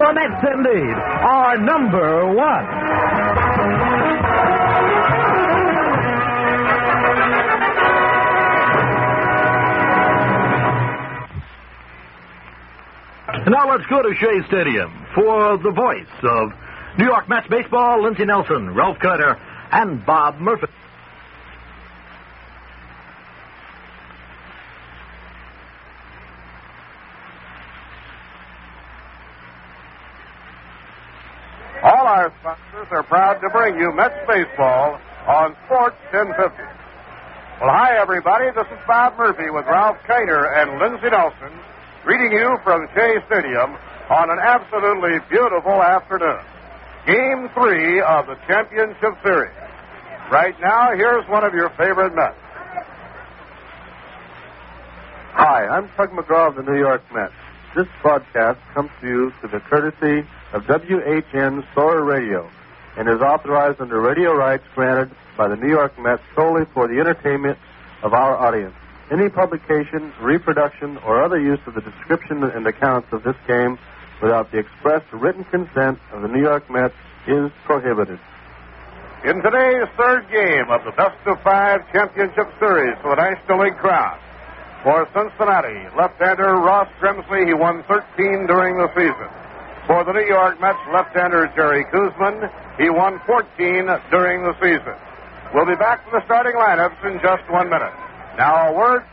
The Mets, indeed, are number one. Now let's go to Shea Stadium for the voice of New York Mets baseball, Lindsey Nelson, Ralph Kiner, and Bob Murphy. All our sponsors are proud to bring you Mets baseball on Sports 1050. Well, hi, everybody. This is Bob Murphy with Ralph Kiner and Lindsey Nelson, greeting you from Shea Stadium on an absolutely beautiful afternoon. Game 3 of the Championship Series. Right now, here's one of your favorite Mets. Hi, I'm Tug McGraw of the New York Mets. This broadcast comes to you through the courtesy of WHN Solar Radio and is authorized under radio rights granted by the New York Mets solely for the entertainment of our audience. Any publication, reproduction, or other use of the description and accounts of this game without the express written consent of the New York Mets is prohibited. In today's third game of the Best of Five Championship Series for the National League crown, for Cincinnati, left-hander Ross Grimsley, he won 13 during the season. For the New York Mets, left-hander Jerry Koosman, he won 14 during the season. We'll be back to the starting lineups in just 1 minute. Now a word.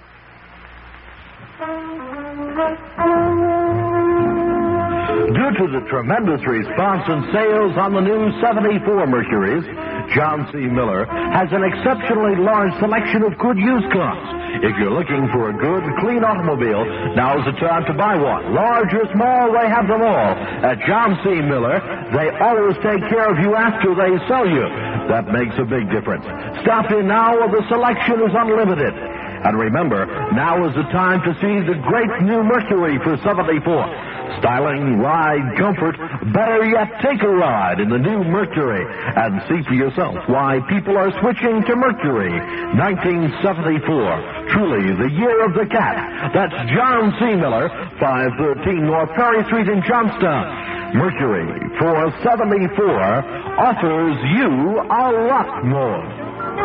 Due to the tremendous response and sales on the new 74 Mercuries, John C. Miller has an exceptionally large selection of good used cars. If you're looking for a good, clean automobile, now's the time to buy one. Large or small, they have them all. At John C. Miller, they always take care of you after they sell you. That makes a big difference. Stop in now or the selection is unlimited. And remember, now is the time to see the great new Mercury for 74. Styling, ride, comfort, better yet, take a ride in the new Mercury and see for yourself why people are switching to Mercury. 1974, truly the year of the cat. That's John C. Miller, 513 North Perry Street in Johnstown. Mercury for 74 offers you a lot more.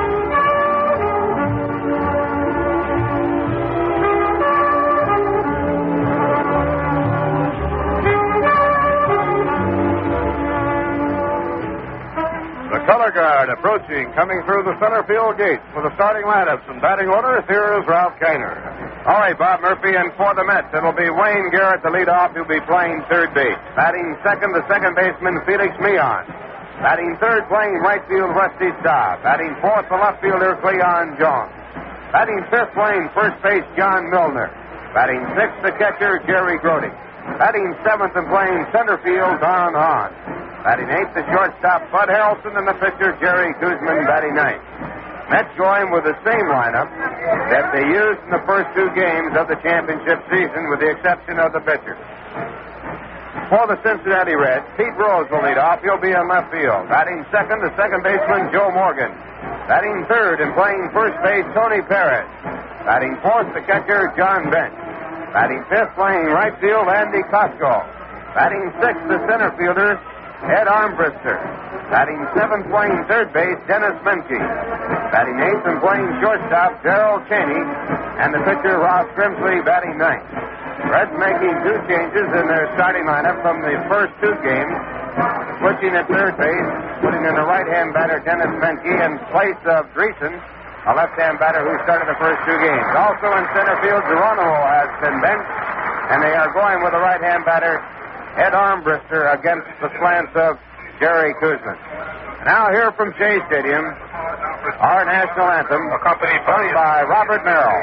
Color guard approaching, coming through the center field gate for the starting lineups and batting orders. Here is Ralph Kiner. All right, Bob Murphy, and for the Mets, it'll be Wayne Garrett to lead off. He'll be playing third base. Batting second, the second baseman, Felix Millan. Batting third, playing right field, Rusty Staub. Batting fourth, the left fielder, Cleon Jones. Batting fifth, playing first base, John Milner. Batting sixth, the catcher, Jerry Grody. Batting seventh and playing center field, Don Hahn. Batting eighth, the shortstop, Bud Harrelson, and the pitcher, Jerry Koosman, batting ninth. Mets going with the same lineup that they used in the first two games of the championship season, with the exception of the pitcher. For the Cincinnati Reds, Pete Rose will lead off. He'll be in left field. Batting second, the second baseman, Joe Morgan. Batting third and playing first base, Tony Perez. Batting fourth, the catcher, John Bench. Batting fifth, playing right field, Andy Costco. Batting sixth, the center fielder, Ed Armbruster. Batting seventh, playing third base, Dennis Menke. Batting eighth and playing shortstop, Darrell Cheney. And the pitcher, Ross Grimsley, batting ninth. Reds making two changes in their starting lineup from the first two games. Switching at third base, putting in the right-hand batter, Dennis Menke, in place of Dreesen, a left-hand batter who started the first two games. Also in center field, Geronimo has been benched, and they are going with the right-hand batter, Ed Armbruster, against the slants of Jerry Koosman. Now here from Shea Stadium, our national anthem, accompanied by Robert Merrill.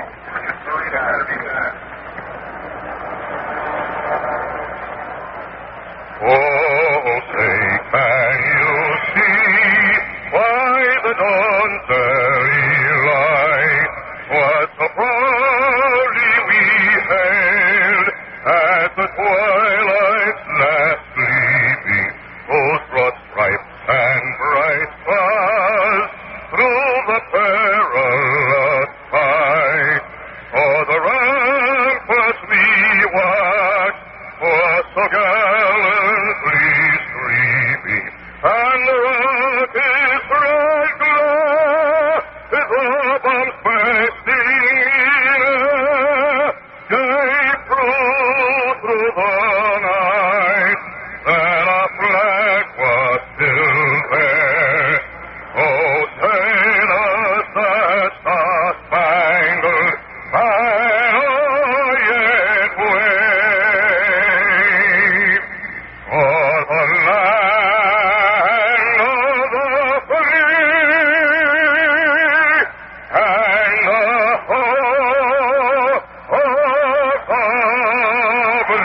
Oh, say, can you see why the dawn's early light was so proudly we hailed at the twilight's last gleaming, those broad stripes and bright stars through the perilous fight? Oh, the ramparts we watched was so gallant flew through the night, then a flag was still there. Oh, sailors, that's the spangled banner yet wave. For the land of the free and the hope of the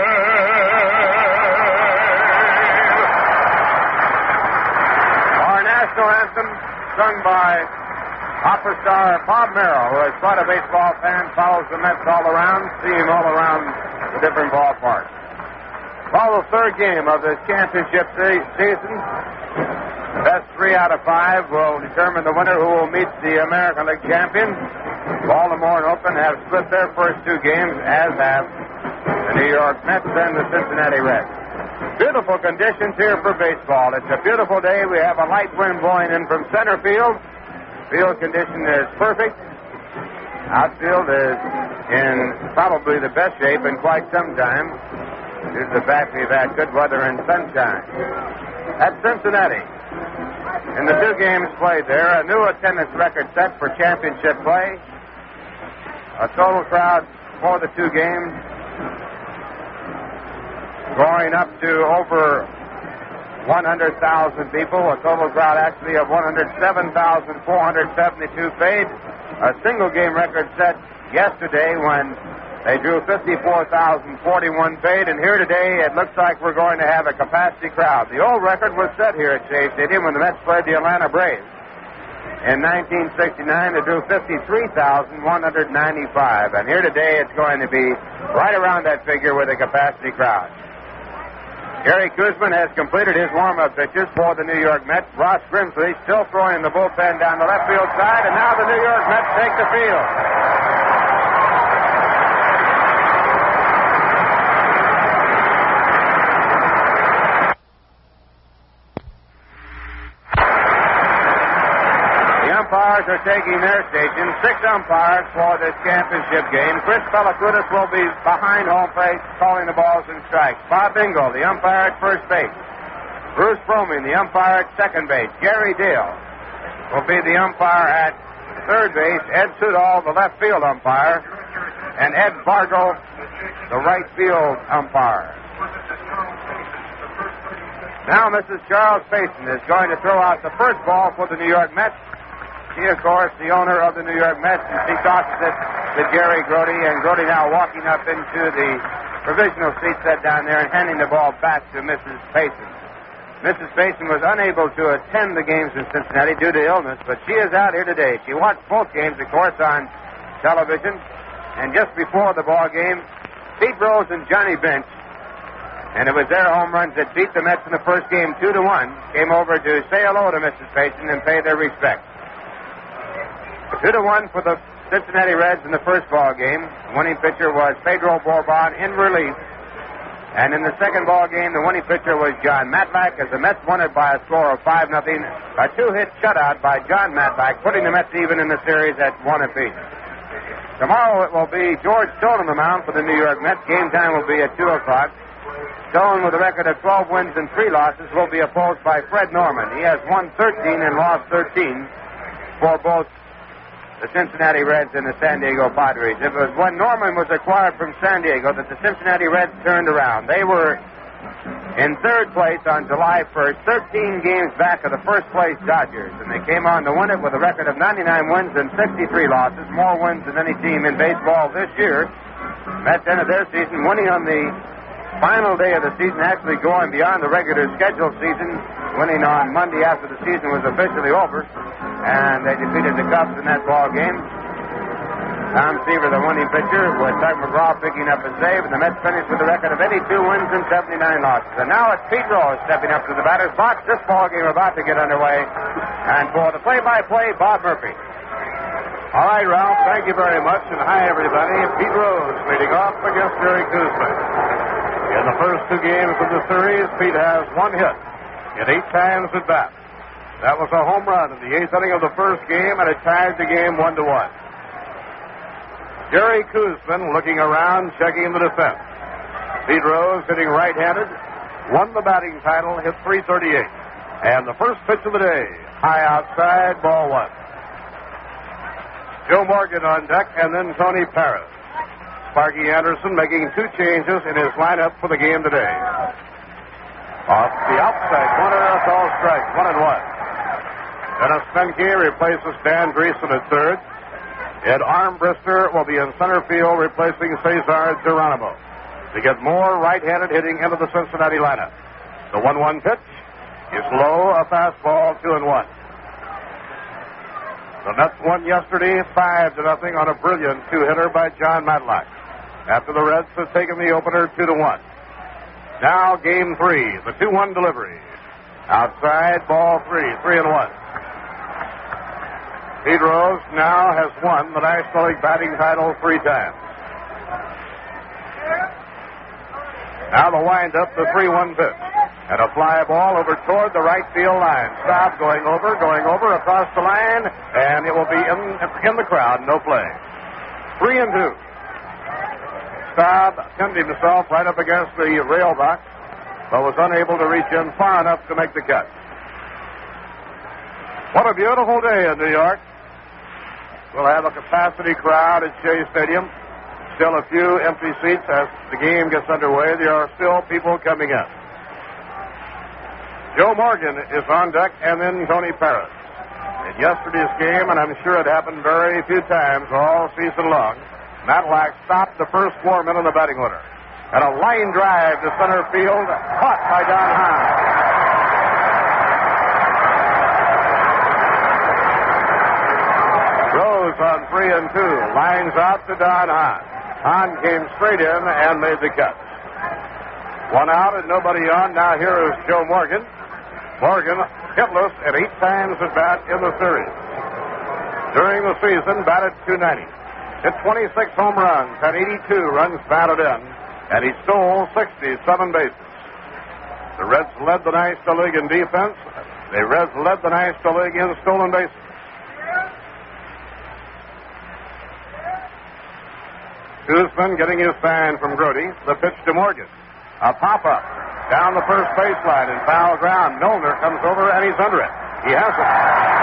Our national anthem, sung by opera star Bob Merrill, who is quite a baseball fan, follows the Mets all around, see him all around the different ballparks. Well, the third game of this championship season. Best 3 out of 5 will determine the winner, who will meet the American League champions. Baltimore and Oakland have split their first 2 games, as have the New York Mets and the Cincinnati Reds. Beautiful conditions here for baseball. It's a beautiful day. We have a light wind blowing in from center field. Field condition is perfect. Outfield is in probably the best shape in quite some time, due to the fact we've had good weather and sunshine. At Cincinnati, in the 2 games played there, a new attendance record set for championship play. A total crowd for the 2 games going up to over 100,000 people. A total crowd actually of 107,472 paid. A single game record set yesterday when they drew 54,041 paid, and here today it looks like we're going to have a capacity crowd. The old record was set here at Shea Stadium when the Mets played the Atlanta Braves. In 1969, they drew 53,195, and here today it's going to be right around that figure with a capacity crowd. Gary Koosman has completed his warm-up pitches for the New York Mets. Ross Grimsley still throwing in the bullpen down the left field side, and now the New York Mets take the field. Umpires are taking their station. 6 umpires for this championship game. Chris Pellicudis will be behind home plate calling the balls and strikes. Bob Bingle, the umpire at first base. Bruce Froemming, the umpire at second base. Gary Dale will be the umpire at third base. Ed Sudol, the left field umpire. And Ed Vargo, the right field umpire. Now Mrs. Charles Payson is going to throw out the first ball for the New York Mets. She, of course, the owner of the New York Mets, and she tosses it to Gary Grody, and Grody now walking up into the provisional seat set down there and handing the ball back to Mrs. Payson. Mrs. Payson was unable to attend the games in Cincinnati due to illness, but she is out here today. She watched both games, of course, on television, and just before the ball game, Pete Rose and Johnny Bench, and it was their home runs that beat the Mets in the first game 2-1, came over to say hello to Mrs. Payson and pay their respects. 2-1 for the Cincinnati Reds in the first ball game. The winning pitcher was Pedro Bourbon in relief. And in the second ball game, the winning pitcher was John Matlack, as the Mets won it by a score of 5-0. A 2-hit shutout by John Matlack, putting the Mets even in the series at 1 apiece. Tomorrow it will be George Stone on the mound for the New York Mets. Game time will be at 2 o'clock. Stone, with a record of 12 wins and 3 losses, will be opposed by Fred Norman. He has won 13 and lost 13 for both the Cincinnati Reds and the San Diego Padres. It was when Norman was acquired from San Diego that the Cincinnati Reds turned around. They were in third place on July 1st, 13 games back of the first-place Dodgers, and they came on to win it with a record of 99 wins and 63 losses, more wins than any team in baseball this year. Mets ended their season winning on the final day of the season, actually going beyond the regular scheduled season, winning on Monday after the season was officially over, and they defeated the Cubs in that ball game. Tom Seaver, the winning pitcher, with Doug McGraw picking up a save, and the Mets finished with a record of 82 wins and 79 losses. And now it's Pete Rose stepping up to the batter's box. This ball game about to get underway. And for the play-by-play, Bob Murphy. All right, Ralph, thank you very much, and hi, everybody. Pete Rose leading off against Gary Koosman. In the first 2 games of the series, Pete has 1 hit in 8 times at bat. That was a home run in the 8th inning of the first game, and it tied the game 1-1. Jerry Koosman looking around, checking the defense. Pete Rose, hitting right-handed, won the batting title, hit .338. And the first pitch of the day, high outside, ball one. Joe Morgan on deck, and then Tony Paris. Sparky Anderson making two changes in his lineup for the game today. Off the outside corner, a call strike, 1-1. Dennis Menke replaces Dan Greason at third. Ed Armbrister will be in center field, replacing Cesar Geronimo to get more right-handed hitting into the Cincinnati lineup. The 1-1 pitch is low, a fastball, 2-1. The Mets won yesterday 5-0 on a brilliant two-hitter by John Matlack, after the Reds had taken the opener 2-1. Now game 3, the 2-1 delivery. Outside, ball 3-1. Pete Rose now has won the National League batting title 3 times. Now the windup, the 3-1 pitch. And a fly ball over toward the right field line. Stop, going over, across the line, and it will be in the crowd, no play. 3-2. Staub pinned himself right up against the rail box, but was unable to reach in far enough to make the catch. What a beautiful day in New York. We'll have a capacity crowd at Shea Stadium. Still a few empty seats as the game gets underway. There are still people coming in. Joe Morgan is on deck, and then Tony Paris. In yesterday's game, and I'm sure it happened very few times all season long, Matlack stopped the first 4 men in the batting order. And a line drive to center field, caught by Don Hahn. Rose on 3-2, lines out to Don Hahn. Hahn came straight in and made the catch. 1 out and nobody on. Now here is Joe Morgan. Morgan hitless at 8 times at bat in the series. During the season, batted .290. Hit 26 home runs, had 82 runs batted in, and he stole 67 bases. The Reds led the National League in defense. The Reds led the National League in stolen bases. Koosman getting his sign from Grody. The pitch to Morgan. A pop-up down the first baseline in foul ground. Milner comes over and he's under it. He has it.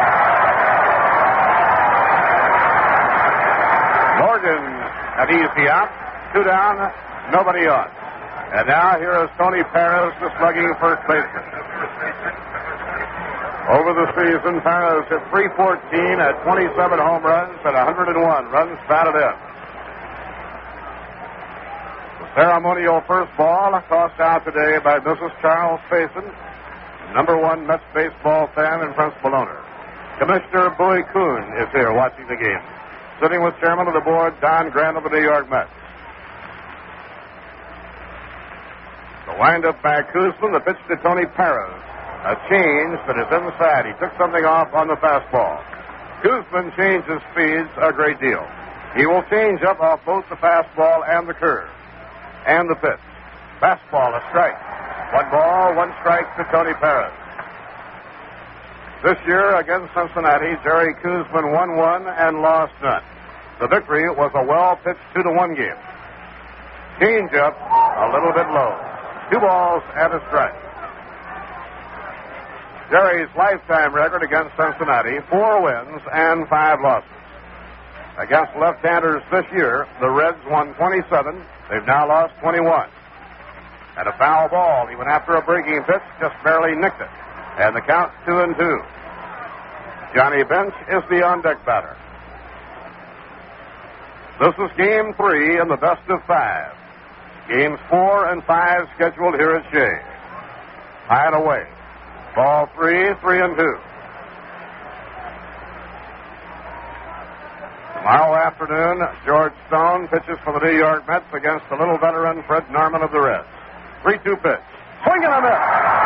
Morgan, an easy out. 2 down, nobody on. And now here is Tony Paris, the slugging first baseman. Over the season, Paris hit .314 at 27 home runs and 101 runs batted in. Ceremonial first ball tossed out today by Mrs. Charles Payson, #1 Mets baseball fan and principal owner. Commissioner Bowie Kuhn is here watching the game, sitting with Chairman of the Board Don Grant of the New York Mets. The windup by Koosman, the pitch to Tony Paris. A change that is inside. He took something off on the fastball. Koosman changed his speeds a great deal. He will change up off both the fastball and the curve. And the pitch. Fastball, a strike. 1 ball, 1 strike to Tony Paris. This year against Cincinnati, Jerry Koosman won 1 and lost none. The victory was a well-pitched 2-1 game. Change up a little bit low. 2 balls and a strike. Jerry's lifetime record against Cincinnati, 4 wins and 5 losses. Against left-handers this year, the Reds won 27. They've now lost 21. And a foul ball. He went after a breaking pitch, just barely nicked it. And the count 2-2. Johnny Bench is the on-deck batter. This is game 3 in the best of 5. Games 4 and 5 scheduled here at Shea. High and away. Ball 3, 3-2. Tomorrow afternoon, George Stone pitches for the New York Mets against the little veteran Fred Norman of the Reds. 3-2 pitch. Swing and a miss.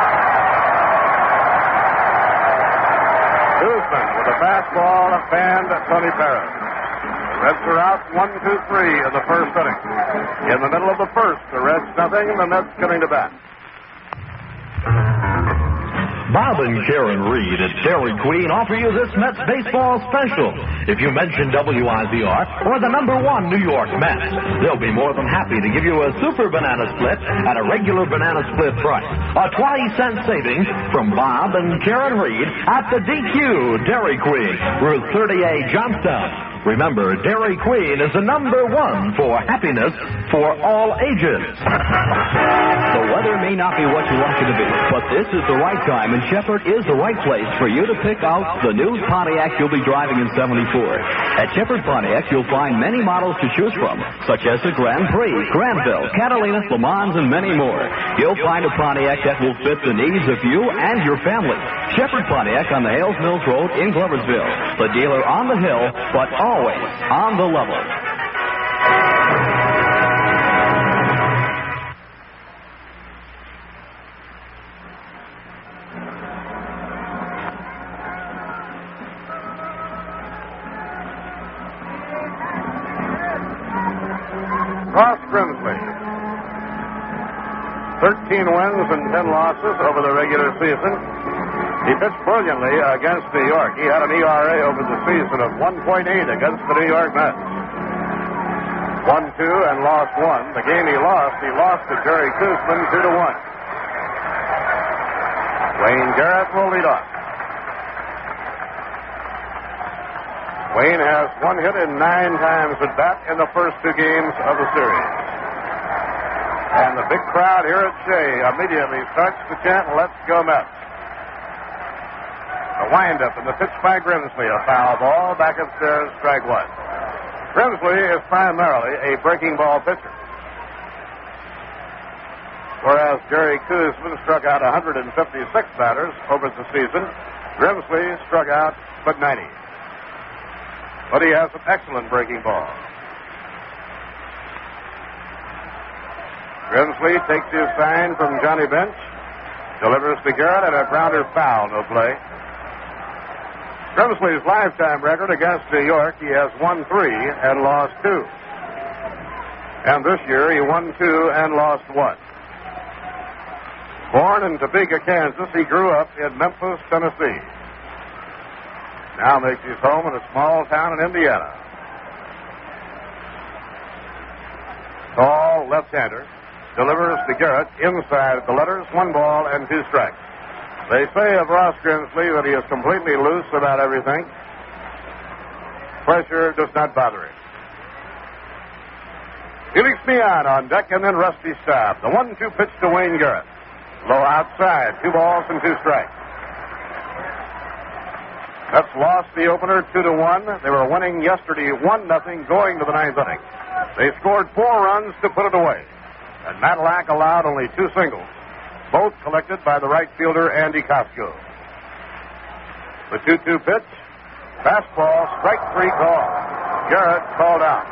Koosman with a fastball fanned Tony Paris. The Reds are out 1-2-3 in the first inning. In the middle of the first, the Reds nothing, and the Mets coming to bat. Bob and Karen Reed at Dairy Queen offer you this Mets baseball special. If you mention WIZR or the #1 New York Mets, they'll be more than happy to give you a super banana split at a regular banana split price. A 20-cent savings from Bob and Karen Reed at the DQ Dairy Queen, Route 38, Johnstown. Remember, Dairy Queen is the #1 for happiness for all ages. The weather may not be what you want it to be, but this is the right time, and Shepherd is the right place for you to pick out the new Pontiac you'll be driving in '74. At Shepherd Pontiac, you'll find many models to choose from, such as the Grand Prix, Granville, Catalina, Le Mans, and many more. You'll find a Pontiac that will fit the needs of you and your family. Shepherd Pontiac on the Hales Mills Road in Gloversville. The dealer on the hill, but always on the level. Ross Grimsley. 13 wins and 10 losses over the regular season. He pitched brilliantly against New York. He had an ERA over the season of 1.8 against the New York Mets. 1-2 and lost 1. The game he lost to Jerry Koosman 2-1. Wayne Garrett will lead off. Wayne has 1 hit in 9 times at bat in the first 2 games of the series. And the big crowd here at Shea immediately starts to chant, "Let's go Mets." The windup and the pitch by Grimsley, a foul ball, back upstairs, strike 1. Grimsley is primarily a breaking ball pitcher. Whereas Jerry Koosman struck out 156 batters over the season, Grimsley struck out but 90. But he has an excellent breaking ball. Grimsley takes his sign from Johnny Bench, delivers to Garrett, and a grounder foul, no play. Grimsley's lifetime record against New York, he has won 3 and lost 2. And this year he won 2 and lost 1. Born in Topeka, Kansas, he grew up in Memphis, Tennessee. Now makes his home in a small town in Indiana. Tall left-hander, delivers to Garrett inside the letters, 1 ball and 2 strikes. They say of Ross Grimsley that he is completely loose about everything. Pressure does not bother him. Felix Meehan on deck, and then Rusty Staub. The 1-2 pitch to Wayne Garrett. Low outside, 2 balls and 2 strikes. Mets lost the opener 2-1. They were winning yesterday 1-0 going to the 9th inning. They scored 4 runs to put it away. And Matlack allowed only 2 singles, both collected by the right fielder Andy Costco. The 2-2 pitch, fastball, strike 3 call. Garrett called out.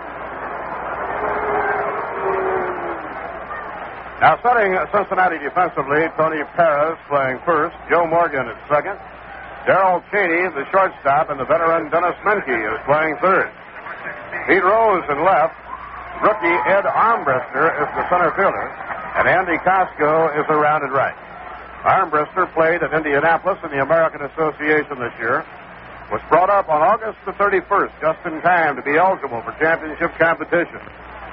Now setting Cincinnati defensively, Tony Perez playing first, Joe Morgan at second. Darrell Cheney, the shortstop, and the veteran Dennis Menke is playing third. Pete Rose in left. Rookie Ed Armbruster is the center fielder, and Andy Costco is around at right. Armbruster played at Indianapolis in the American Association this year. Was brought up on August the 31st, just in time to be eligible for championship competition.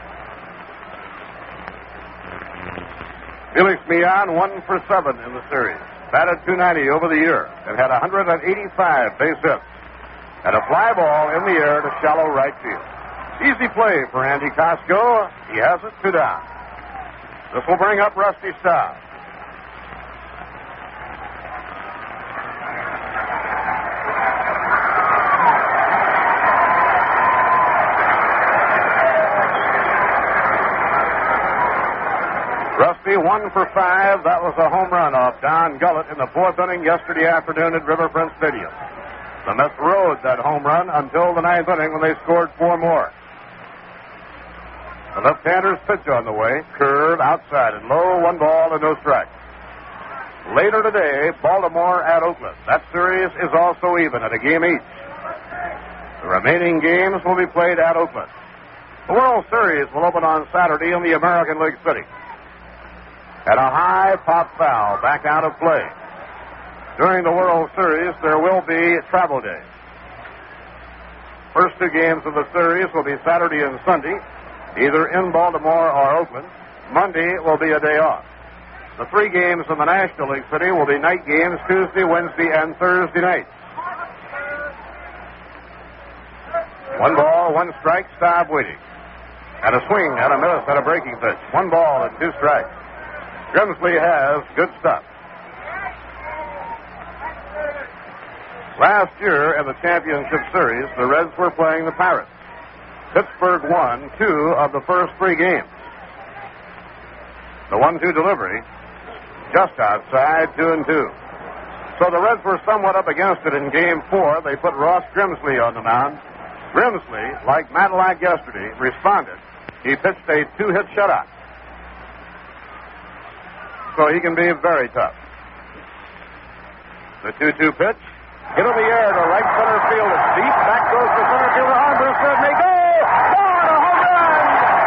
Felix Meehan 1 for 7 in the series. Batted .290 over the year and had 185 base hits. And a fly ball in the air to shallow right field. Easy play for Andy Costco. He has it 2 down. This will bring up Rusty Staub. Rusty 1 for 5. That was a home run off Don Gullett in the 4th inning yesterday afternoon at River Prince Stadium. The Mets rode that home run until the 9th inning when they scored 4 more. The left-hander's pitch on the way. Curve outside and low, 1 ball and no strikes. Later today, Baltimore at Oakland. That series is also even at a game each. The remaining games will be played at Oakland. The World Series will open on Saturday in the American League City. And a high pop foul back out of play. During the World Series, there will be travel days. First two games of the series will be Saturday and Sunday, either in Baltimore or Oakland. Monday will be a day off. The three games in the National League City will be night games Tuesday, Wednesday, and Thursday nights. 1 ball, 1 strike, Staub waiting. And a swing, and a miss, and a breaking pitch. 1 ball and 2 strikes. Grimsley has good stuff. Last year in the championship series, the Reds were playing the Pirates. Pittsburgh won 2 of the first 3 games. The 1-2 delivery, just outside, 2-2. So the Reds were somewhat up against it in Game 4. They put Ross Grimsley on the mound. Grimsley, like Matlack yesterday, responded. He pitched a 2-hit shutout. So he can be very tough. The 2-2 pitch. Hit in the air to right center field. It's deep. Back goes the center fielder. Armbruster may go. Gone, a home run.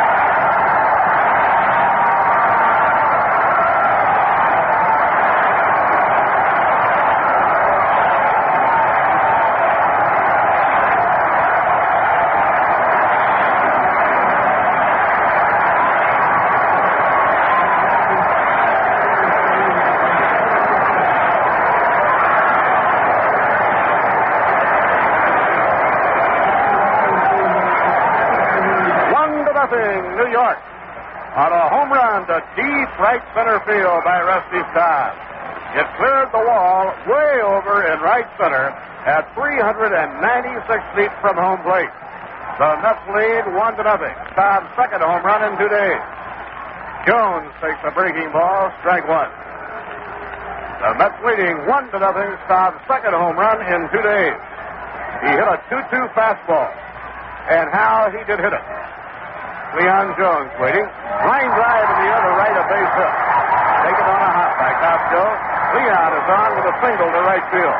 New York on a home run to deep right center field by Rusty Staub. It cleared the wall way over in right center at 396 feet from home plate. The Mets lead 1-0. Staub's second home run in 2 days. Jones takes a breaking ball, strike 1. The Mets leading 1-0. Staub's second home run in 2 days. He hit a 2-2 fastball. And how he did hit it. Leon Jones waiting. Line drive in the air to right, a base hit. Taken on a hop by Costco. Leon is on with a single to right field.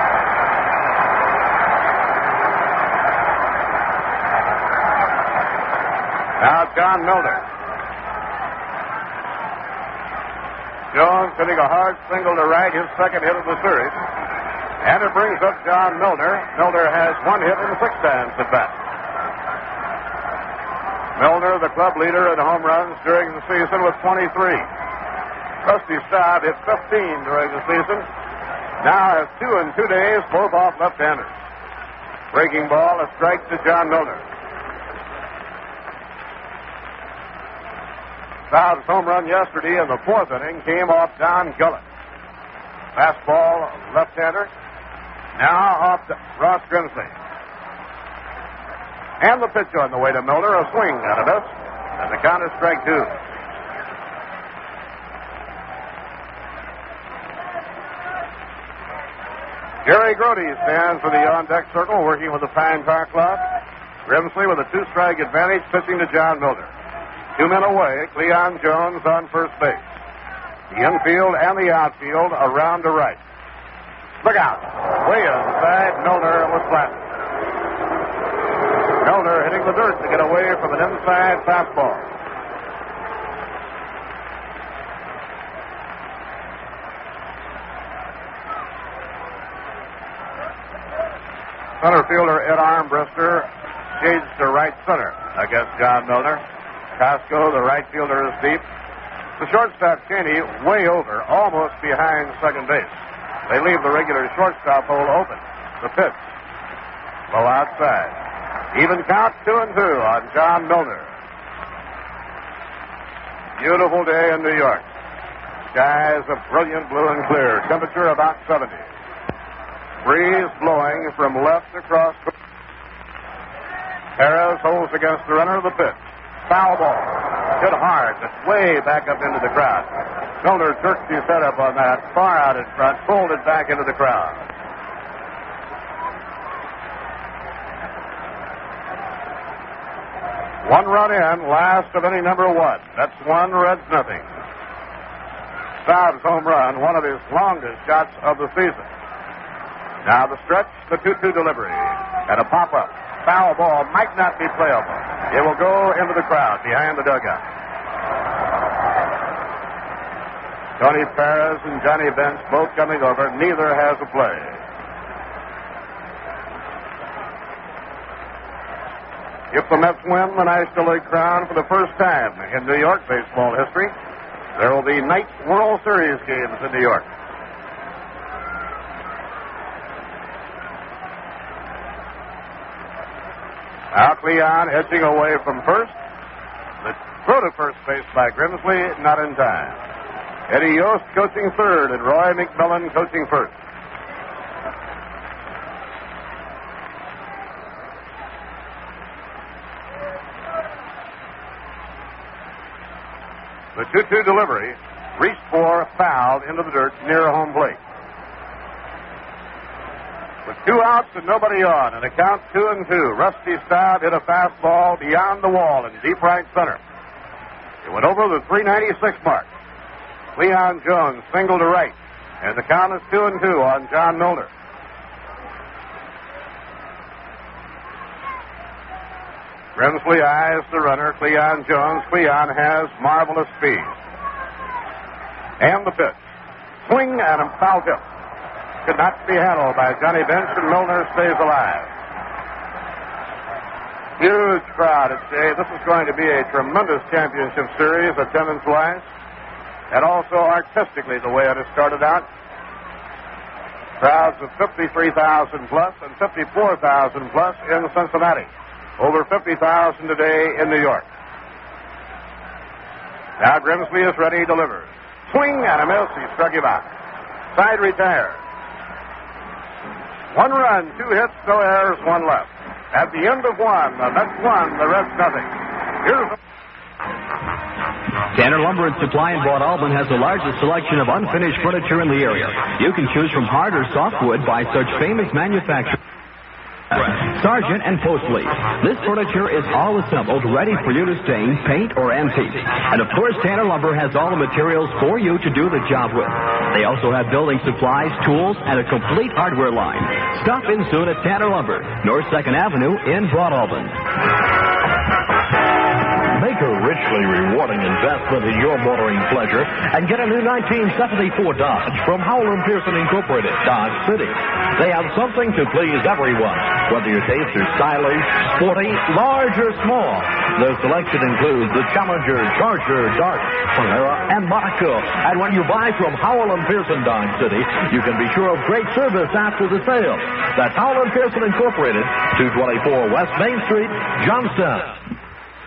Now John Milner. Jones hitting a hard single to right, his second hit of the series. And it brings up John Milner. Milner has 1 hit in 6 times at bat. Milner, the club leader in home runs during the season with 23. Rusty Staub hit 15 during the season. Now has 2 in 2 days, both off left-handers. Breaking ball, a strike to John Milner. Staub's home run yesterday in the 4th inning came off Don Gullett. Fastball, left-hander. Now off to Ross Grimsley. And the pitch on the way to Milner, a swing and a miss. And the count is strike 2. Jerry Grody stands for the on-deck circle, working with the Pine Tar Club. Grimsley with a 2-strike advantage, pitching to John Milner. 2 men away, Leon Jones on first base. The infield and the outfield around to right. Look out. Way inside, Milner was flattened. Milner hitting the dirt to get away from an inside fastball. Center fielder Ed Armbruster shades to right center against John Milner. Costco, the right fielder, is deep. The shortstop, Cheney, way over, almost behind second base. They leave the regular shortstop hole open. The pitch. Low outside. Even count 2-2 on John Milner. Beautiful day in New York. Skies of brilliant blue and clear. Temperature about 70. Breeze blowing from left across. Perez holds against the runner of the pitch. Foul ball. Hit hard, but way back up into the crowd. Milner jerked his head up on that, far out in front, pulled it back into the crowd. One run in, last of inning number 1. That's 1, Reds nothing. Staub's home run, one of his longest shots of the season. Now the stretch, the 2-2 delivery, and a pop-up. Foul ball might not be playable. It will go into the crowd behind the dugout. Tony Perez and Johnny Bench both coming over. Neither has a play. If the Mets win the National League crown for the first time in New York baseball history, there will be night World Series games in New York. Now Cleon edging away from first. The throw to first base by Grimsley, not in time. Eddie Yost coaching third and Roy McMillan coaching first. The 2-2 delivery reached for, fouled into the dirt near home plate. With 2 outs and nobody on, and a count 2-2, Rusty Staub hit a fastball beyond the wall in deep right center. It went over the 396 mark. Leon Jones singled to right, and the count is 2-2 on John Milner. Grimsley eyes the runner, Cleon Jones. Cleon has marvelous speed. And the pitch. Swing and a foul tip. Could not be handled by Johnny Bench, and Milner stays alive. Huge crowd at Shea. This is going to be a tremendous championship series, attendance-wise, and also artistically the way it has started out. Crowds of 53,000 plus and 54,000 plus in Cincinnati. Over 50,000 today in New York. Now Grimsley is ready, delivers. Swing and a miss. He struck him out. Side retired. 1 run, 2 hits, no errors, 1 left. At the end of 1, the Mets won, the Reds nothing. Here's Tanner Lumber and Supply in Broad Albin has the largest selection of unfinished furniture in the area. You can choose from hard or soft wood by such famous manufacturers. Sargent and Postleaf. This furniture is all assembled, ready for you to stain, paint, or antique. And of course, Tanner Lumber has all the materials for you to do the job with. They also have building supplies, tools, and a complete hardware line. Stop in soon at Tanner Lumber, North 2nd Avenue in Broad Albin. Make a richly rewarding investment in your motoring pleasure and get a new 1974 Dodge from Howell & Pearson Incorporated, Dodge City. They have something to please everyone, whether your tastes are stylish, sporty, large, or small. Their selection includes the Challenger, Charger, Dart, Polara, and Monaco. And when you buy from Howell & Pearson Dodge City, you can be sure of great service after the sale. That's Howell & Pearson Incorporated, 224 West Main Street, Johnstown.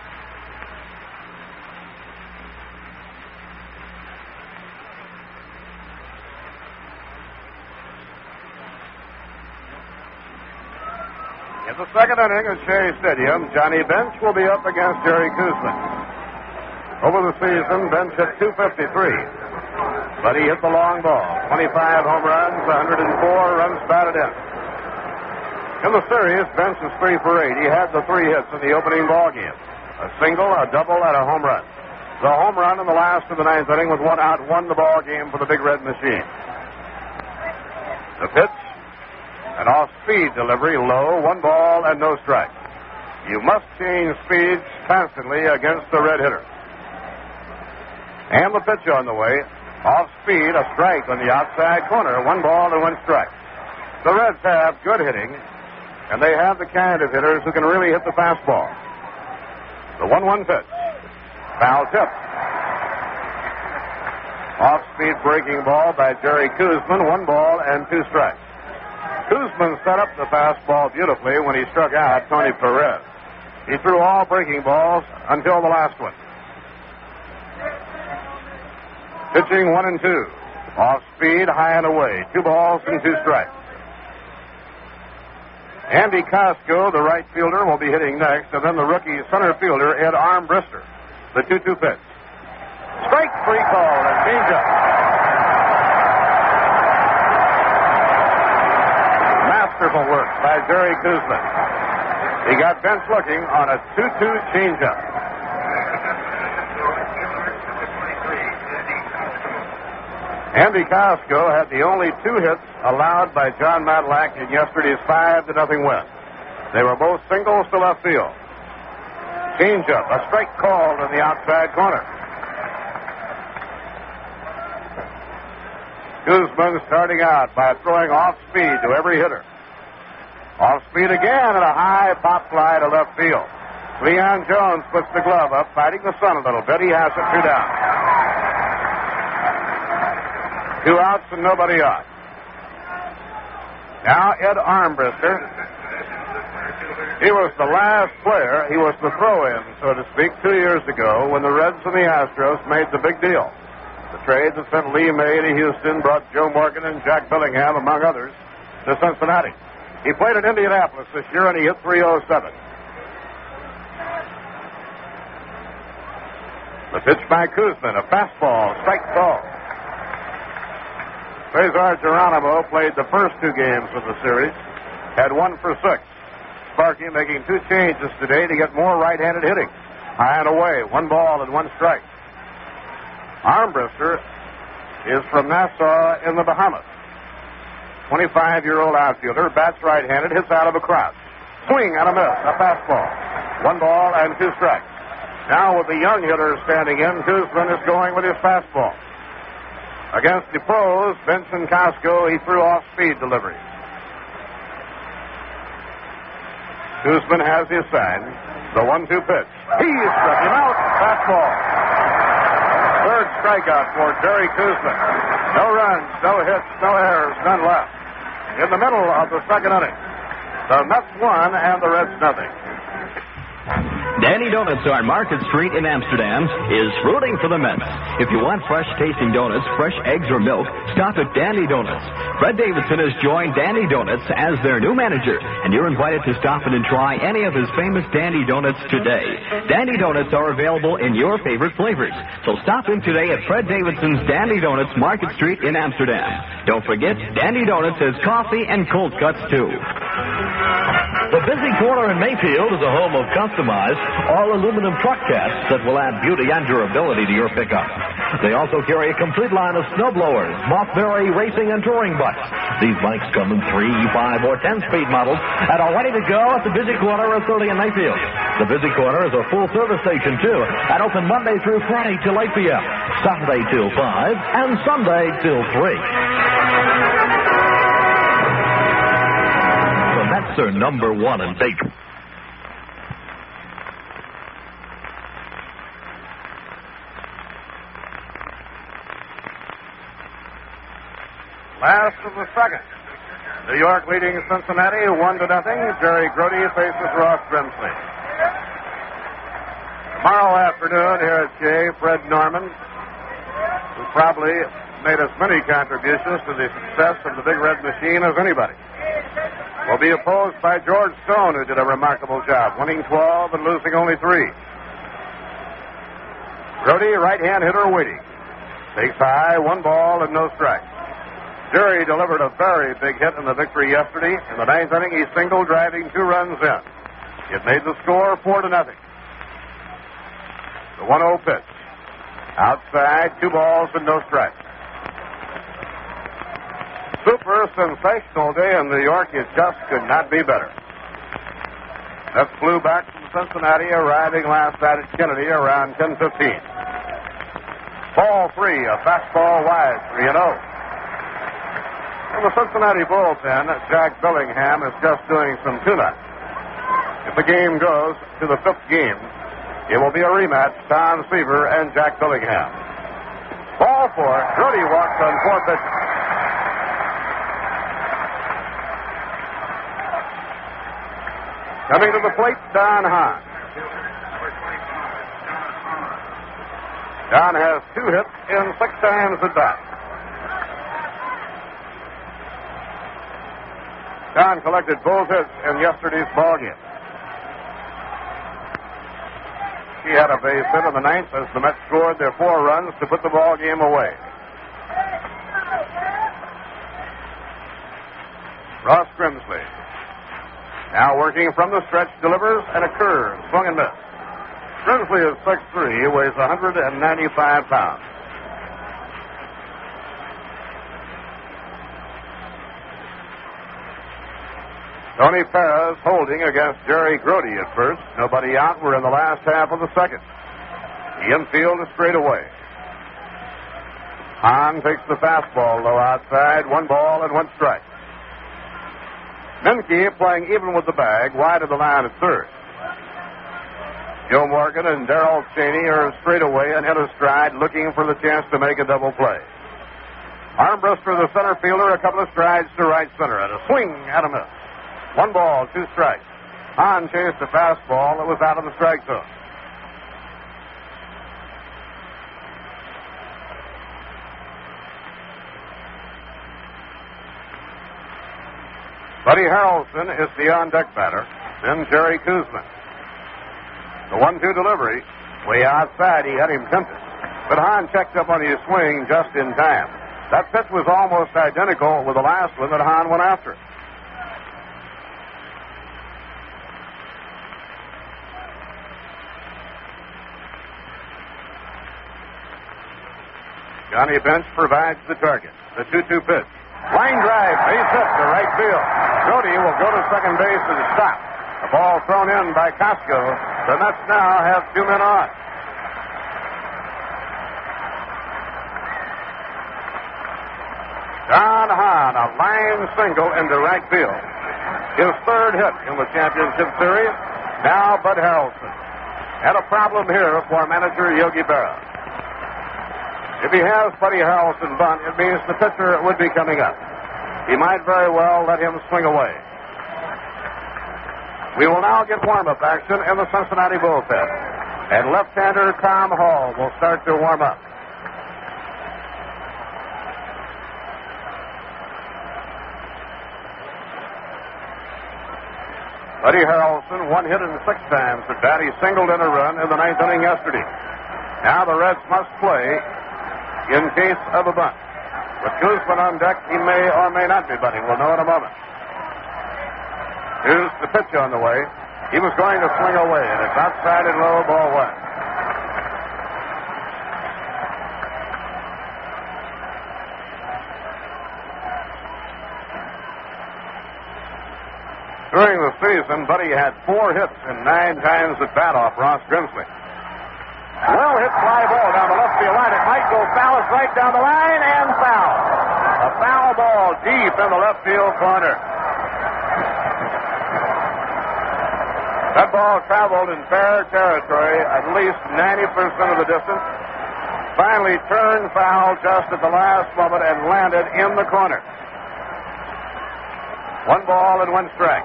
In the second inning at Shea Stadium, Johnny Bench will be up against Jerry Koosman. Over the season, Bench hit .253, but he hit the long ball. 25 home runs, 104 runs batted in. In the series, Bench is 3 for 8. He had the 3 hits in the opening ball game. A single, a double, and a home run. The home run in the last of the 9th inning with 1 out won the ball game for the Big Red Machine. The pitch. An off-speed delivery, low, 1 ball and no strike. You must change speeds constantly against the red hitter. And the pitch on the way. Off-speed, a strike on the outside corner, 1 ball and 1 strike. The Reds have good hitting, and they have the kind of hitters who can really hit the fastball. The 1-1 pitch. Foul tip. Off-speed breaking ball by Jerry Koosman, 1 ball and 2 strikes. Koosman set up the fastball beautifully when he struck out Tony Perez. He threw all breaking balls until the last one. Pitching 1 and 2. Off speed, high and away. 2 balls and 2 strikes. Andy Costco, the right fielder, will be hitting next, and then the rookie center fielder, Ed Armbrister. The 2-2 pitch. Strike 3 call and change up. Masterful work by Jerry Koosman. He got Bench looking on a 2-2 changeup. Andy Costco had the only 2 hits allowed by John Matlack in yesterday's 5-0 win. They were both singles to left field. Changeup, a strike called in the outside corner. Guzman starting out by throwing off speed to every hitter. Off speed again and a high pop fly to left field. Leon Jones puts the glove up, fighting the sun a little bit. He has it 2 down. 2 outs and nobody on. Now Ed Armbruster. He was the last player. He was the throw-in, so to speak, 2 years ago when the Reds and the Astros made the big deal. The trade that sent Lee May to Houston brought Joe Morgan and Jack Billingham, among others, to Cincinnati. He played at Indianapolis this year, and he hit .307. The pitch by Kuzman, a fastball, strike ball. Cesar Geronimo played the first 2 games of the series, had 1 for 6. Sparky making 2 changes today to get more right-handed hitting. High and away, 1 ball and 1 strike. Armbruster is from Nassau in the Bahamas. 25-year-old outfielder, bats right-handed, hits out of a crouch. Swing and a miss, a fastball. 1 ball and 2 strikes. Now with the young hitter standing in, Guzman is going with his fastball. Against DePose, Vincent Costco, he threw off-speed deliveries. Guzman has his sign. The 1-2 pitch. He struck him out. Fastball. 3rd strikeout for Jerry Guzman. No runs, no hits, no errors, none left. In the middle of the 2nd inning, the Mets won and the Reds nothing. Danny Donuts on Market Street in Amsterdam is rooting for the Mets. If you want fresh tasting donuts, fresh eggs, or milk, stop at Danny Donuts. Fred Davidson has joined Danny Donuts as their new manager, and you're invited to stop in and try any of his famous Dandy Donuts today. Dandy Donuts are available in your favorite flavors. So stop in today at Fred Davidson's Dandy Donuts, Market Street in Amsterdam. Don't forget, Dandy Donuts has coffee and cold cuts, too. The Busy Corner in Mayfield is a home of customized, all-aluminum truck casts that will add beauty and durability to your pickup. They also carry a complete line of snowblowers, Mothberry racing and touring bikes. These bikes come in 3, 5, or 10-speed models and are ready to go at the Busy Corner of 30 in Mayfield. The Busy Corner is a full-service station, too, and open Monday through Friday till 8 p.m., Saturday till 5, and Sunday till 3. Are number 1 in bacon. Last of the 2nd. New York leading Cincinnati 1-0. Jerry Grody faces Ross Grimsley. Tomorrow afternoon here at Shea, Fred Norman, who probably made as many contributions to the success of the Big Red Machine as anybody, will be opposed by George Stone, who did a remarkable job, winning 12 and losing only 3. Grody, right-hand hitter, waiting. Takes high, 1 ball and no strikes. Jerry delivered a very big hit in the victory yesterday. In the 9th inning, he singled, driving 2 runs in. It made the score 4-0. The 1-0 pitch. Outside, 2 balls and no strikes. Super sensational day in New York. It just could not be better. Mets flew back from Cincinnati, arriving last night at Kennedy around 10:15. Ball 3, a fastball wide, 3-0. In the Cincinnati bullpen, Jack Billingham is just doing some tune-up. If the game goes to the 5th game, it will be a rematch, Don Seaver and Jack Billingham. Ball 4, Grody walks on 4 pitches. Coming to the plate, Don Hahn. Don has 2 hits in 6 times at bat. Don collected both hits in yesterday's ballgame. He had a base hit in the 9th as the Mets scored their 4 runs to put the ballgame away. Ross Grimsley. Now working from the stretch, delivers, and a curve, swung and missed. Grimsley is 6'3", weighs 195 pounds. Tony Perez holding against Jerry Grody at first. Nobody out. We're in the last half of the 2nd. The infield is straight away. Hahn takes the fastball low outside. 1 ball and 1 strike. Menke playing even with the bag, wide of the line at third. Joe Morgan and Darrell Cheney are straight away and in a stride, looking for the chance to make a double play. Armbruster, the center fielder, a couple of strides to right center, and a swing and a miss. 1 ball, 2 strikes. Hahn chased the fastball that was out of the strike zone. Buddy Harrelson is the on-deck batter. Then Jerry Koosman. The 1-2 delivery. Way outside, he had him tempted. But Hahn checked up on his swing just in time. That pitch was almost identical with the last one that Hahn went after. Johnny Bench provides the target. The 2-2 pitch. Line drive, base hit to right field. Brody will go to second base and stop. The ball thrown in by Costco. The Mets now have 2 men on. John Hahn, a line single into right field. His 3rd hit in the championship series. Now Bud Harrelson. Had a problem here for manager Yogi Berra. If he has Buddy Harrelson bunt, it means the pitcher would be coming up. He might very well let him swing away. We will now get warm-up action in the Cincinnati bullpen. And left-hander Tom Hall will start to warm up. Buddy Harrelson, 1 hit and 6 times at bat. He singled in a run in the 9th inning yesterday. Now the Reds must play in case of a bunt. With Koosman on deck, he may or may not be bunting. We'll know in a moment. Here's the pitch on the way. He was going to swing away, and it's outside and low, ball 1. During the season, Buddy had 4 hits and 9 times at bat off Ross Grimsley. Well hit fly ball down the left field line. It might go foul. It's right down the line and foul. A foul ball deep in the left field corner. That ball traveled in fair territory at least 90% of the distance. Finally turned foul just at the last moment and landed in the corner. 1 ball and 1 strike.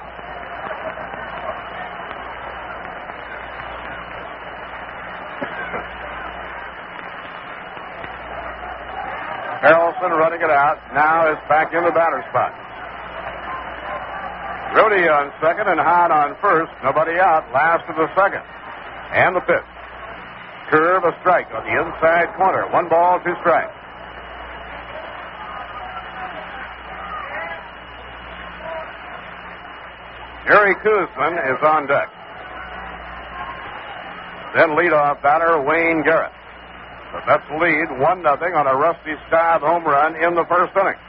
Harrelson running it out. Now is back in the batter spot. Brody on second and Hahn on first. Nobody out. Last of the second. And the pitch. Curve, a strike on the inside corner. 1 ball, 2 strikes. Jerry Koosman is on deck. Then leadoff batter Wayne Garrett. The Mets lead 1-0 on a Rusty Staub home run in the 1st inning.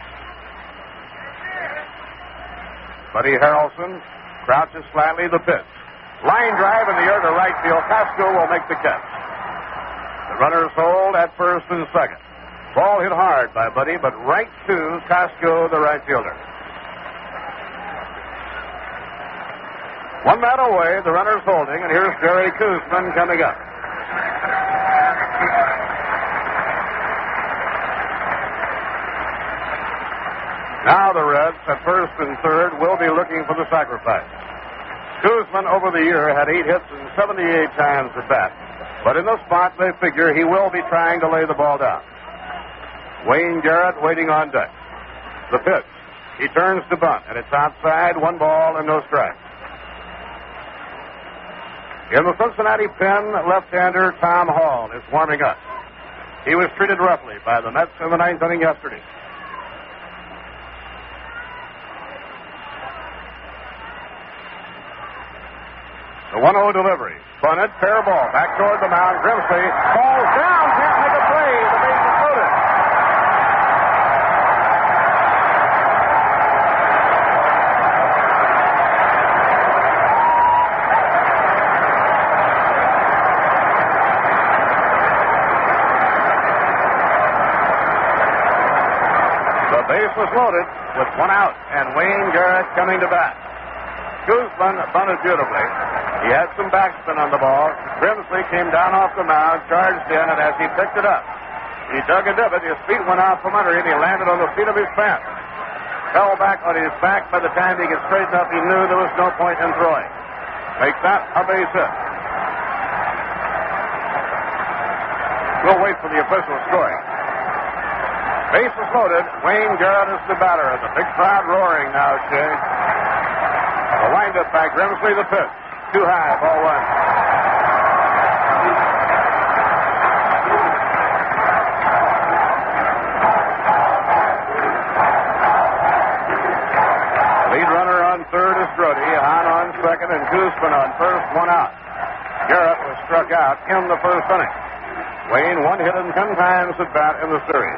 Buddy Harrelson crouches slightly, the pitch. Line drive in the air to right field. Costco will make the catch. The runners hold at first and second. Ball hit hard by Buddy, but right to Costco, the right fielder. 1 man away, the runners holding, and here's Jerry Koosman coming up. Now the Reds at first and third will be looking for the sacrifice. Koosman over the year had 8 hits and 78 times at bat. But in this spot, they figure he will be trying to lay the ball down. Wayne Garrett waiting on deck. The pitch. He turns to bunt, and it's outside, 1 ball and no strike. In the Cincinnati pen, left-hander Tom Hall is warming up. He was treated roughly by the Mets in the 9th inning yesterday. The 1-0 delivery. Bunted, fair ball. Back toward the mound. Grimsley falls down. Can't make a play. The base is loaded. base was loaded with one out, and Wayne Garrett coming to bat. Guzman bunted beautifully. He had some backspin on the ball. Grimsley came down off the mound, charged in, and as he picked it up, he dug a divot. His feet went out from under him. He landed on the seat of his pants. Fell back on his back. By the time he could straighten up, he knew there was no point in throwing. Make that a base hit. We'll wait for the official scoring. Base is loaded. Wayne Garrett is the batter. The big crowd roaring now, Shea. The windup by Grimsley, the pitch. Too high, ball one. Lead runner on third is Grody. Hahn on second, and Guzman on first, one out. Garrett was struck out in the first inning. Wayne, one hit and 10 times at bat in the series.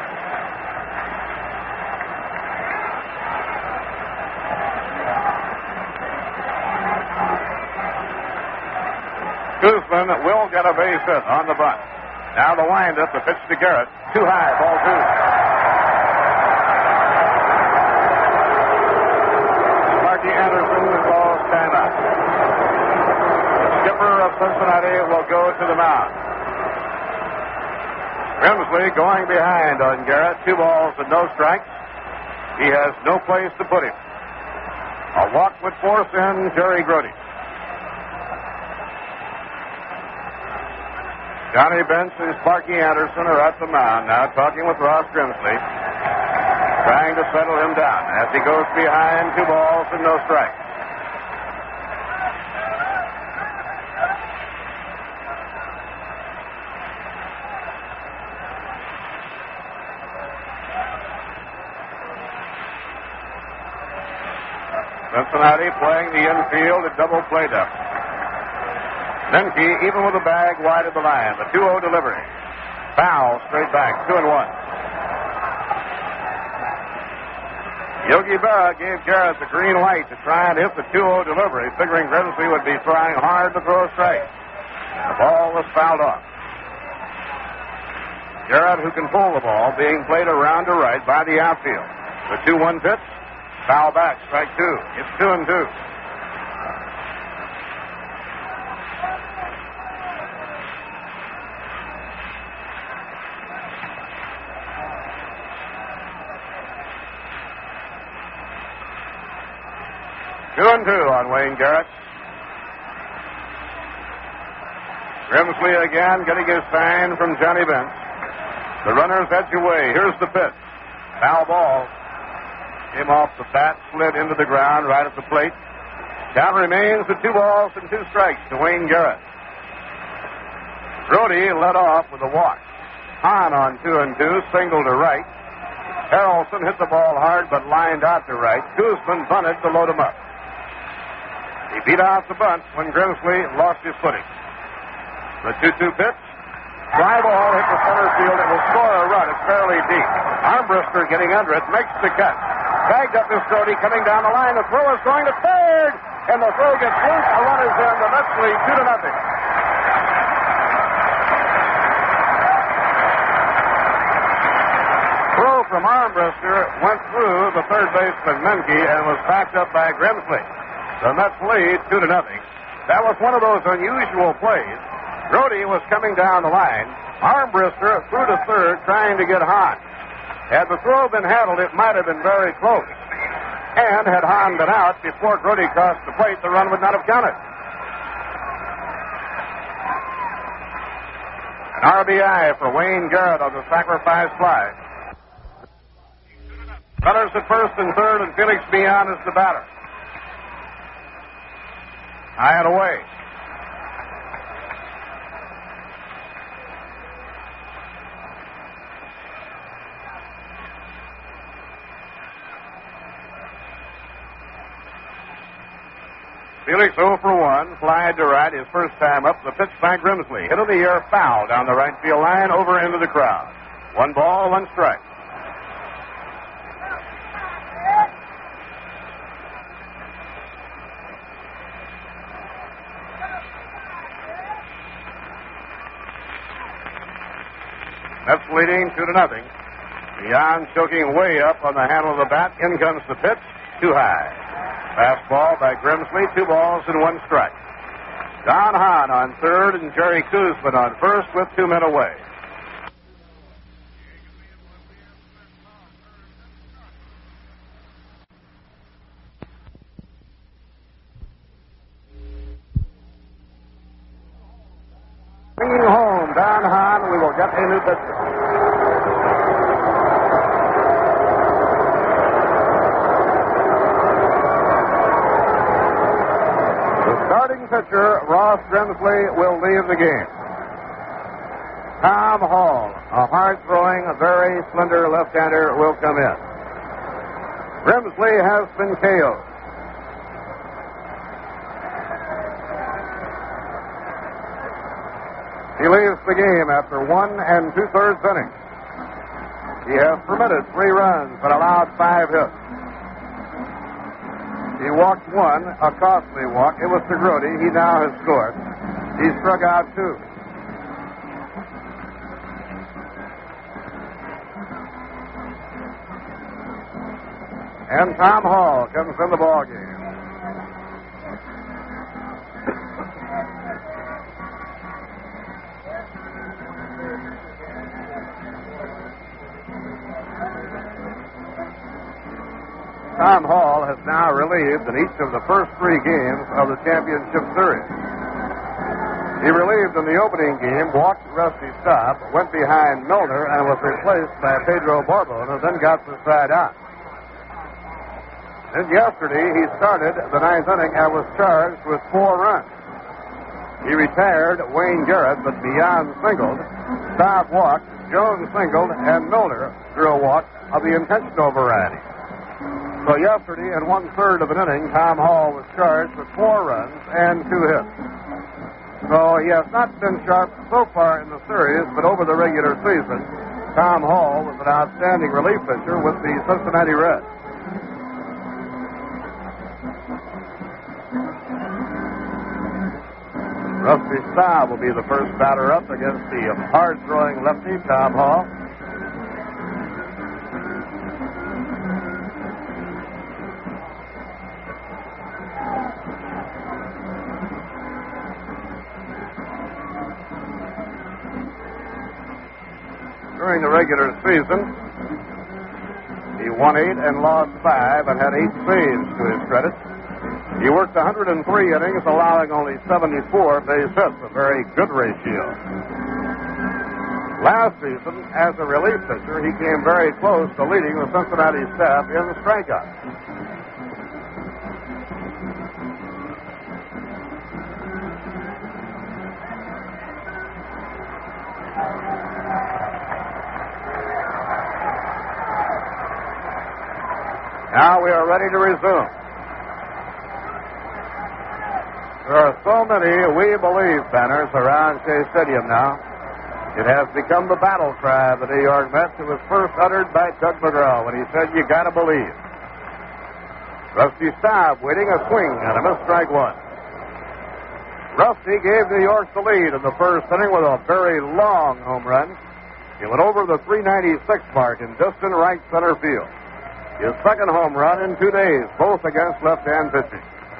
Guzman will get a base hit on the bunt. Now the windup, the pitch to Garrett. Too high, ball two. Sparky Anderson calls timeout. The skipper of Cincinnati will go to the mound. Grimsley going behind on Garrett. 2 balls and no strikes. He has no place to put him. A walk would force in Jerry Grody. Johnny Bench and Sparky Anderson are at the mound now, talking with Ross Grimsley, trying to settle him down as he goes behind. 2 balls and no strikes. Cincinnati playing the infield at double play depth. Menke, even with the bag wide of the line, the 2-0 delivery. Foul, straight back, 2-1. Yogi Berra gave Garrett the green light to try and hit the 2-0 delivery, figuring Grimsley would be trying hard to throw a strike. The ball was fouled off. Garrett, who can pull the ball, being played around to right by the outfield. The 2-1 pitch, foul back, strike 2. It's 2-2. On Wayne Garrett. Grimsley again getting his sign from Johnny Bench. The runner's edge away. Here's the pitch. Foul ball. Came off the bat, slid into the ground right at the plate. Count remains at 2 balls and 2 strikes to Wayne Garrett. Grody led off with a walk. Hahn on 2-2, single to right. Harrelson hit the ball hard but lined out to right. Guzman bunted to load him up. He beat out the bunt when Grimsley lost his footing. The 2-2 pitch. Fly ball hit the center field. It will score a run. It's fairly deep. Armbruster getting under it, makes the catch. Bagged up is Grody coming down the line. The throw is going to third, and the throw gets loose. A run is in. The Mets lead 2-0. Throw from Armbruster went through the third baseman Menke and was backed up by Grimsley. The Mets lead 2-0. That was one of those unusual plays. Grody was coming down the line. Armbruster threw to third, trying to get Hahn. Had the throw been handled, it might have been very close. And had Hahn been out before Grody crossed the plate, the run would not have counted. An RBI for Wayne Garrett on the sacrifice fly. Runners at first and third, and Felix Millan is the batter. High and away. Felix 0 for 1, fly to right, his first time up. The pitch by Grimsley. Hit of the air, foul down the right field line, over into the crowd. 1 ball, 1 strike. Mets leading 2-0. Leon choking way up on the handle of the bat. In comes the pitch. Too high. Fastball by Grimsley. 2 balls and 1 strike. Don Hahn on third and Jerry Koosman on first with 2 men away. Bringing home Don Hahn. We will get a new pitcher. Starting pitcher, Ross Grimsley, will leave the game. Tom Hall, a hard-throwing, very slender left-hander, will come in. Grimsley has been KO'd. He leaves the game after 1 2/3 innings. He has permitted 3 runs but allowed 5 hits. He walked 1, a costly walk. It was to Grody. He now has scored. He struck out 2. And Tom Hall comes in the ballgame. Tom Hall has now relieved in each of the first 3 games of the championship series. He relieved in the opening game, walked Rusty Staub, went behind Milner, and was replaced by Pedro Borbon, who then got the side out. And yesterday, he started the 9th inning and was charged with 4 runs. He retired Wayne Garrett, but beyond singled. Staub walked, Jones singled, and Milner drew a walk of the intentional variety. So yesterday, in 1/3 of an inning, Tom Hall was charged with 4 runs and 2 hits. So he has not been sharp so far in the series, but over the regular season, Tom Hall was an outstanding relief pitcher with the Cincinnati Reds. Rusty Staub will be the first batter up against the hard-throwing lefty, Tom Hall. During the regular season, he won 8 and lost 5 and had 8 saves to his credit. He worked 103 innings, allowing only 74 base hits, a very good ratio. Last season, as a relief pitcher, he came very close to leading the Cincinnati staff in strikeouts. Now we are ready to resume. There are so many "We Believe" banners around Shea Stadium now. It has become the battle cry of the New York Mets. It was first uttered by Tug McGraw when he said, "You gotta believe." Rusty Staub waiting a swing and a missed strike 1. Rusty gave New York the lead in the first inning with a very long home run. He went over the 396 mark in distant right center field. His second home run in 2 days, both against left-hand pitching.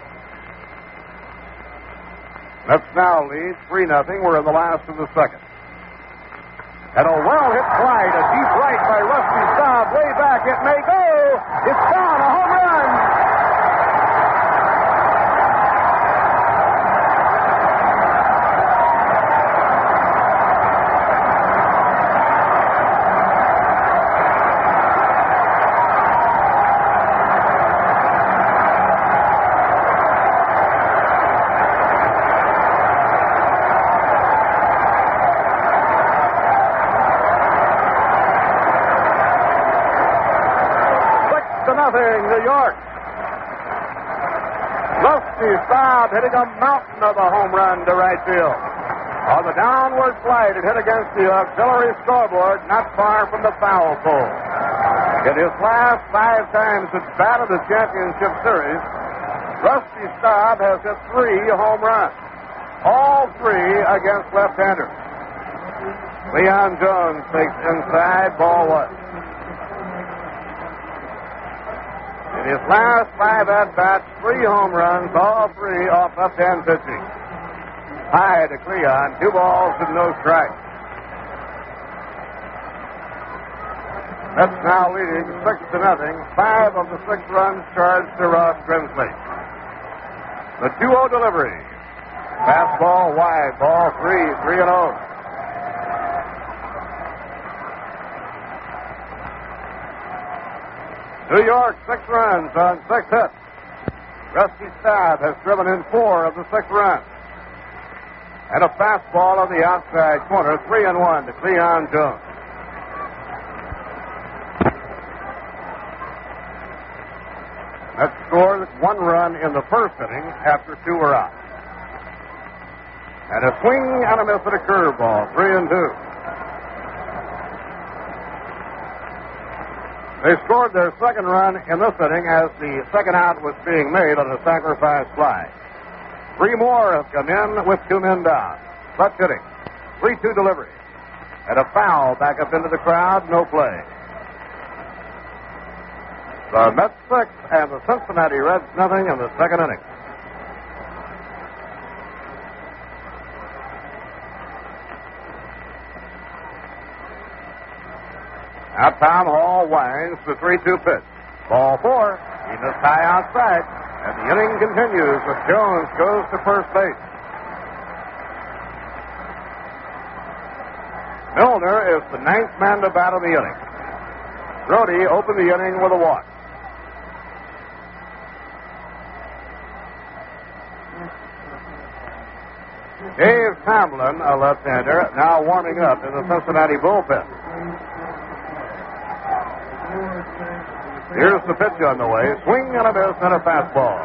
Mets now lead 3-0. We're in the last of the second. And a well-hit fly to deep right by Rusty Staub. Way back, it may go. It's gone, a home run. New York. Rusty Staub hitting a mountain of a home run to right field. On the downward slide, it hit against the auxiliary scoreboard not far from the foul pole. In his last 5 times at bat of the championship series, Rusty Staub has hit 3 home runs. All 3 against left-handers. Leon Jones takes inside, ball 1. In his last 5 at-bats, 3 home runs, all 3 off left-hand pitching. High to Cleon, 2 balls and no strikes. Mets now leading 6-0. 5 of the 6 runs charged to Ross Grimsley. The 2-0 delivery. Fastball wide, ball 3-0. New York, 6 runs on 6 hits. Rusty Staub has driven in 4 of the 6 runs. And a fastball on the outside corner, 3-1 to Cleon Jones. That scored 1 run in the first inning after 2 were out. And a swing and a miss at a curveball, 3-2. They scored their second run in this inning as the second out was being made on a sacrifice fly. 3 more have come in with 2 men down. Clutch hitting. 3-2 delivery. And a foul back up into the crowd, no play. The Mets 6 and the Cincinnati Reds nothing in the second inning. Now Tom Hall winds the 3-2 pitch. Ball 4. He missed high outside. And the inning continues as Jones goes to first base. Milner is the 9th man to bat of the inning. Brody opened the inning with a walk. Dave Tomlin, a left-hander, now warming up in the Cincinnati bullpen. Here's the pitch on the way. Swing and a miss and a fastball.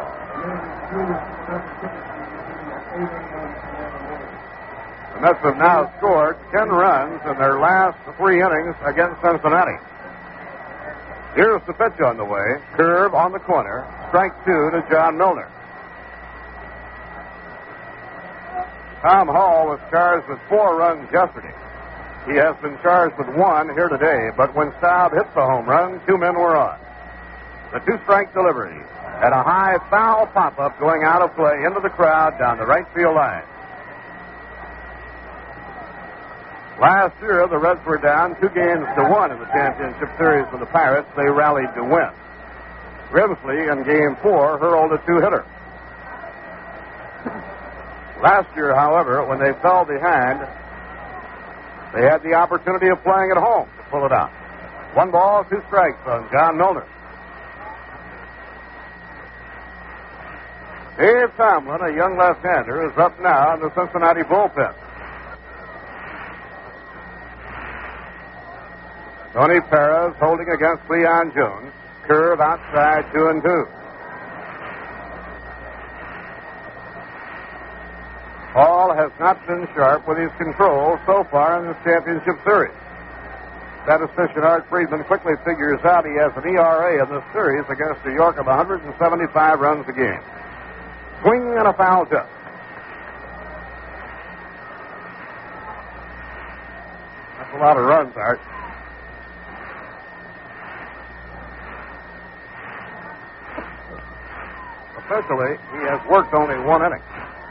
The Mets have now scored 10 runs in their last 3 innings against Cincinnati. Here's the pitch on the way. Curve on the corner. Strike 2 to John Milner. Tom Hall was charged with 4 runs yesterday. He has been charged with 1 here today, but when Staub hit the home run, 2 men were on. The 2-strike delivery and a high foul pop-up going out of play into the crowd down the right field line. Last year, the Reds were down 2-1 in the championship series with the Pirates. They rallied to win. Grimsley in Game 4 hurled a 2-hitter. Last year, however, when they fell behind, they had the opportunity of playing at home to pull it out. 1 ball, 2 strikes on John Milner. Dave Tomlin, a young left-hander, is up now in the Cincinnati bullpen. Tony Perez holding against Cleon Jones. Curve outside, 2-2. Hall has not been sharp with his control so far in this championship series. Statistician Art Friedman quickly figures out he has an ERA in this series against New York of 175 runs a game. Swing and a foul tip. That's a lot of runs, Art. Officially, he has worked only 1 inning.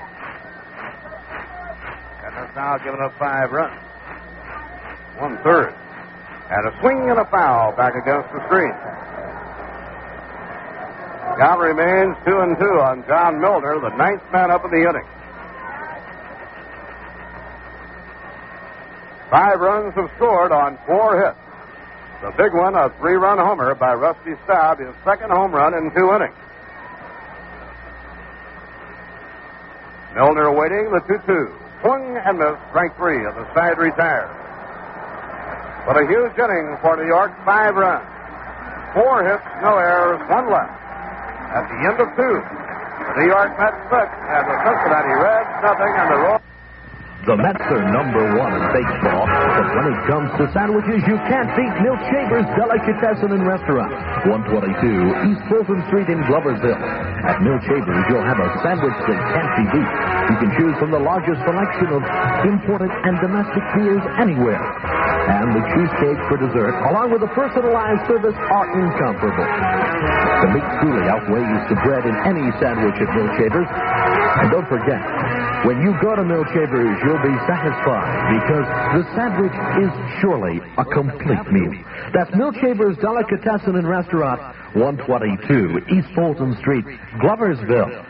And has now given up 5 runs. 1/3. And a swing and a foul back against the screen. Count remains 2-2 on John Milner, the 9th man up in the inning. 5 runs have scored on 4 hits. The big one, a 3-run homer by Rusty Staub, his 2nd home run in 2 innings. Milner waiting, the 2-2. Swung and missed, strike 3, and the side retired. But a huge inning for New York, 5 runs. 4 hits, no errors, 1 left. At the end of 2, the New York Mets 6 and the Cincinnati Reds nothing, and the Royals. The Mets are number 1 in baseball, but when it comes to sandwiches, you can't beat Milt Schaefer's Delicatessen and Restaurant, 122 East Fulton Street in Gloversville. At Milt Schaefer's, you'll have a sandwich that can't be beat. You can choose from the largest selection of imported and domestic beers anywhere. and the cheesecake for dessert, along with the personalized service, are incomparable. The meat truly outweighs the bread in any sandwich at Milkshavers. And don't forget, when you go to Milkshavers, you'll be satisfied because the sandwich is surely a complete meal. That's Milkshavers Delicatessen and Restaurant, 122 East Fulton Street, Gloversville.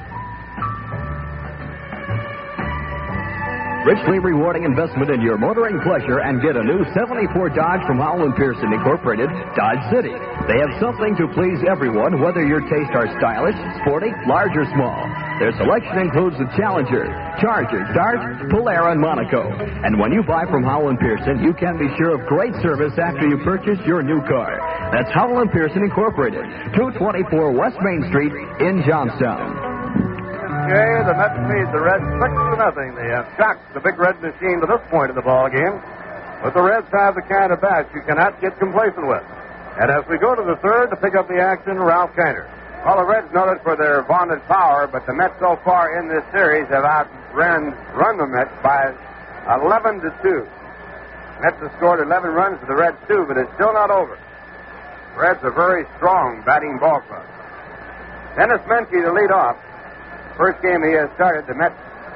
Richly rewarding investment in your motoring pleasure and get a new 74 Dodge from Howell & Pearson Incorporated, Dodge City. They have something to please everyone, whether your tastes are stylish, sporty, large, or small. Their selection includes the Challenger, Charger, Dart, Polara, and Monaco. And when you buy from Howell & Pearson, you can be sure of great service after you purchase your new car. That's Howell & Pearson Incorporated, 224 West Main Street in Johnstown. Okay, the Mets lead the Reds 6-0. They have shocked the Big Red Machine to this point in the ball game. But the Reds have the kind of bats you cannot get complacent with. And as we go to the third to pick up the action, Ralph Kiner. Well, the Reds noted for their vaunted power, but the Mets so far in this series have run the Mets by 11-2. Mets have scored 11 runs to the Reds 2, but it's still not over. The Reds are very strong batting ball club. Dennis Menke to lead off. First game he has started, the Mets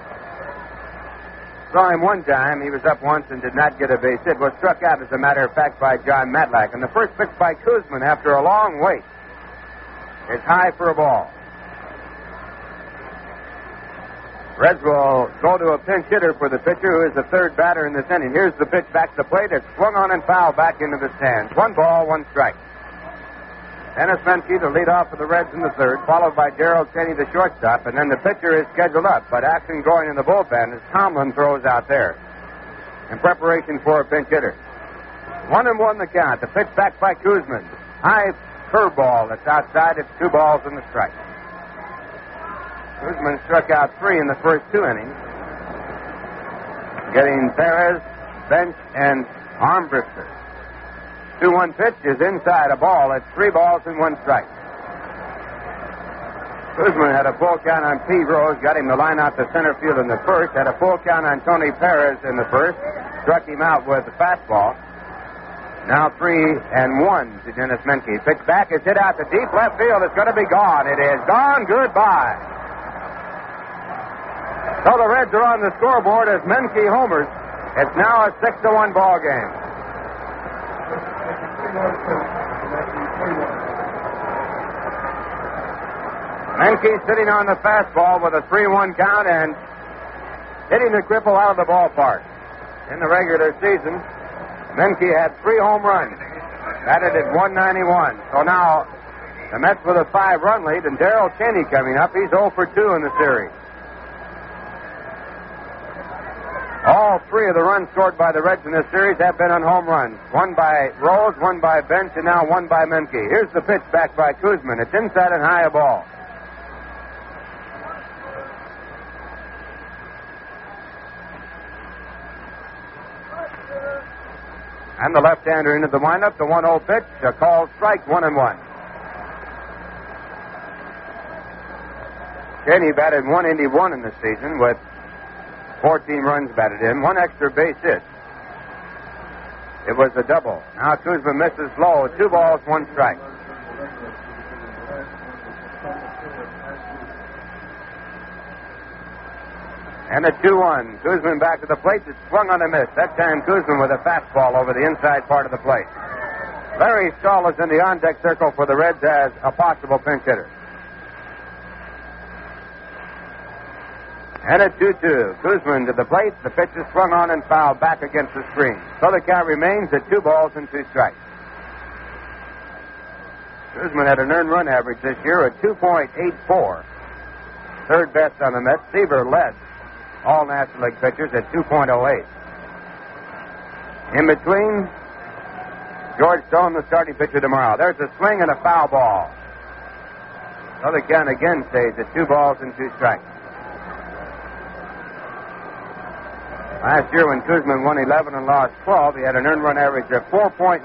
saw him one time. He was up once and did not get a base hit. Was struck out, as a matter of fact, by John Matlack. And the first pitch by Koosman after a long wait is high for a ball. Reds will go to a pinch hitter for the pitcher, who is the third batter in this inning. Here's the pitch back to the plate. It's swung on and fouled back into the stands. 1 ball, 1 strike. Dennis Menke to lead off for the Reds in the third, followed by Darrell Cheney, the shortstop, and then the pitcher is scheduled up. But action going in the bullpen as Tomlin throws out there in preparation for a pinch hitter. 1-1 the count. The pitch back by Koosman. High curveball that's outside. It's 2 balls and a strike. Koosman struck out 3 in the first 2 innings, getting Perez, Bench, and Armbrister. 2-1 pitch is inside a ball. It's 3 balls and 1 strike. Koosman had a full count on P. Rose, got him to line out to center field in the first, had a full count on Tony Perez in the first, struck him out with the fastball. Now 3-1 to Dennis Menke. Pitch back is hit out to deep left field. It's going to be gone. It is gone. Goodbye. So the Reds are on the scoreboard as Menke homers. It's now a 6-1 ball game. Menke sitting on the fastball with a 3-1 count and hitting the cripple out of the ballpark. In the regular season, Menke had 3 home runs, batted at .191. So now the Mets with a 5-run lead, and Darrell Cheney coming up. He's 0 for 2 in the series. All 3 of the runs scored by the Reds in this series have been on home runs. 1 by Rose, 1 by Bench, and now 1 by Menke. Here's the pitch back by Koosman. It's inside and high a ball. And the left-hander into the windup. The 1-0 pitch, a called strike, 1-1. Cheney batted .181 in the season with 14 runs batted in, 1 extra base hit. It was a double. Now Koosman misses low. 2 balls, 1 strike. And a 2-1. Koosman back to the plate. It's swung on a miss. That time Koosman with a fastball over the inside part of the plate. Larry Stahl is in the on-deck circle for the Reds as a possible pinch hitter. And a 2-2. Koosman to the plate. The pitch is swung on and fouled back against the screen. So the count remains at 2 balls and 2 strikes. Koosman had an earned run average this year of 2.84. Third best on the Mets. Seaver led all National League pitchers at 2.08. In between, George Stone, the starting pitcher tomorrow. There's a swing and a foul ball. So the count again stays at 2 balls and 2 strikes. Last year when Koosman won 11 and lost 12, he had an earned run average of 4.14.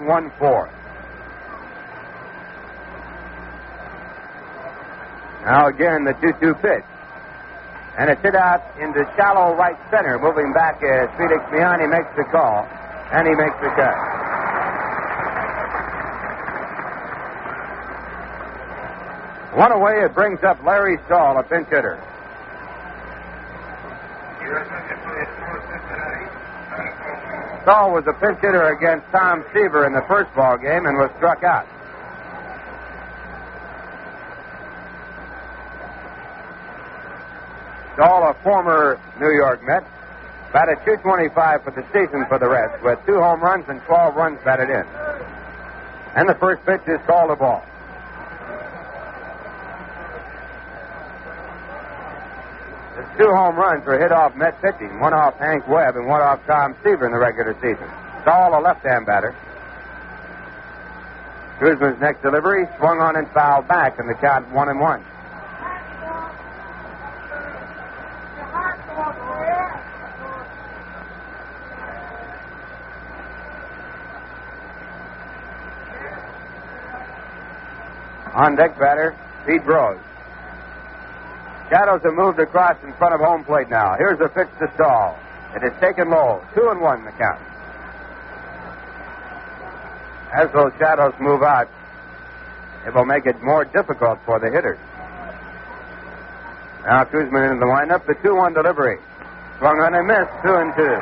Now again, the 2-2 pitch. And it's hit out into shallow right center. Moving back as Felix Miani makes the call. And he makes the catch. One away, it brings up Larry Stahl, a pinch hitter. Stahl was a pinch hitter against Tom Seaver in the first ball game and was struck out. Stahl, a former New York Met, batted .225 for the season for the Reds, with 2 home runs and 12 runs batted in. And the first pitch is called a ball. The 2 home runs were hit off Met pitching, one off Hank Webb and one off Tom Seaver in the regular season. Stahl, a left-hand batter. Guzman's next delivery swung on and fouled back, and the count 1-1. On deck batter, Pete Rose. Shadows have moved across in front of home plate now. Here's the pitch to Stahl. It is taken low. 2-1 the count. As those shadows move out, it will make it more difficult for the hitters. Now Kuzman into the windup. The 2-1 delivery. Swung on and missed. 2-2.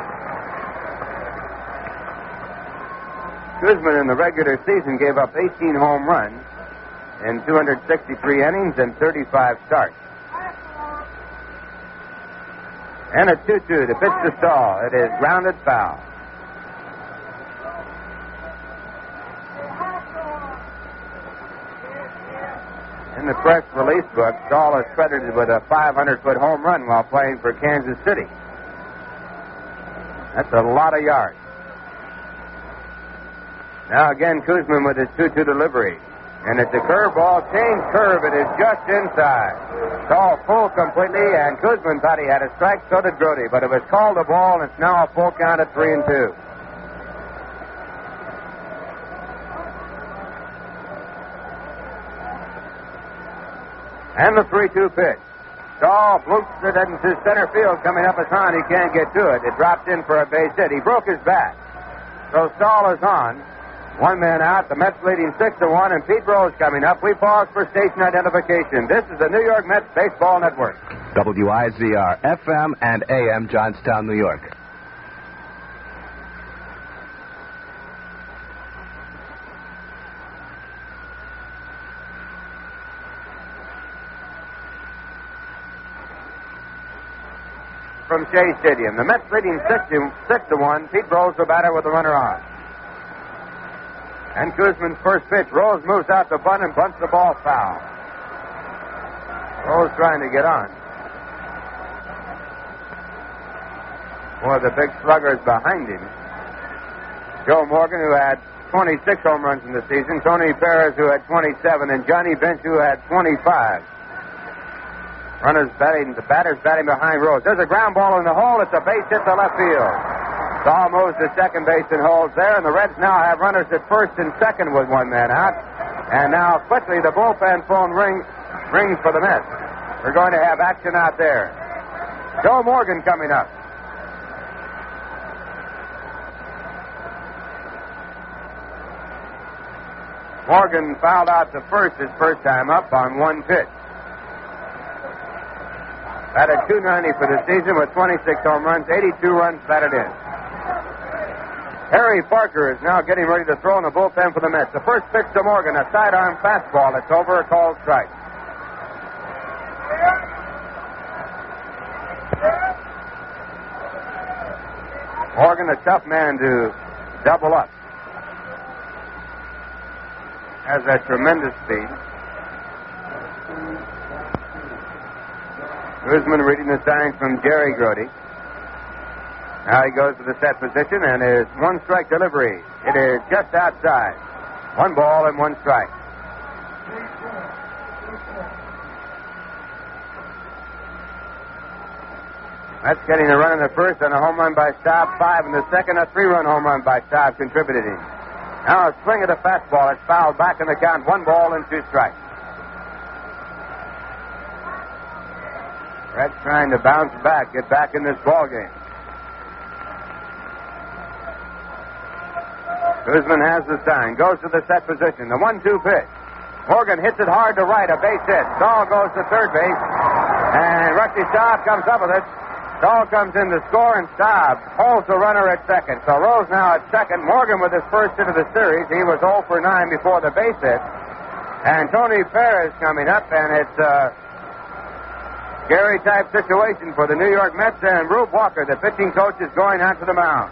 Kuzman in the regular season gave up 18 home runs in 263 innings and 35 starts. And a 2-2 to pitch to Stahl. It is grounded foul. In the press release book, Stahl is credited with a 500-foot home run while playing for Kansas City. That's a lot of yards. Now again, Kuzman with his 2-2 delivery. And it's a curveball, change curve. It is just inside. Stahl full completely, and Kuzman thought he had a strike, so did Grote. But it was called a ball, and it's now a full count at 3-2. And the 3-2 pitch. Stahl flukes it into center field, coming up as on. He can't get to it. It dropped in for a base hit. He broke his bat. So Stahl is on. 1 man out. The Mets leading 6-1, and Pete Rose coming up. We pause for station identification. This is the New York Mets Baseball Network. WIZR, FM and AM, Johnstown, New York. From Shea Stadium. The Mets leading 6-1. Pete Rose, the batter, with the runner on. And Kuzman's first pitch. Rose moves out the bunt and bunts the ball foul. Rose trying to get on. One of the big sluggers behind him. Joe Morgan, who had 26 home runs in the season. Tony Perez, who had 27. And Johnny Bench, who had 25. The batter's batting behind Rose. There's a ground ball in the hole. It's a base hit to left field. Stahl moves to second base and holds there, and the Reds now have runners at first and second with 1 man out. And now quickly the bullpen phone rings for the Mets. We're going to have action out there. Joe Morgan coming up. Morgan fouled out to first his first time up on 1 pitch. Batted .290 for the season with 26 home runs, 82 runs batted in. Harry Parker is now getting ready to throw in the bullpen for the Mets. The first pitch to Morgan, a sidearm fastball. It's over, a called strike. Morgan, a tough man to double up. Has a tremendous speed. Guzman reading the signs from Jerry Grote. Now he goes to the set position, and his 1-strike delivery. It is just outside. 1 ball and 1 strike. That's getting a run in the first and a home run by Staub. 5 in the second, a 3-run home run by Staub contributed him. Now a swing at a fastball. It's fouled back in the count. 1 ball and 2 strikes. Reds trying to bounce back, get back in this ball game. Kuzman has the sign, goes to the set position. The 1-2 pitch. Morgan hits it hard to right, a base hit. Stahl goes to third base, and Rusty Staub comes up with it. Stahl comes in to score, and Staub holds the runner at second. So Rose now at second. Morgan with his first hit of the series. He was 0 for 9 before the base hit. And Tony Perez coming up, and it's a Gary-type situation for the New York Mets, and Rube Walker, the pitching coach, is going out to the mound.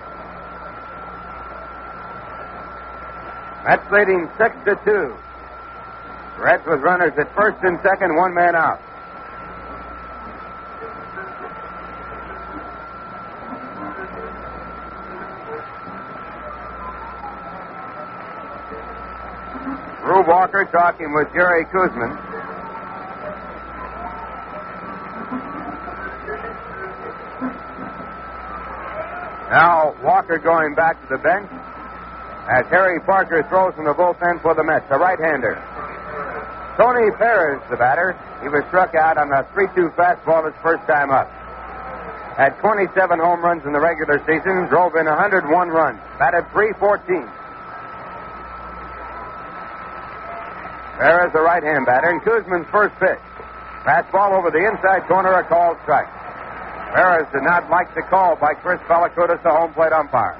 Mets leading 6-2. Reds with runners at first and second, one man out. Rube Walker talking with Jerry Kuzman. Now Walker going back to the bench as Harry Parker throws from the bullpen for the Mets, a right-hander. Tony Perez, the batter. He was struck out on a 3-2 fastball his first time up. Had 27 home runs in the regular season, drove in 101 runs, batted .314. Perez, the right-hand batter, and Kuzman's first pitch. Fastball over the inside corner, a called strike. Perez did not like the call by Chris Balakutis, the home plate umpire.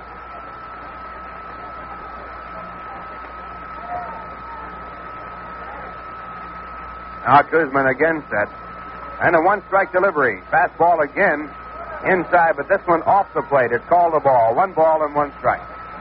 Now Kuzman again set. And a one-strike delivery. Fastball again inside, but this one off the plate. It's called a ball. 1 ball and 1 strike.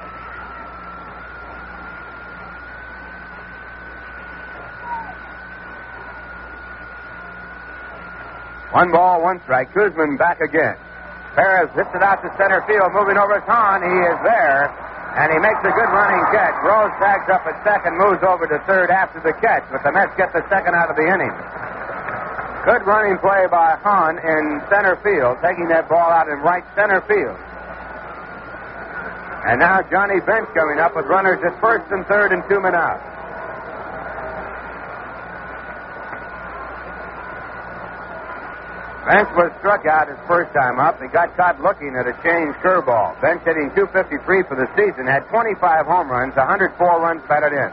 One ball, 1 strike. Kuzman back again. Perez hits it out to center field. Moving over to Hahn. He is there. And he makes a good running catch. Rose tags up at second, moves over to third after the catch, but the Mets get the second out of the inning. Good running play by Hahn in center field, taking that ball out in right center field. And now Johnny Bench coming up with runners at first and third and 2 men out. Bench was struck out his first time up. He got caught looking at a changed curveball. Bench hitting .253 for the season, had 25 home runs, 104 runs batted in.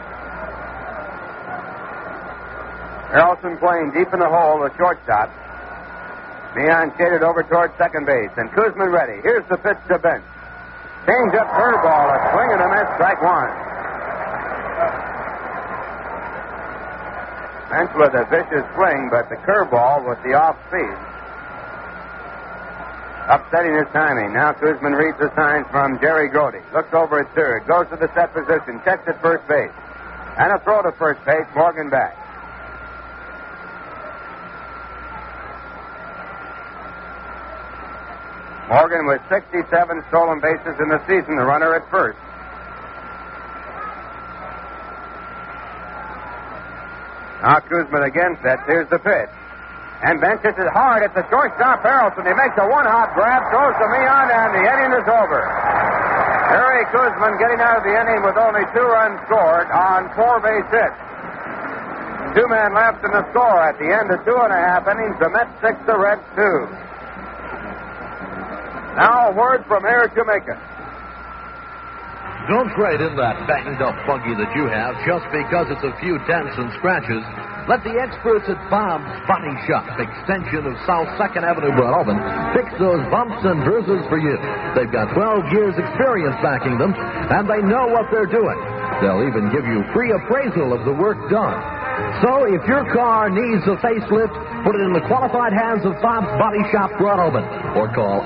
Harrelson playing deep in the hole, the shortstop. Meehan shaded over towards second base, and Kuzman ready. Here's the pitch to Bench. Change up curveball, a swing and a miss, strike 1. Bench with a vicious swing, but the curveball with the off speed. Upsetting his timing. Now Kuzman reads the signs from Jerry Grody. Looks over at third. Goes to the set position. Checks at first base. And a throw to first base. Morgan back. Morgan with 67 stolen bases in the season. The runner at first. Now Kuzman again sets. Here's the pitch. And Bench hits it hard at the shortstop, Harrelson. He makes a one-hop grab, throws to Meehan, and the inning is over. Harry Kuzman getting out of the inning with only 2 runs scored on 4 base hits. 2 men left in the score at the end of 2.5 innings. The Mets 6, the Reds 2. Now a word from Air Jamaica. Don't trade in that banged-up buggy that you have just because it's a few dents and scratches. Let the experts at Bob's Body Shop, extension of South 2nd Avenue, Broadalbin, fix those bumps and bruises for you. They've got 12 years' experience backing them, and they know what they're doing. They'll even give you free appraisal of the work done. So if your car needs a facelift, put it in the qualified hands of Bob's Body Shop, Broadalbin, or call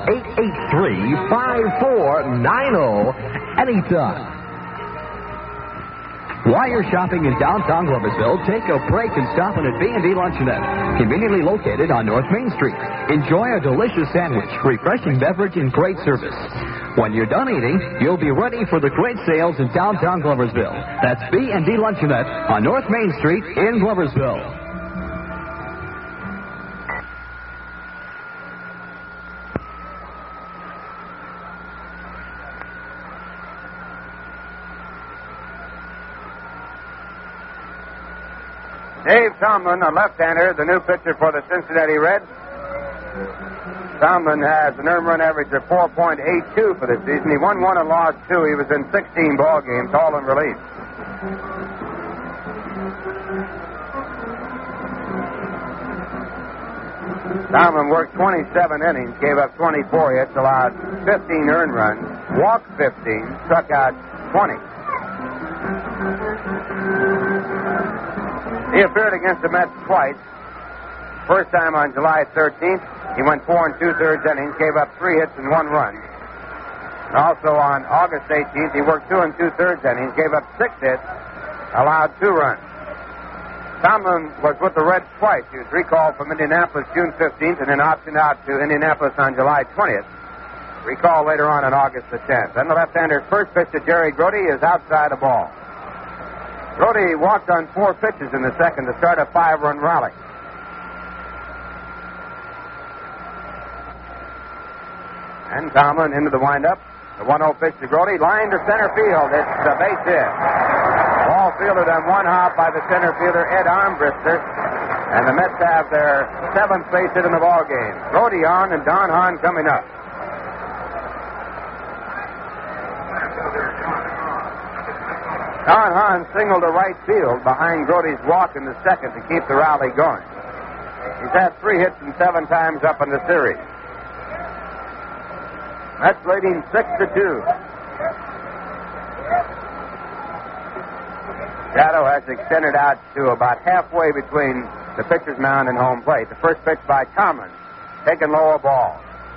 883-5490 anytime. While you're shopping in downtown Gloversville, take a break and stop in at B&D Luncheonette, conveniently located on North Main Street. Enjoy a delicious sandwich, refreshing beverage, and great service. When you're done eating, you'll be ready for the great sales in downtown Gloversville. That's B&D Luncheonette on North Main Street in Gloversville. Dave Tomlin, a left-hander, the new pitcher for the Cincinnati Reds. Tomlin has an earned run average of 4.82 for the season. He won 1 and lost 2. He was in 16 ball games, all in relief. Tomlin worked 27 innings, gave up 24 hits, allowed 15 earned runs, walked 15, struck out 20. He appeared against the Mets twice. First time on July 13th, he went 4 2/3 innings, gave up 3 hits and 1 run. And also on August 18th, he worked 2 2/3 innings, gave up 6 hits, allowed 2 runs. Tomlin was with the Reds twice. He was recalled from Indianapolis June 15th and then optioned out to Indianapolis on July 20th. Recalled later on August the 10th. Then the left-hander's first pitch to Jerry Grote is outside the ball. Grote walked on 4 pitches in the second to start a 5-run rally. And Tomlin into the windup. The 1-0 pitch to Grote, line to center field. It's a base hit. Ball fielded on 1 hop by the center fielder, Ed Armbruster. And the Mets have their 7th base hit in the ball game. Grote on and Don Hahn coming up. Don Hahn singled to right field behind Grote's walk in the second to keep the rally going. He's had 3 hits and 7 times up in the series. Mets leading 6-2. Shadow has extended out to about halfway between the pitcher's mound and home plate. The first pitch by Tomlin, taken low, a ball.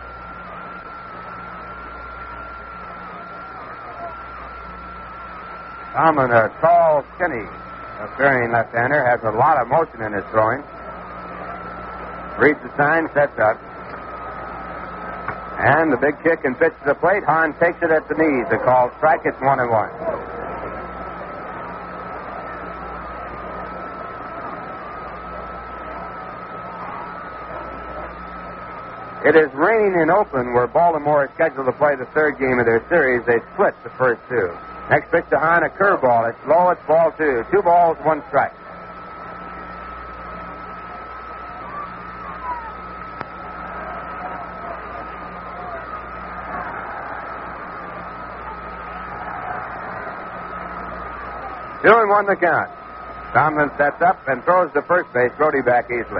Tomlin, a tall, skinny, appearing left-hander, has a lot of motion in his throwing. Reads the sign, sets up. And the big kick and pitch to the plate. Hahn takes it at the knees. A call strike. It's 1-1. It is raining in Oakland, where Baltimore is scheduled to play the 3rd game of their series. They split the first 2. Next pitch to Hahn, a curveball. It's low. It's ball 2. 2 balls, 1 strike. Two and 1 the count. Tomlin sets up and throws to first base. Grote back easily.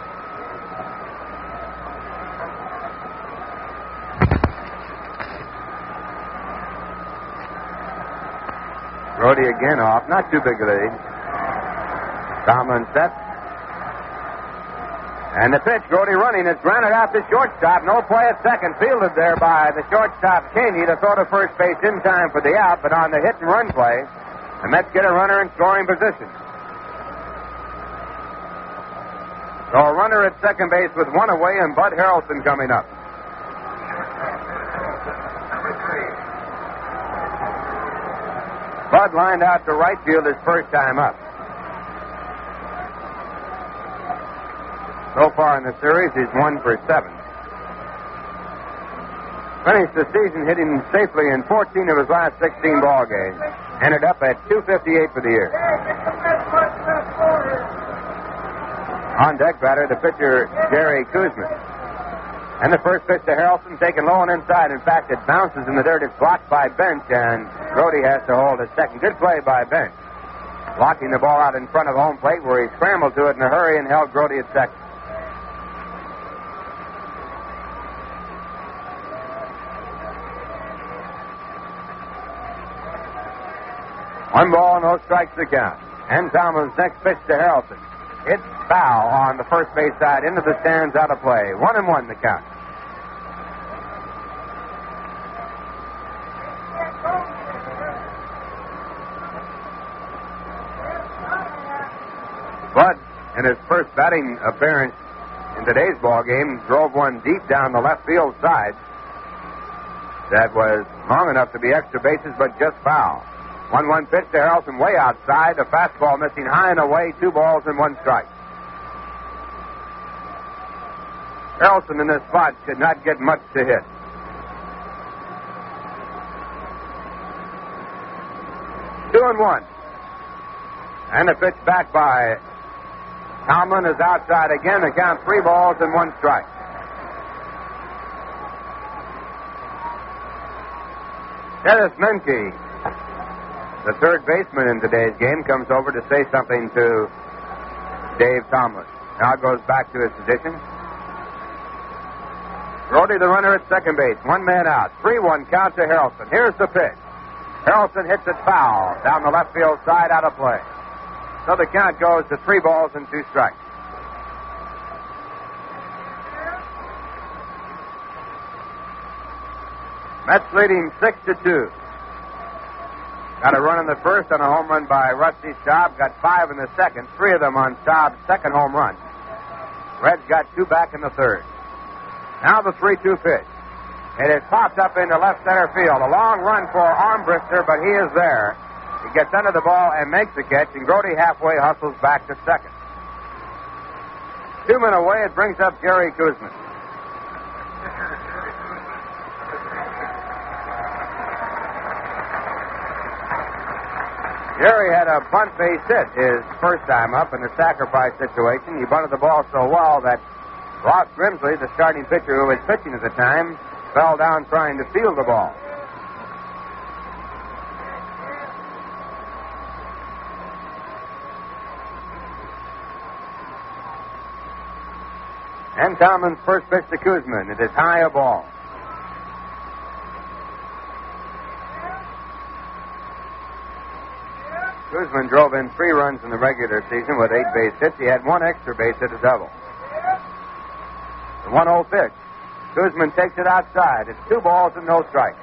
Grote again off. Not too big a lead. Tomlin sets. And the pitch, Grote running, is grounded out to shortstop. No play at second. Fielded there by the shortstop, Caney, to throw to first base in time for the out. But on the hit and run play, the Mets get a runner in scoring position. So a runner at second base with 1 away and Bud Harrelson coming up. Bud lined out to right field his first time up. So far in the series, he's 1 for 7. Finished the season hitting safely in 14 of his last 16 ball games. Ended up at .258 for the year. On deck batter, the pitcher, Jerry Kuzman. And the first pitch to Harrelson, taken low and inside. In fact, it bounces in the dirt. It's blocked by Bench, and Grote has to hold at second. Good play by Bench. Blocking the ball out in front of home plate, where he scrambled to it in a hurry and held Grote at second. One ball, no strikes to count. And Tomlin's next pitch to Harrelson. It's foul on the first base side, into the stands, out of play. 1-1 the count. Bud, in his first batting appearance in today's ball game, drove one deep down the left field side. That was long enough to be extra bases, but just foul. 1-1 pitch to Harrelson, way outside. The fastball missing high and away. 2 balls and 1 strike. Harrelson in this spot could not get much to hit. Two and 1. And the pitch back by Tomlin is outside again. The count 3 balls and 1 strike. Dennis Menke, the third baseman in today's game, comes over to say something to Dave Tomlin. Now goes back to his position. Brody, the runner at second base. One man out. 3-1 count to Harrelson. Here's the pitch. Harrelson hits it foul down the left field side, out of play. So the count goes to 3 balls and 2 strikes. Mets leading 6-2. Got a run in the first on a home run by Rusty Staub. Got 5 in the second. 3 of them on Staub's second home run. Reds got 2 back in the third. Now the 3-2 pitch. It is popped up into left center field. A long run for Armbruster, but he is there. He gets under the ball and makes the catch, and Grody halfway hustles back to second. 2 men away, it brings up Gary Kuzman. Gary had a bunt base hit his first time up in the sacrifice situation. He bunted the ball so well that Ross Grimsley, the starting pitcher who was pitching at the time, fell down trying to field the ball. And Tomlin's first pitch to Kuzman. It is high a ball. Kuzman drove in 3 runs in the regular season with 8 base hits. He had 1 extra base hit, a double. The 1-0 pitch. Kuzman takes it outside. It's 2 balls and no strikes.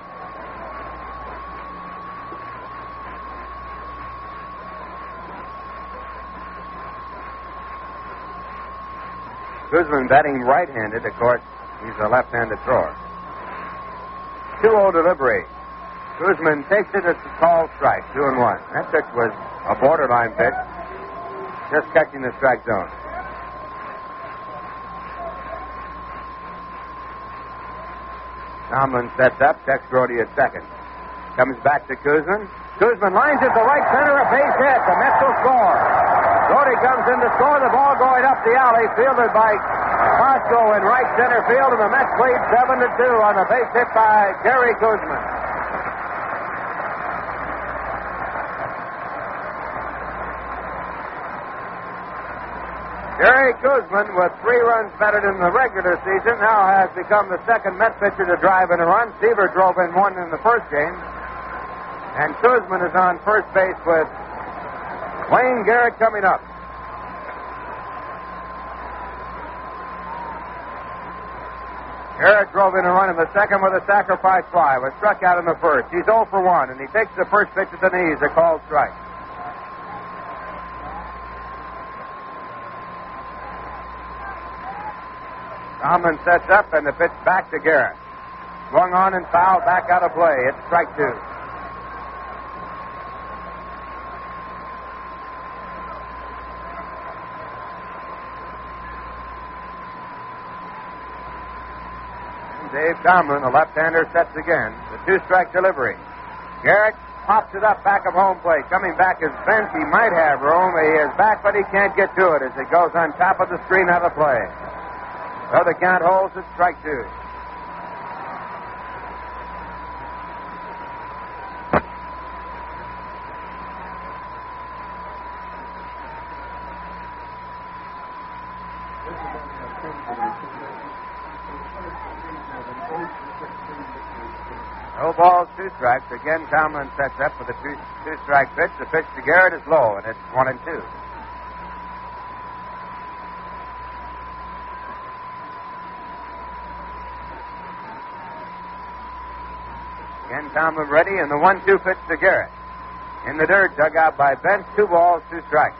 Kuzman batting right-handed. Of course, he's a left-handed thrower. 2-0 delivery. Kuzman takes it. It's a called strike. 2-1. That pitch was a borderline pitch. Just catching the strike zone. Tomlin sets up, checks Grody at second. Comes back to Kuzman. Kuzman lines it to right center, a base hit. The Mets will score. Grody comes in to score. The ball going up the alley, fielded by Costco in right center field, and the Mets lead 7-2 on the base hit by Gary Kuzman. Gary Kuzman, with 3 runs batted in the regular season, now has become the second Met pitcher to drive in a run. Seaver drove in 1 in the first game. And Kuzman is on first base with Wayne Garrett coming up. Garrett drove in a run in the second with a sacrifice fly. Was struck out in the first. He's 0 for 1, and he takes the first pitch at the knees, a called strike. Tomlin sets up, and the pitch back to Garrett. Swung on and fouled, back out of play. It's strike 2. And Dave Tomlin, the left-hander, sets again. The 2-strike delivery. Garrett pops it up back of home plate. Coming back is Bench. He might have room. He is back, but he can't get to it as it goes on top of the screen out of play. So the count holds at strike 2. No balls, 2 strikes. Again, Tomlin sets up with a 2-strike pitch. The pitch to Garrett is low, and it's 1-2. Again, Tomlin ready, and the 1-2 pitch to Garrett. In the dirt, dug out by Bench. 2 balls, 2 strikes.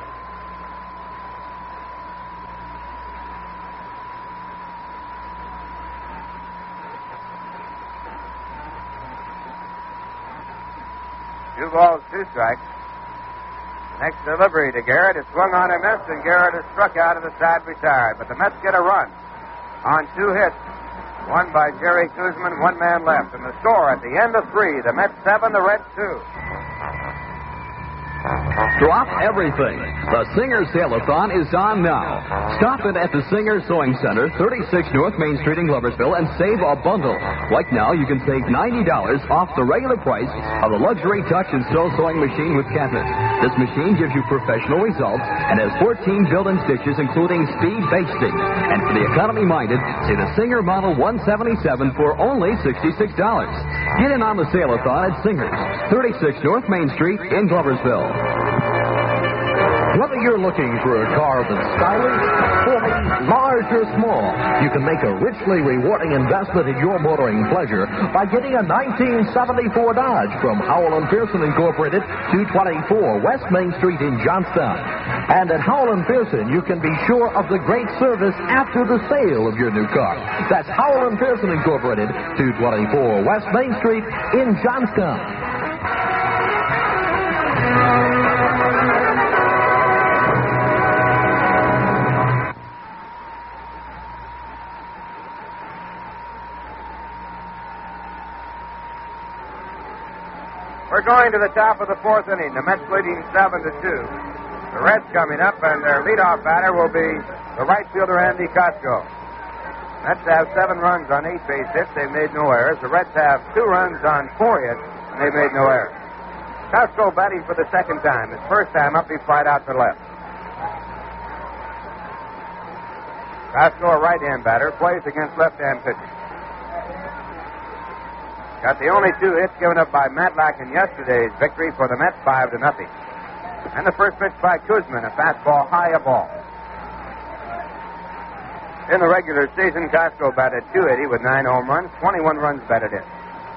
Two balls, 2 strikes. Next delivery to Garrett is swung on and missed, and Garrett is struck out of the side, retired. But the Mets get a run on 2 hits. 1 by Jerry Kuzman, 1 man left. And the score at the end of 3, the Mets 7, the Reds 2. Drop everything. The Singer Sale-a-thon is on now. Stop in at the Singer Sewing Center, 36 North Main Street in Gloversville, and save a bundle. Right now, you can save $90 off the regular price of the luxury touch and sew sewing machine with Cathett. This machine gives you professional results and has 14 built-in stitches, including speed basting. And for the economy-minded, see the Singer Model 177 for only $66. Get in on the sale-a-thon at Singer's, 36 North Main Street in Gloversville. Whether you're looking for a car that's stylish, sporty, large, or small, you can make a richly rewarding investment in your motoring pleasure by getting a 1974 Dodge from Howell & Pearson Incorporated, 224 West Main Street in Johnstown. And at Howell & Pearson, you can be sure of the great service after the sale of your new car. That's Howell & Pearson Incorporated, 224 West Main Street in Johnstown. We're going to the top of the fourth inning. The Mets leading 7-2. The Reds coming up, and their leadoff batter will be the right fielder, Andy Costco. Mets have 7 runs on 8 base hits. They've made no errors. The Reds have 2 runs on 4 hits, and they've made no errors. Costco batting for the second time. His first time up, he flied out to left. Costco, a right-hand batter, plays against left-hand pitchers. Got the only 2 hits given up by Matlack in yesterday's victory for the Mets, 5-0. And the first pitch by Kuzman, a fastball high a ball. In the regular season, Costco batted .280 with 9 home runs, 21 runs batted in.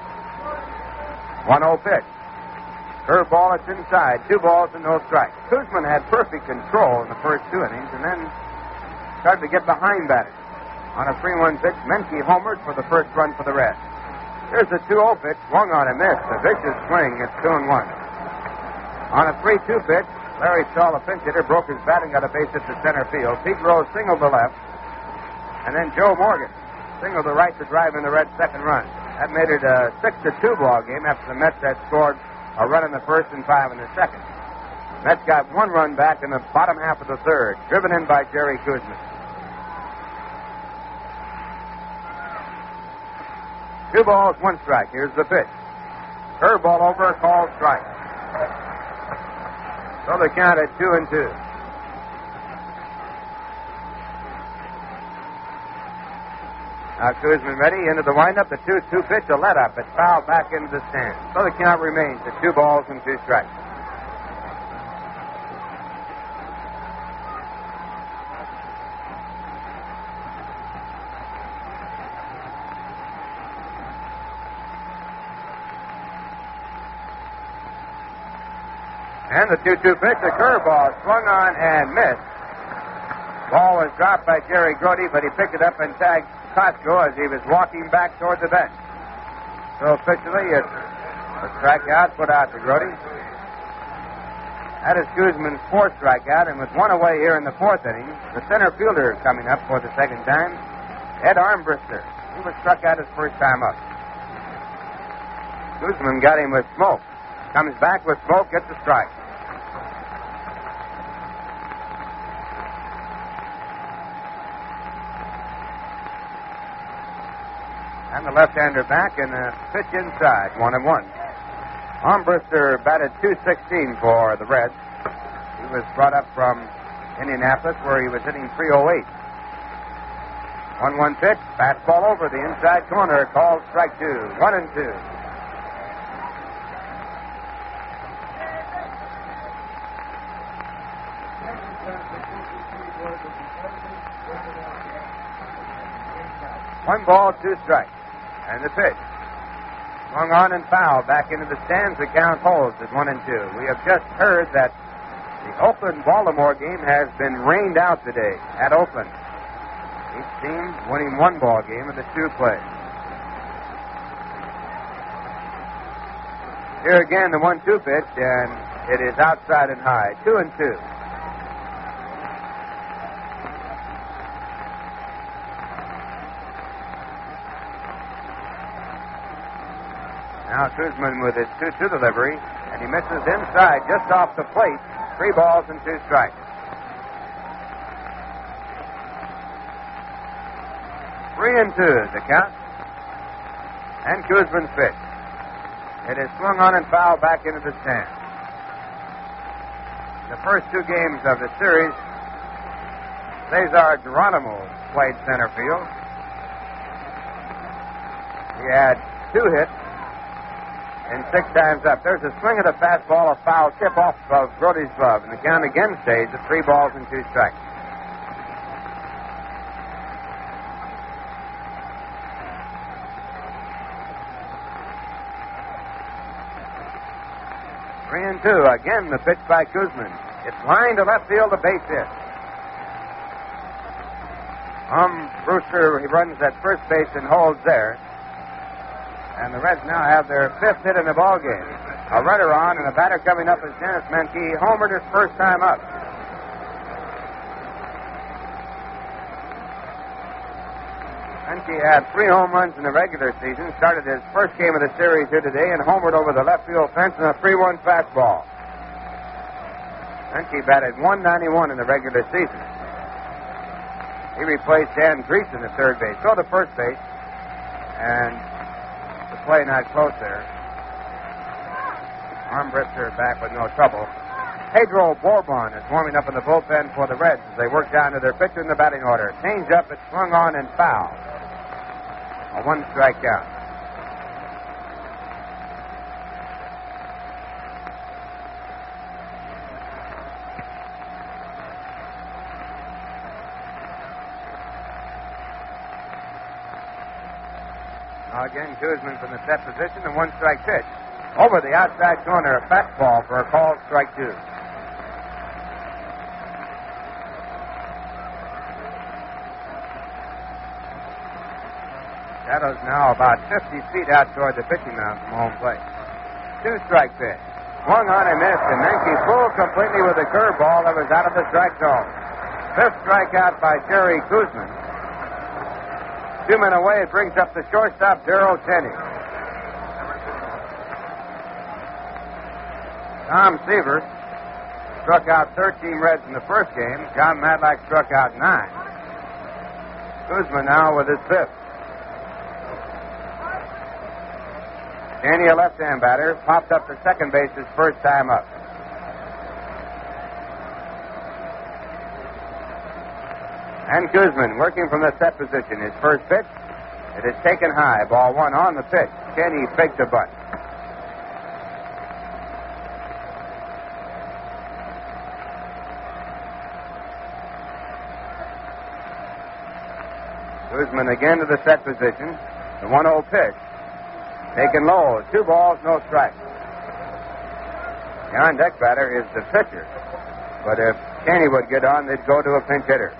1-0 pitch. Curveball, it's inside. 2 balls and no strikes. Kuzman had perfect control in the first 2 innings and then started to get behind batters. On a 3-1 pitch, Menke homered for the first run for the Reds. Here's a 2-0 pitch, swung on and missed. A vicious swing. It's 2-1. On a 3-2 pitch, Larry Stahl, a pinch hitter, broke his bat and got a base hit to center field. Pete Rose singled to left, and then Joe Morgan singled to right to drive in the Reds' second run. That made it a 6-2 ball game after the Mets had scored a run in the first and 5 in the second. Mets got 1 run back in the bottom half of the third, driven in by Jerry Kuzman. 2 balls, 1 strike. Here's the pitch. Curveball over, called strike. So the count at 2-2. Now Kuzman ready into the windup. The 2-2 pitch, a let up. It's fouled back into the stand. So the count remains at 2 balls and 2 strikes. And the 2-2 pitch, a curveball, swung on and missed. Ball was dropped by Jerry Grody, but he picked it up and tagged Costco as he was walking back toward the bench. So officially, it's a strikeout put out to Grody. That is Kuzman's 4th strikeout, and with 1 away here in the 4th inning, the center fielder coming up for the second time, Ed Armbruster. He was struck out his first time up. Kuzman got him with Smoke. Comes back with Smoke, gets a strike. And the left-hander back, and a pitch inside, 1-1. Armbruster batted .216 for the Reds. He was brought up from Indianapolis, where he was hitting .308. 1-1 pitch, fastball over the inside corner, called strike 2, 1-2. One ball, 2 strikes. And the pitch. Swung on and fouled back into the stands. The count holds at 1-2. We have just heard that the Oakland-Baltimore game has been rained out today at Oakland. Each team winning 1 ball game of the 2 plays. Here again, the 1-2 pitch, and it is outside and high. 2-2. Now Kuzman with his 2-2 delivery, and He misses inside, just off the plate. 3 balls and 2 strikes. 3-2 the count. And Kuzman's pitch. It is swung on and fouled back into the stand. The first 2 games of the series, Cesar Geronimo played center field. He had 2 hits and 6 times up. There's a swing of the fastball, a foul tip off of Brody's glove, and the count again stays at 3 balls and 2 strikes. Three and two. Again, the pitch by Kuzman. It's lined to left field, a base hit. Brewster, he runs at first base and holds there. And the Reds now have their 5th hit in the ball game. A runner on, and a batter coming up is Dennis Menke. He homered his first time up. Menke had 3 home runs in the regular season. Started his first game of the series here today and homered over the left field fence on a 3-1 fastball. Menke batted .191 in the regular season. He replaced Dan Dreesen at third base. Go to first base. And the play not close there. Armbruster back with no trouble. Pedro Bourbon is warming up in the bullpen for the Reds as they work down to their pitcher in the batting order. Change up, it's swung on and foul. A 1-strike count. Now again, Kuzman from the set position, a 1-strike pitch. Over the outside corner, a fastball for a called strike 2. Shadow's now about 50 feet out toward the pitching mound from home plate. 2-strike pitch. Swung on and missed, and Menke pulled completely with a curveball that was out of the strike zone. 5th strikeout by Jerry Kuzman. 2 men away, it brings up the shortstop, Darrell Tenney. Tom Seaver struck out 13 Reds in the first game. John Madlock struck out 9. Kuzman now with his 5th. Tenney, a left-hand batter, popped up to second base his first time up. And Kuzman working from the set position. His first pitch, it is taken high. Ball 1 on the pitch. Tenney faked a bunt. Kuzman again to the set position. The 1-0 pitch. Taken low. 2 balls, no strikes. The on-deck batter is the pitcher. But if Tenney would get on, they'd go to a pinch hitter.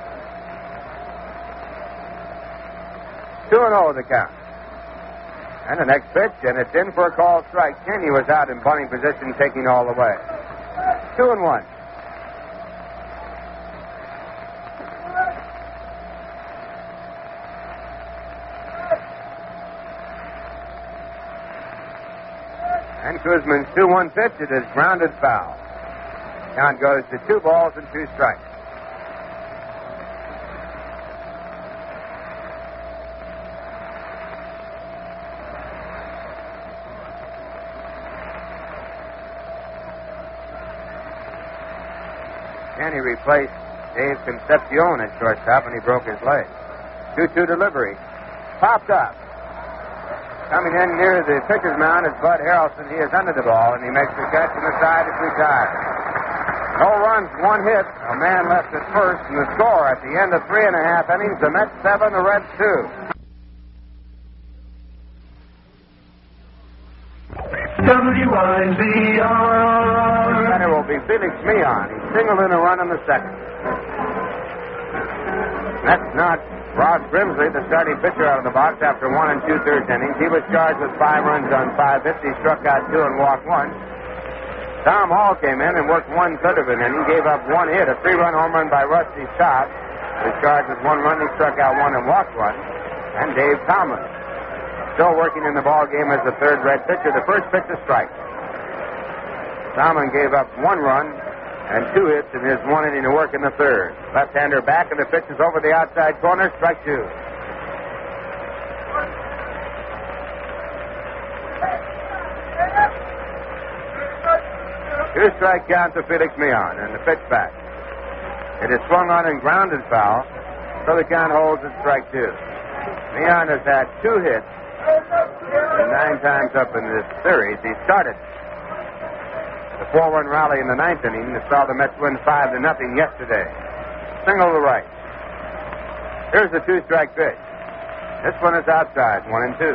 2-0 the count. And the next pitch, and it's in for a called strike. Tenney was out in bunting position, taking all the way. 2-1. And Kuzman's 2-1 pitch, it is grounded foul. Count goes to 2 balls and 2 strikes. Tenney replaced Dave Concepcion at shortstop when he broke his leg. 2-2 delivery. Popped up. Coming in near the pitcher's mound is Bud Harrelson. He is under the ball, and he makes the catch, and the side is retired. No runs, 1 hit. A man left at first, and the score at the end of 3.5 innings, the Mets 7, the Reds 2. WIZR. The center will be Felix Meehan. He singled in a run in the second. That's not Ross Grimsley, the starting pitcher, out of the box after 1 2/3 innings. He was charged with 5 runs on 5 hits. He struck out 2 and walked 1. Tom Hall came in and worked 1/3 of an inning. Gave up 1 hit, a 3-run home run by Rusty Scott. He was charged with 1 run. He struck out 1 and walked 1. And Dave Tomlin, still working in the ball game as the third Red pitcher. The first pitch, a strike. Salmon gave up 1 run and 2 hits in his 1 inning of work in the third. Left-hander back, and the pitch is over the outside corner. Strike 2. Two-strike count to Felix Meehan, and the pitch back. It is swung on and grounded foul, so the count holds at strike 2. Meehan has had 2 hits and 9 times up in this series. He started the 4-1 rally in the 9th inning that saw the Mets win 5-0 yesterday. Single to right. Here's the 2-strike pitch. This one is outside, 1-2.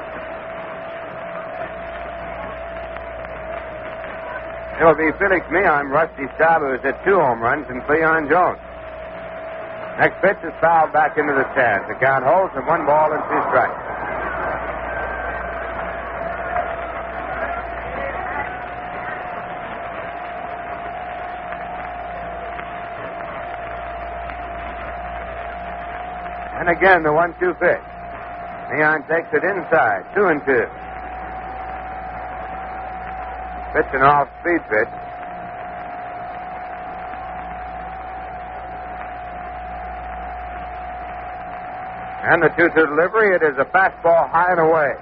It'll be Felix Meehan, Rusty Staub, who's hit 2 home runs, and Cleon Jones. Next pitch is fouled back into the stands. The count holds at 1 ball and 2 strikes. And again, the 1-2 pitch. Meehan takes it inside, 2-2. Pitch an off-speed pitch. And the 2-2 delivery, it is a fastball high and away.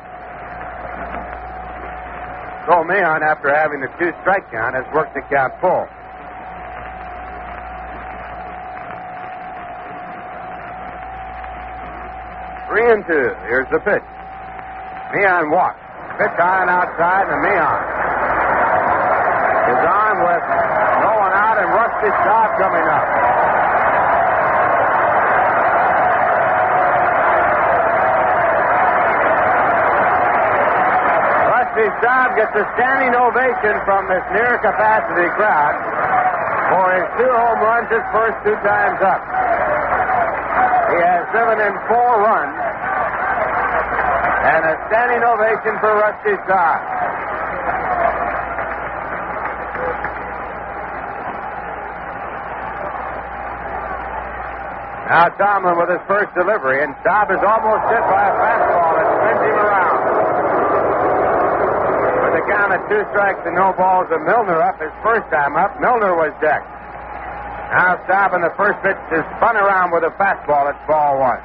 So Meehan, after having the 2-strike count, has worked the count full. Three and 2. Here's the pitch. Meehan walks. Pitch high and outside, and Meehan is on with no one out, and Rusty Staub coming up. Rusty Staub gets a standing ovation from this near-capacity crowd for his 2 home runs his first 2 times up. He has driven in 4 runs, and a standing ovation for Rusty Staub. Now Tomlin with his first delivery, and Staub is almost hit by a fastball that spins him around. With the count of 2 strikes and no balls of Milner up his first time up, Milner was decked. Now Staub in the first pitch is spun around with a fastball. It's ball 1.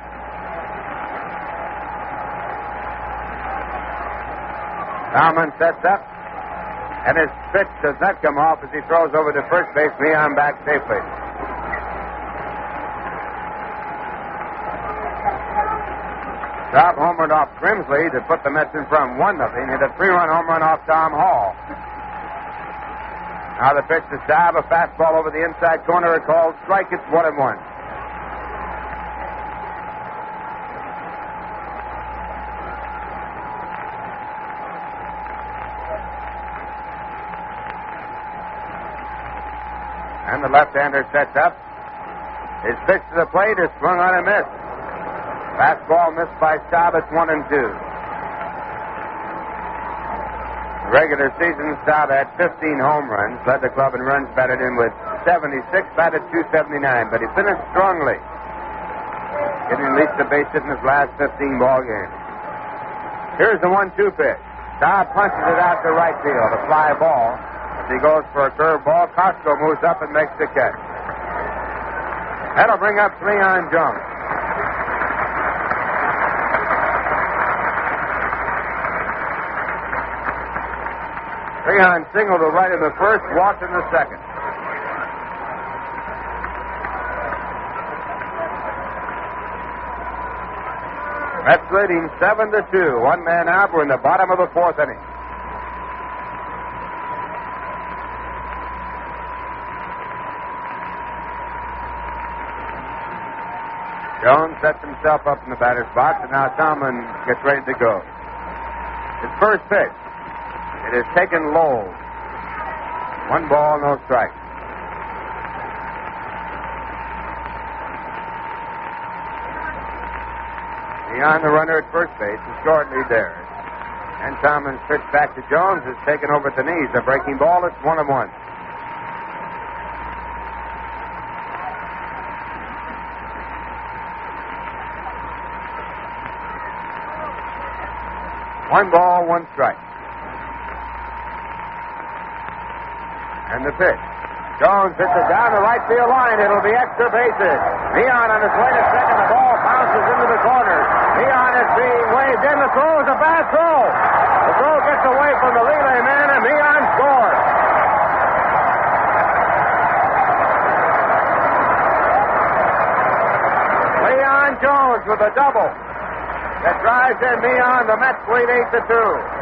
Tomlin sets up, and his pitch does not come off as he throws over to first base. Meehan back safely. Staub homered off Grimsley to put the Mets in front 1-0. Hit a 3-run home run off Tom Hall. Now the pitch to Staub, a fastball over the inside corner, a called strike. It's 1-1. And the left-hander sets up. His pitch to the plate is swung on and missed. Fastball missed by Staub. It's 1-2. Regular season, Staub had 15 home runs, led the club in runs batted in with 76, batted 279, but he finished strongly, getting at least a base hit in his last 15 ball games. Here's the 1-2 pitch. Staub punches it out to right field, a fly ball. As he goes for a curve ball, Costco moves up and makes the catch. That'll bring up Cleon Jones. Cleon singled to right in the first, walked in the second. Mets leading 7-2. 1 man out. We're in the bottom of the 4th inning. Jones sets himself up in the batter's box, and now Tomlin gets ready to go. His first pitch. It is taken low. 1 ball, no strike. Beyond the runner at first base, a short lead there. And Tomlin's pitch back to Jones is taken over at the knees. A breaking ball, it's 1-1. One ball, 1 strike. And the pitch. Jones hits it down the right field line. It'll be extra bases. Leon on his way to second. The ball bounces into the corner. Leon is being waved in. The throw is a bad throw. The throw gets away from the relay man, and Leon scores. Leon Jones with a double that drives in Leon. The Mets lead 8-2.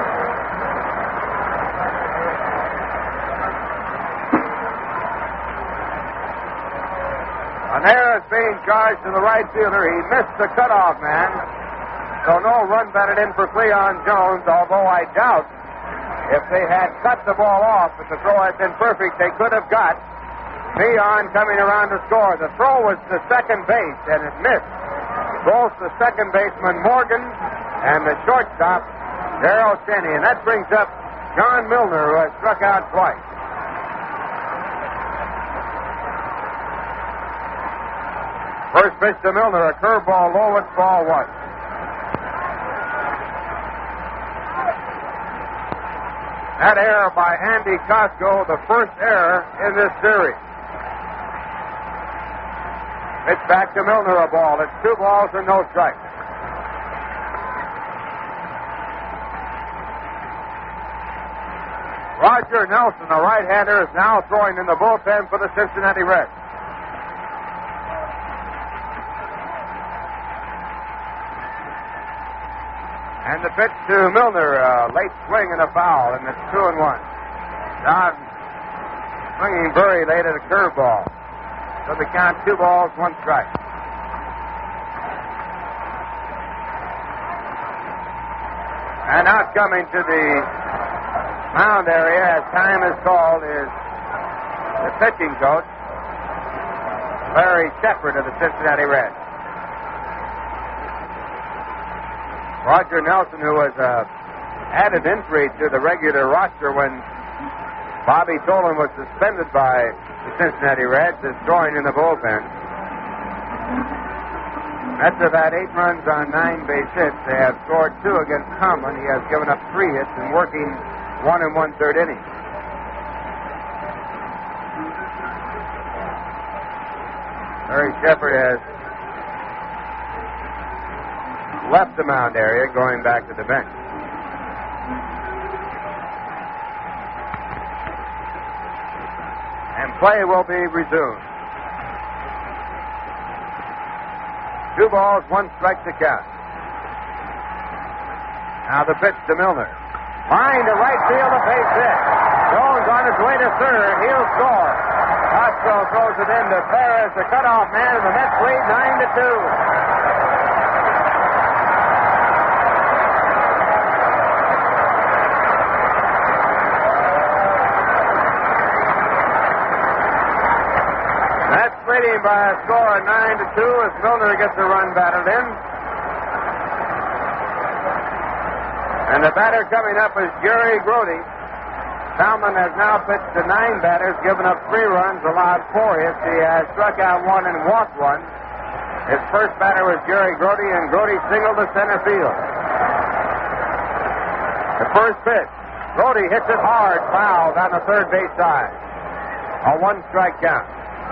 An error is being charged to the right fielder. He missed the cutoff man. So no run batted in for Cleon Jones, although I doubt if they had cut the ball off, if the throw had been perfect, they could have got Cleon coming around to score. The throw was to second base, and it missed both the second baseman Morgan and the shortstop Darrell Cheney. And that brings up John Milner, who has struck out twice. First pitch to Milner, a curveball low, it's ball one. That error by Andy Costco, the first error in this series. Pitch back to Milner, a ball. It's 2 balls and no strikes. Roger Nelson, the right-hander, is now throwing in the bullpen for the Cincinnati Reds. And the pitch to Milner, late swing and a foul, and it's 2-1. Dodd swinging very late at a curveball. So they count 2 balls, 1 strike. And out coming to the mound area as time is called is the pitching coach, Larry Shepard of the Cincinnati Reds. Roger Nelson, who was added entry to the regular roster when Bobby Tolan was suspended by the Cincinnati Reds, is throwing in the bullpen. Mets have had 8 runs on 9 base hits. They have scored 2 against Tomlin. He has given up 3 hits and working 1 1/3 innings. Larry Shepard has left the mound area, going back to the bench. And play will be resumed. 2 balls, 1 strike to count. Now the pitch to Milner. Line to right field, a base hit. Jones on his way to third. He'll score. Costco throws it in to Perez, the cutoff man, and the Mets lead 9-2. Leading by a score of 9-2 as Milner gets a run batted in. And the batter coming up is Jerry Grody. Tomlin has now pitched to 9 batters, given up 3 runs, allowed 4 hits. He has struck out 1 and walked 1. His first batter was Jerry Grody, and Grody singled to center field. The first pitch. Grody hits it hard, foul down the third base side. A 1-strike count.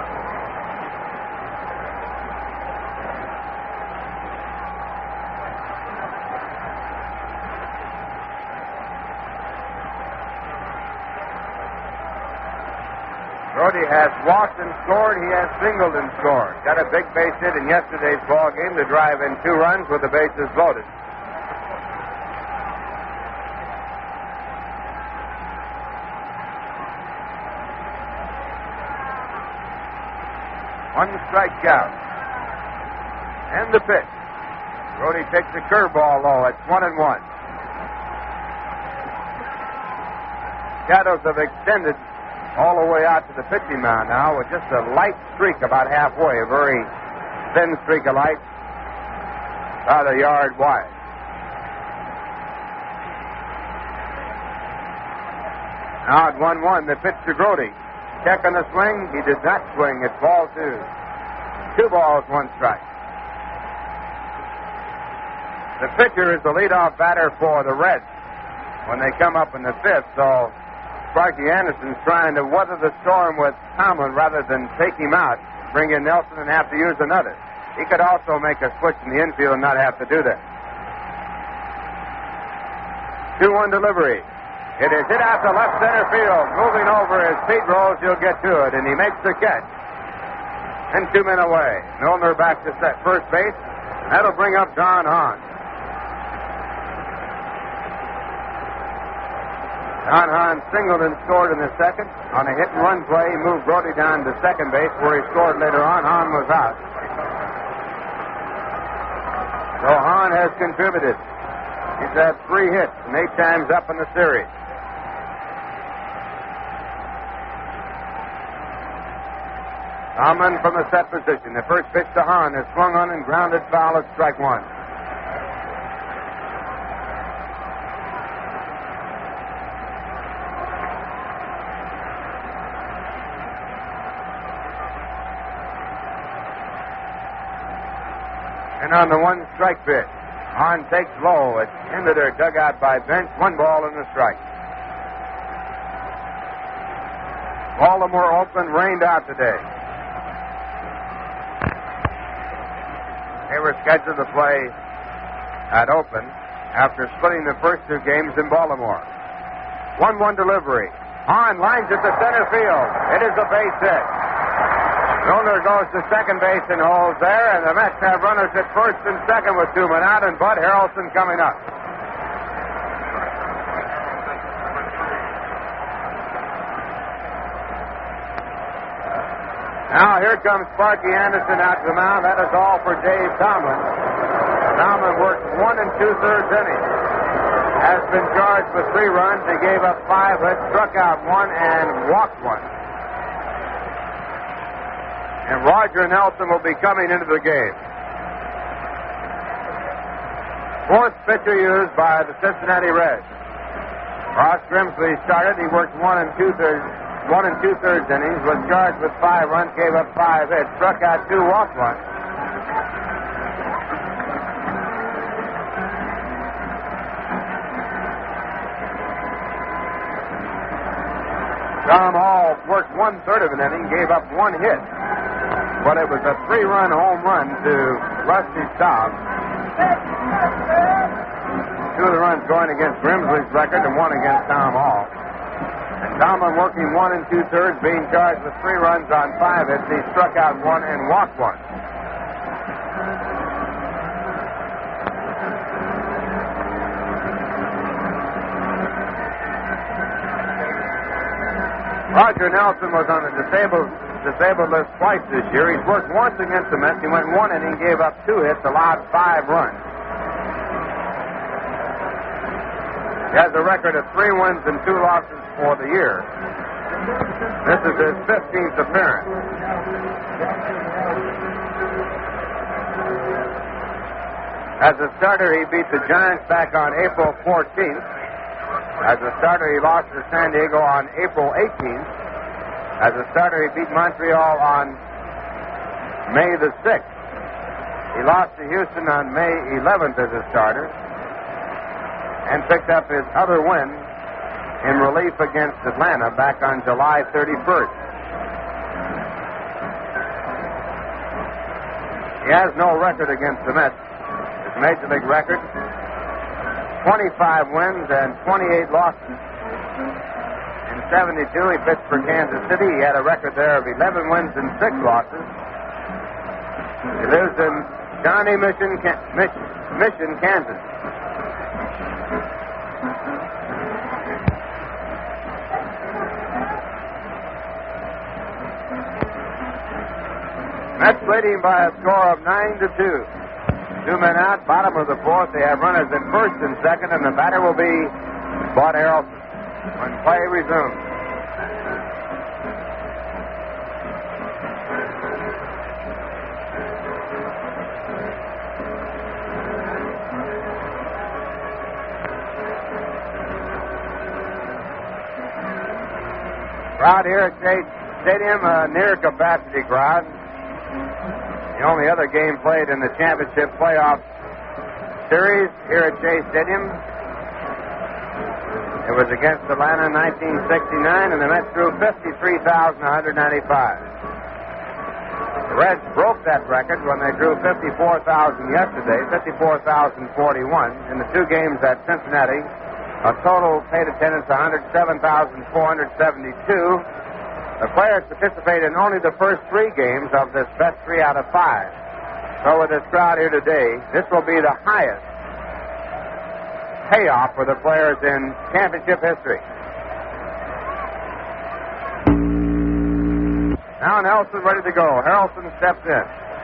Grody has walked and scored. He has singled and scored. Got a big base hit in yesterday's ball game to drive in 2 runs with the bases loaded. One strike count. And the pitch. Grody takes a curveball low. It's 1-1. Shadows have extended all the way out to the pitching mound now with just a light streak about halfway, a very thin streak of light, about a yard wide. Now at 1-1, the pitch to Grody. Check on the swing. He did not swing. It's ball 2. 2 balls, 1 strike. The pitcher is the leadoff batter for the Reds when they come up in the 5th, so Sparky Anderson's trying to weather the storm with Tomlin rather than take him out, bring in Nelson and have to use another. He could also make a switch in the infield and not have to do that. 2-1 delivery. It is hit out to left center field. Moving over as Pete rolls, he'll get to it, and he makes the catch. And 2 men away. Milner back to first base. That'll bring up Don Hahn. Don Hahn singled and scored in the second. On a hit-and-run play, he moved Brody down to second base, where he scored later on. Hahn was out. So Hahn has contributed. He's had 3 hits and 8 times up in the series. Tomlin from the set position. The first pitch to Hahn is swung on and grounded foul at strike 1. And on the 1-strike pitch, Hahn takes low. It's into their dugout by Bench. 1 ball and a strike. Baltimore, Oakland rained out today. They were scheduled to play at Oakland after splitting the first 2 games in Baltimore. 1-1 delivery. Hahn lines it to center field. It is a base hit. Milner goes to second base and holds there, and the Mets have runners at first and second with 2 men out, and Bud Harrelson coming up. Now here comes Sparky Anderson out to the mound. That is all for Dave Tomlin. Tomlin worked 1 2/3 innings. Has been charged with 3 runs. He gave up 5 hits, struck out 1, and walked 1. And Roger Nelson will be coming into the game. 4th pitcher used by the Cincinnati Reds. Ross Grimsley started. He worked 1 2/3 innings, was charged with 5 runs, gave up 5 hits, struck out 2, walked 1. Tom Hall worked 1/3 of an inning, gave up 1 hit. But it was a 3-run home run to Rusty Staub. 2 of the runs going against Grimsley's record and 1 against Tom Hall. And Tomlin working 1 2/3, being charged with 3 runs on 5 hits. He struck out 1 and walked 1. Roger Nelson was on the disabled list twice this year. He's worked once against the Mets. He went 1 inning, gave up 2 hits, allowed 5 runs. He has a record of 3 wins and 2 losses for the year. This is his 15th appearance. As a starter, he beat the Giants back on April 14th. As a starter, he lost to San Diego on April 18th. As a starter, he beat Montreal on May the 6th. He lost to Houston on May 11th as a starter and picked up his other win in relief against Atlanta back on July 31st. He has no record against the Mets. His Major League record, 25 wins and 28 losses. In 72, he pitched for Kansas City. He had a record there of 11 wins and 6 losses. He lives in Shawnee Mission, Kansas. Mets lead him by a score of 9-2. 2 men out, bottom of the 4th. They have runners at first and second, and the batter will be Bud Harrelson when play resumes. Crowd here at Shea Stadium, a near capacity crowd. The only other game played in the championship playoff series here at Shea Stadium. It was against Atlanta in 1969, and the Mets drew 53,195. The Reds broke that record when they drew 54,000 yesterday, 54,041 in the two games at Cincinnati. A total paid attendance 107,472. The players participate in only the first three games of this best 3 out of 5. So with this crowd here today, this will be the highest payoff for the players in championship history. Now Nelson ready to go. Harrelson steps in.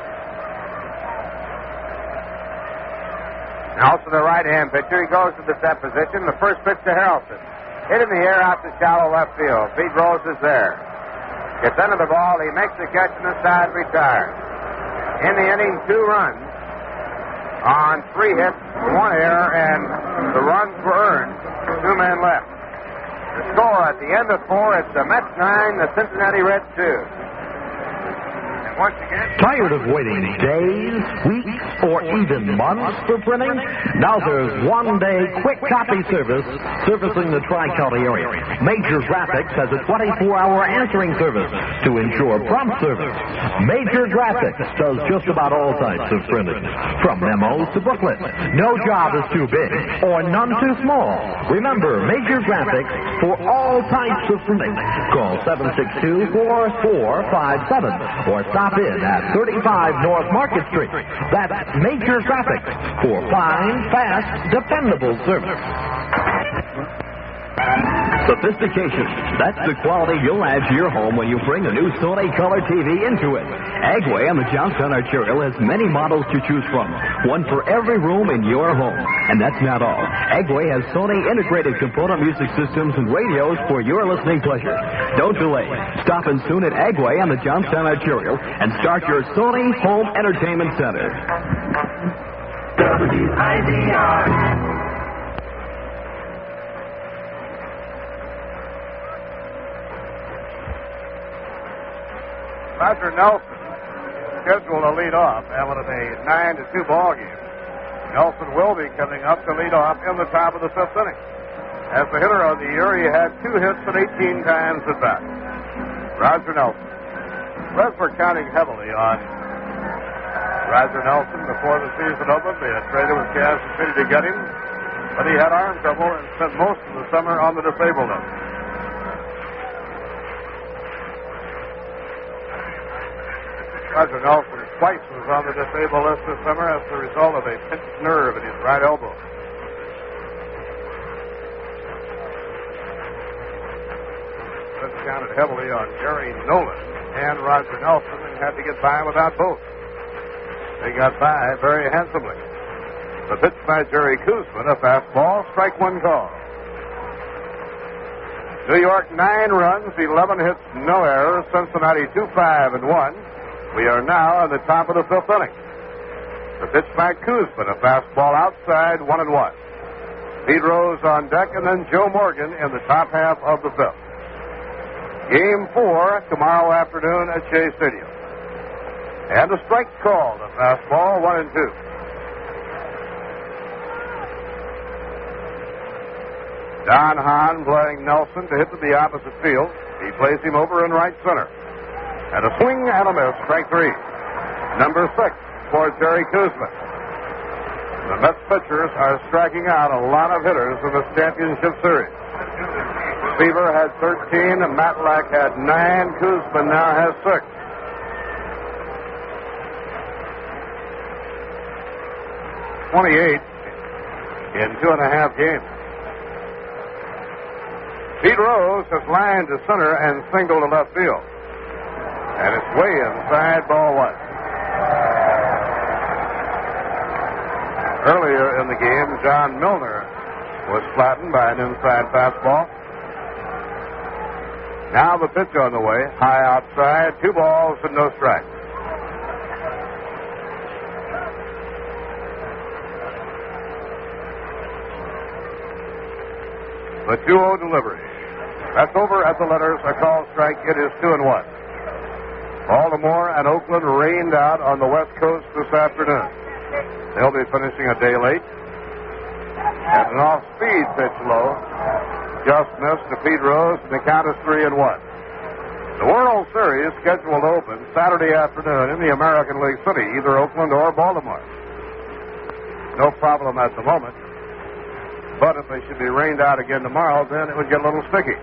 Nelson, the right-hand pitcher. He goes to the set position. The first pitch to Harrelson. Hit in the air out to shallow left field. Pete Rose is there. Gets under the ball. He makes the catch and the side retires. In the inning, 2 runs on 3 hits, 1 error, and the runs were earned. 2 men left. The score at the end of 4, it's the Mets 9, the Cincinnati Reds 2. Once again, tired of waiting days, weeks, or even months for printing? Now there's one-day quick copy service servicing the Tri-County area. Major Graphics has a 24-hour answering service to ensure prompt service. Major Graphics does just about all types of printing, from memos to booklets. No job is too big or none too small. Remember, Major Graphics for all types of printing. Call 762-4457 or stop in at 35 North Market Street. That's Major Graphics for fine, fast, dependable service. Sophistication. That's the quality you'll add to your home when you bring a new Sony Color TV into it. Agway on the Johnstown Arterial has many models to choose from. One for every room in your home. And that's not all. Agway has Sony integrated component music systems and radios for your listening pleasure. Don't delay. Stop in soon at Agway on the Johnstown Arterial and start your Sony Home Entertainment Center. WIDR. Roger Nelson scheduled to lead off having a 9-2 ball game. Nelson will be coming up to lead off in the top of the 5th inning. As the hitter of the year, he had 2 hits and 18 times at bat. Roger Nelson. Reds were counting heavily on Roger Nelson before the season opened. They had traded with Kansas City to get him, but he had arm trouble and spent most of the summer on the disabled list. Roger Nelson twice was on the disabled list this summer as a result of a pinched nerve in his right elbow. This counted heavily on Gary Nolan and Roger Nelson and had to get by without both. They got by very handsomely. The pitch by Jerry Koosman, a fastball, strike 1 call. New York 9 runs, 11 hits, no errors. Cincinnati 2-5-1. We are now in the top of the 5th inning. The pitch by Koosman, a fastball outside, 1-1. Pete Rose on deck, and then Joe Morgan in the top half of the 5th. Game 4 tomorrow afternoon at Shea Stadium. And a strike called, a fastball, 1-2. Don Hahn playing Nelson to hit to the opposite field. He plays him over in right center. And a swing and a miss, strike 3. Number 6 for Jerry Koosman. The Mets pitchers are striking out a lot of hitters in this championship series. Seaver had 13, and Matlack had 9. Koosman now has 6. In 2.5 games. Pete Rose has lined to center and singled to left field. And it's way inside, ball 1. Earlier in the game, John Milner was flattened by an inside fastball. Now the pitch on the way, high outside, 2 balls and no strikes. The 2-0 delivery. That's over at the letters, a call strike. It is 2-1. Baltimore and Oakland rained out on the West Coast this afternoon. They'll be finishing a day late. And an off-speed pitch low. just missed to Pete Rose, and the count is 3-1. The World Series scheduled to open Saturday afternoon in the American League City, either Oakland or Baltimore. No problem at the moment. But if they should be rained out again tomorrow, then it would get a little sticky.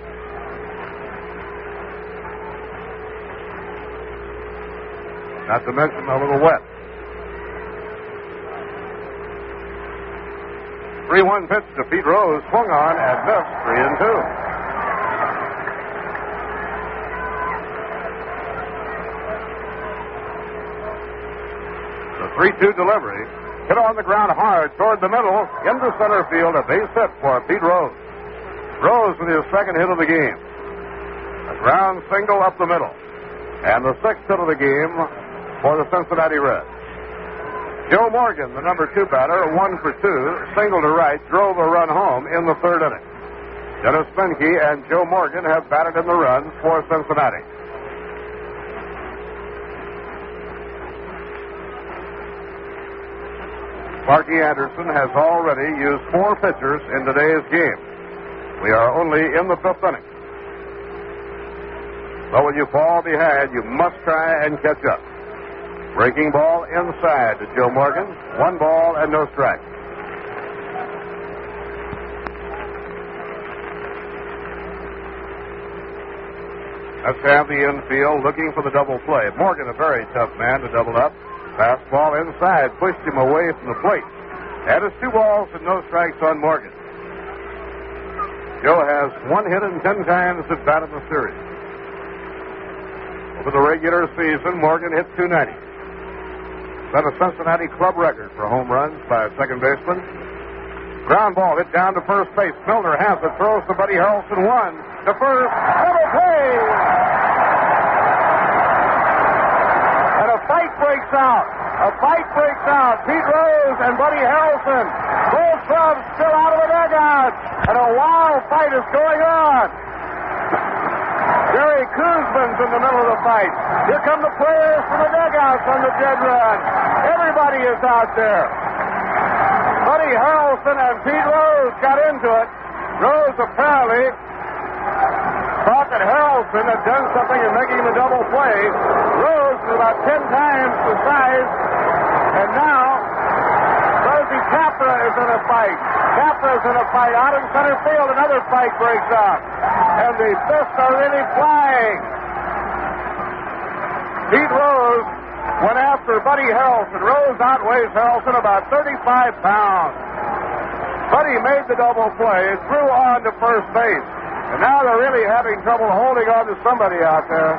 Not to mention a little wet. 3-1 pitch to Pete Rose, swung on and missed, 3-2. The 3-2 delivery. Hit on the ground hard toward the middle, into center field, a base hit for Pete Rose. Rose with his second hit of the game. A ground single up the middle. And the sixth hit of the game for the Cincinnati Reds. Joe Morgan, the number 2 batter, 1 for 2, single to right, drove a run home in the third inning. Dennis Menke and Joe Morgan have batted in the runs for Cincinnati. Sparky Anderson has already used 4 pitchers in today's game. We are only in the 5th inning. But when you fall behind, you must try and catch up. Breaking ball inside to Joe Morgan. 1 ball and no strike. Let's have the infield looking for the double play. Morgan, a very tough man to double up. Fastball inside, pushed him away from the plate. And it's 2 balls and no strikes on Morgan. Joe has 1 hit and 10 times at bat in the series. Over the regular season, Morgan hit 290. Set a Cincinnati club record for home runs by a second baseman. Ground ball hit down to first base. Milner has it, throws to Buddy Harrelson, 1 to first. Double play! And a fight breaks out. Pete Rose and Buddy Harrelson. Both clubs still out of the dugout. And a wild fight is going on. Jerry Kuzman's in the middle of the fight. Here come the players from the dugouts on the dead run. Everybody is out there. Buddy Harrelson and Pete Rose got into it. Rose apparently thought that Harrelson had done something in making the double play. Rose is about 10 times the size. And now, Rosie Capra is in a fight. Out in center field, another fight breaks out. And the fists are really flying. Pete Rose went after Buddy Harrelson. Rose outweighs Harrelson about 35 pounds. Buddy made the double play, threw on to first base. And now they're really having trouble holding on to somebody out there.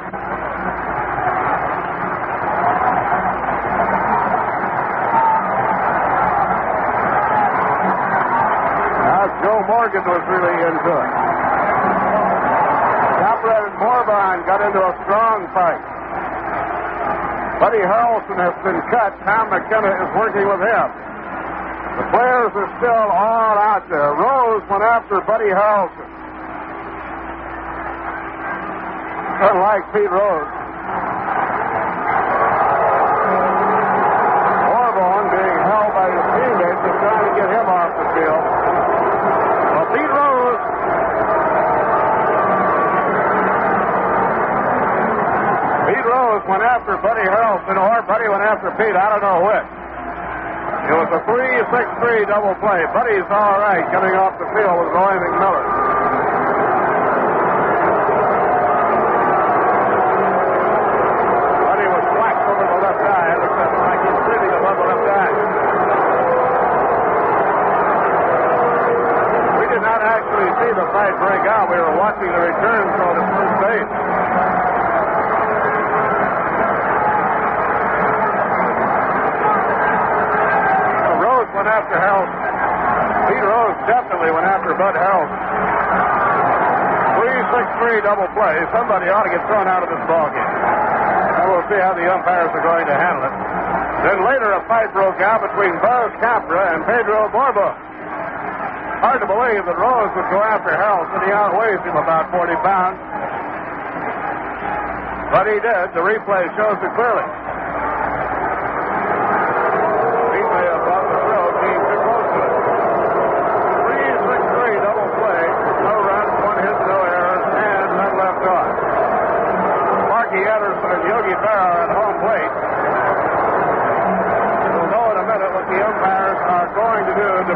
Now Joe Morgan was really into it. Capra and Morvan got into a strong fight. Buddy Harrelson has been cut. Tom McKenna is working with him. The players are still all out there. Rose went after Buddy Harrelson. Unlike Pete Rose. Orvon being held by his teammates is trying to get him off the field. Well, Pete Rose went after Buddy Harrelson, or Buddy went after Pete. I don't know which. It was a 3-6-3 double play. Buddy's all right coming off the field with Roy McMillan. Buddy was whacked over the left eye. It looks like he's breathing above the left eye. We did not actually see the fight break out. We were watching the return throw to first base. Went after Harrelson. Pete Rose definitely went after Bud Harrelson. 3-6-3 double play. Somebody ought to get thrown out of this ballgame. And we'll see how the umpires are going to handle it. Then later a fight broke out between Buzz Capra and Pedro Borbo. Hard to believe that Rose would go after Harrelson. He outweighs him about 40 pounds. But he did. The replay shows it clearly.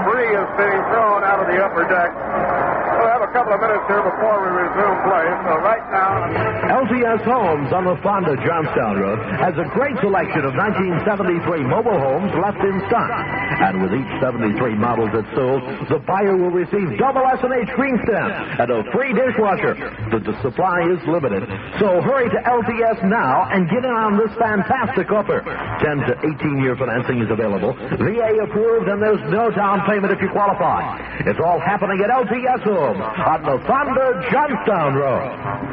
debris is being thrown out of the upper deck. We'll have a couple of minutes here before we resume play. So right now... LTS Homes on the Fonda Johnstown Road has a great selection of 1973 mobile homes left in stock. And with each 73 models that's sold, the buyer will receive double S&H green stamp and a free dishwasher. The supply is limited, so hurry to LTS now and get in on this fantastic offer. 10 to 18-year financing is available, VA approved, and there's no down payment if you qualify. It's all happening at LTS Homes on the Fonda Johnstown Road.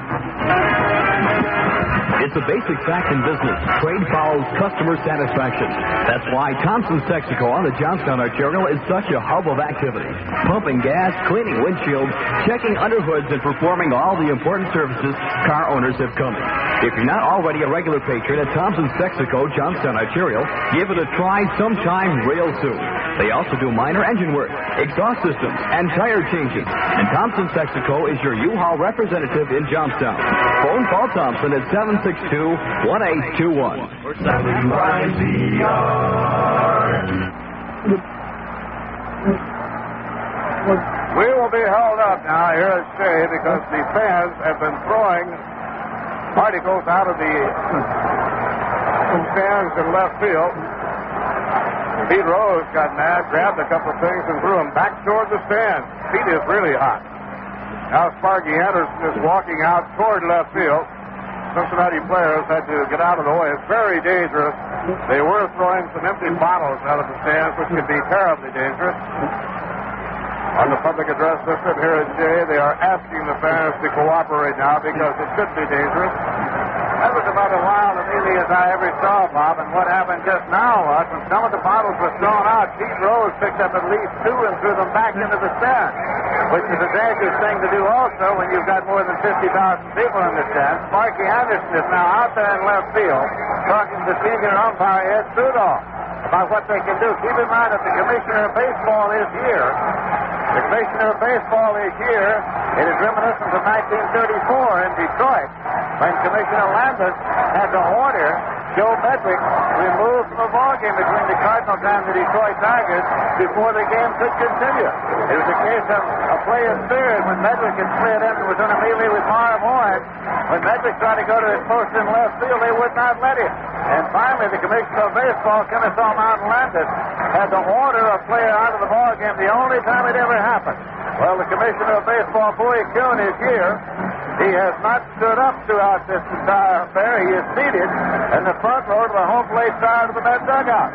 It's a basic fact in business. Trade follows customer satisfaction. That's why Thompson's Texaco on the Johnstown Arterial is such a hub of activity. Pumping gas, cleaning windshields, checking underhoods, and performing all the important services car owners have come. If you're not already a regular patron at Thompson's Texaco, Johnstown Arterial, give it a try sometime real soon. They also do minor engine work, exhaust systems, and tire changes. And Thompson's Texaco is your U-Haul representative in Johnstown. Phone Paul Thompson at 762-1821. We will be held up now here at Shea because the fans have been throwing articles out of the stands in left field. Pete Rose got mad, grabbed a couple of things, and threw them back toward the stands. Pete is really hot. Now Sparky Anderson is walking out toward left field. Cincinnati players had to get out of the way. It's very dangerous. They were throwing some empty bottles out of the stands, which could be terribly dangerous. On the public address system here at Shea, they are asking the fans to cooperate now because it could be dangerous. That was about as wild Amelia as I ever saw, Bob, and what happened just now was when some of the bottles were thrown out, Pete Rose picked up at least two and threw them back into the stand, which is a dangerous thing to do also when you've got more than 50,000 people in the stand. Sparky Anderson is now out there in left field talking to senior umpire Ed Trudolph about what they can do. Keep in mind that the commissioner of baseball is here. The commissioner of baseball is here. It is reminiscent of 1934 in Detroit when Commissioner Landis had to order Joe Medwick removed from the ballgame between the Cardinals and the Detroit Tigers before the game could continue. It was a case of a play in third when Medwick had slid in and was in a melee with Marv Horn. When Medwick tried to go to his post in left field, they would not let him. And finally, the commissioner of baseball, Kennesaw Mountain Landis, had to order a player out of the ballgame the only time it ever happened. Well, the commissioner of baseball, Bowie Kuhn, is here. He has not stood up throughout this entire affair. He is seated in the front row to the home plate side of the Met dugout.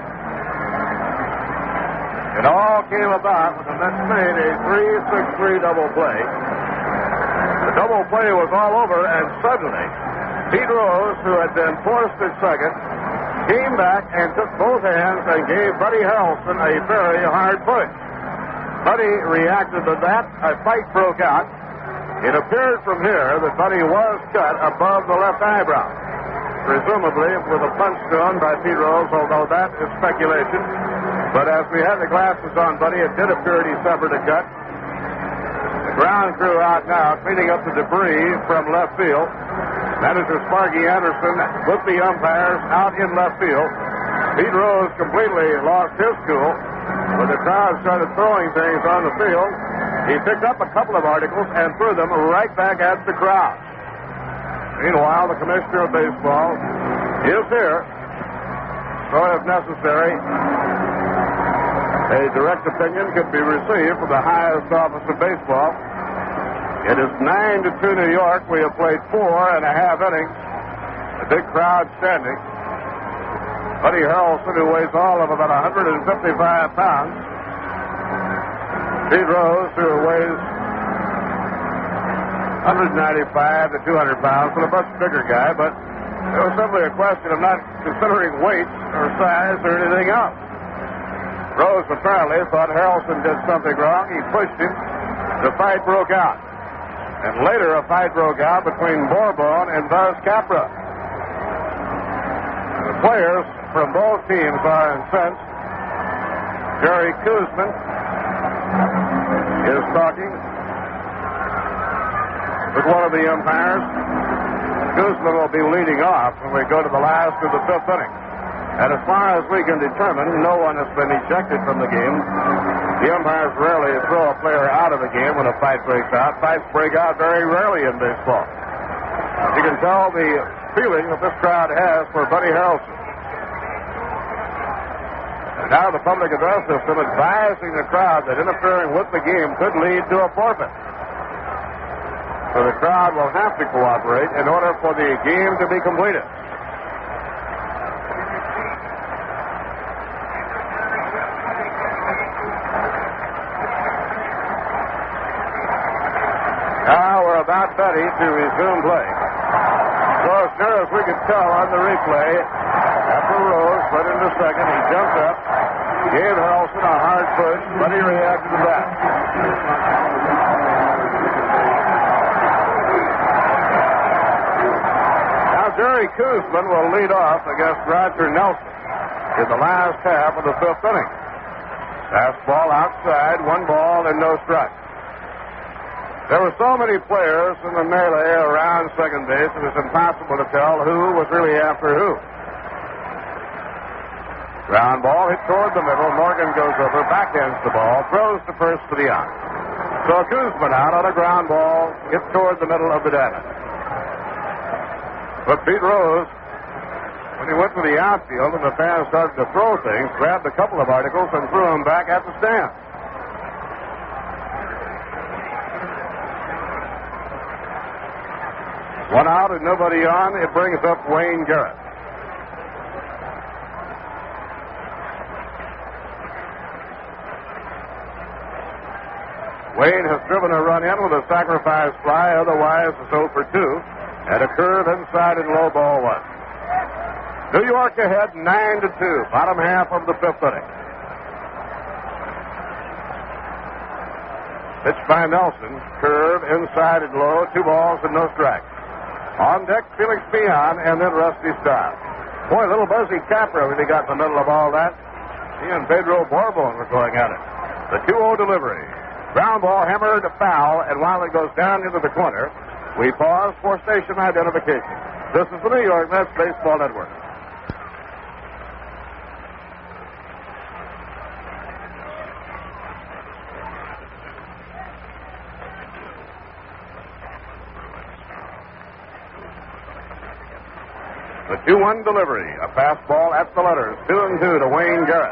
It all came about when the Mets made a 3-6-3 double play. The double play was all over, and suddenly, Pete Rose, who had been forced at second, came back and took both hands and gave Buddy Harrelson a very hard push. Buddy reacted to that. A fight broke out. It appeared from here that Buddy was cut above the left eyebrow, presumably with a punch done by Pete Rose, although that is speculation. But as we had the glasses on Buddy, it did appear he suffered a cut. The ground crew out now cleaning up the debris from left field. Manager Sparky Anderson with the umpires out in left field. Pete Rose completely lost his cool. When the crowd started throwing things on the field, he picked up a couple of articles and threw them right back at the crowd. Meanwhile, the commissioner of baseball is here. So if necessary, a direct opinion could be received from the highest office of baseball. It is 9-2 New York. We have played 4.5 innings. A big crowd standing. Buddy Harrelson, who weighs all of about 155 pounds. Pete Rose, who weighs 195 to 200 pounds, and a much bigger guy, but it was simply a question of not considering weight or size or anything else. Rose apparently thought Harrelson did something wrong. He pushed him. The fight broke out. And later a fight broke out between Bourbon and Buzz Capra. The players from both teams are incensed. Jerry Koosman is talking with one of the umpires. Koosman will be leading off when we go to the last of the fifth inning. And as far as we can determine, no one has been ejected from the game. The umpires rarely throw a player out of the game when a fight breaks out. Fights break out very rarely in baseball. You can tell the feeling that this crowd has for Buddy Harrelson. And now the public address system advising the crowd that interfering with the game could lead to a forfeit. So the crowd will have to cooperate in order for the game to be completed. Now we're about ready to resume play. So as near as we could tell on the replay, after Rose went into second, he jumped up, gave Harrelson a hard push, but he reacted to that. Now Jerry Koosman will lead off against Roger Nelson in the last half of the fifth inning. Fastball outside, 1 ball and no strikes. There were so many players in the melee around second base, it was impossible to tell who was really after who. Ground ball hit toward the middle. Morgan goes over, backhands the ball, throws to first for the out. So Koosman out on a ground ball, hit toward the middle of the diamond. But Pete Rose, when he went to the outfield and the fans started to throw things, grabbed a couple of articles and threw them back at the stand. One out and nobody on. It brings up Wayne Garrett. Wayne has driven a run in with a sacrifice fly, otherwise it's 0 for 2. And a curve inside and low ball 1. New York ahead 9-2, bottom half of the fifth inning. Pitch by Nelson, curve inside and low, 2 balls and no strikes. On deck, Felix Peon, and then Rusty Staub. Boy, little Buzzy Capra really got in the middle of all that. He and Pedro Borbon were going at it. The 2-0 delivery. Ground ball hammered foul, and while it goes down into the corner, we pause for station identification. This is the New York Mets Baseball Network. The 2-1 delivery, a fastball at the letters, 2-2 to Wayne Garrett.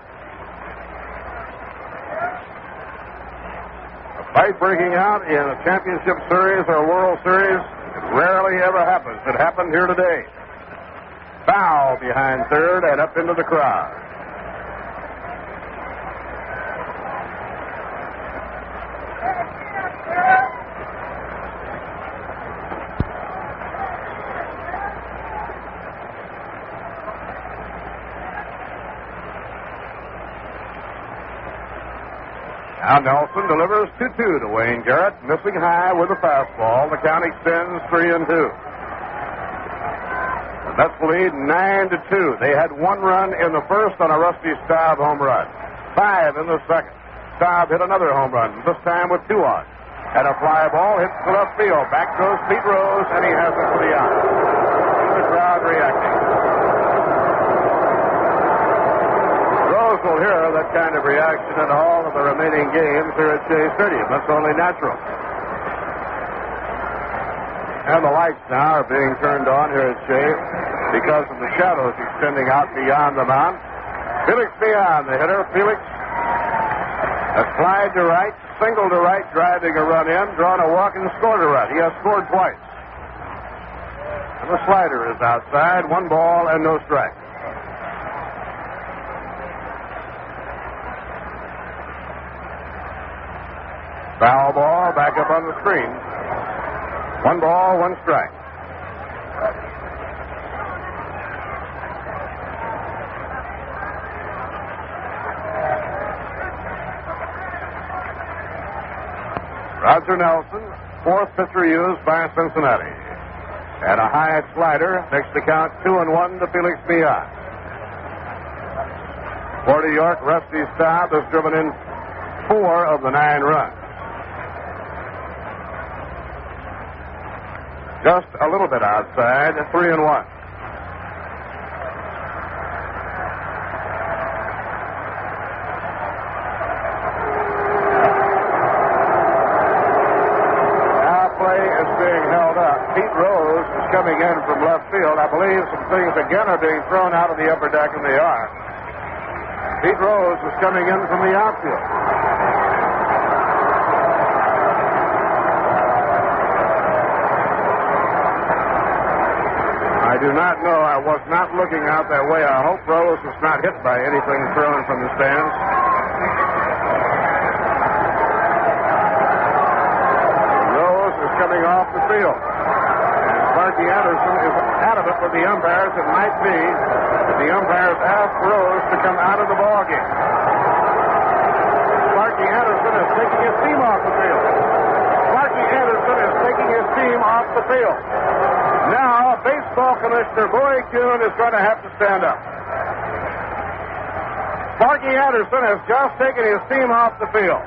A fight breaking out in a championship series or World Series, it rarely ever happens. It happened here today. Foul behind third and up into the crowd. Now Nelson delivers 2-2 to Wayne Garrett, missing high with a fastball. The count extends 3-2. The Mets lead 9-2. They had 1 run in the first on a Rusty Staub home run. 5 in the second. Staub hit another home run, this time with 2 on. And a fly ball hits the left field. Back goes Pete Rose, and he has it for the out. The crowd reacting. Will hear that kind of reaction in all of the remaining games here at Shea Stadium. That's only natural. And the lights now are being turned on here at Shea because of the shadows extending out beyond the mound. Felix Peon, the hitter. Felix has flied to right, single to right, driving a run in, drawn a walk and scored a run. He has scored twice. And the slider is outside, 1 ball and no strike. Foul ball back up on the screen. 1 ball, 1 strike. Roger Nelson, 4th pitcher used by Cincinnati. And a high slider makes the count 2-1 to Felix Peon. For New York, Rusty Staub has driven in 4 of the 9 runs. Just a little bit outside, 3-1. I believe some things again are being thrown out of the upper deck, and they are. Pete Rose is coming in from the outfield. I do not know. I was not looking out that way. I hope Rose was not hit by anything thrown from the stands. Rose is coming off the field. And Sparky Anderson is out of it with the umpires. It might be that the umpires asked Rose to come out of the ballgame. Sparky Anderson is taking his team off the field. Sparky Anderson is taking his team off the field. Now, Baseball Commissioner Bowie Kuhn is going to have to stand up. Sparky Anderson has just taken his team off the field.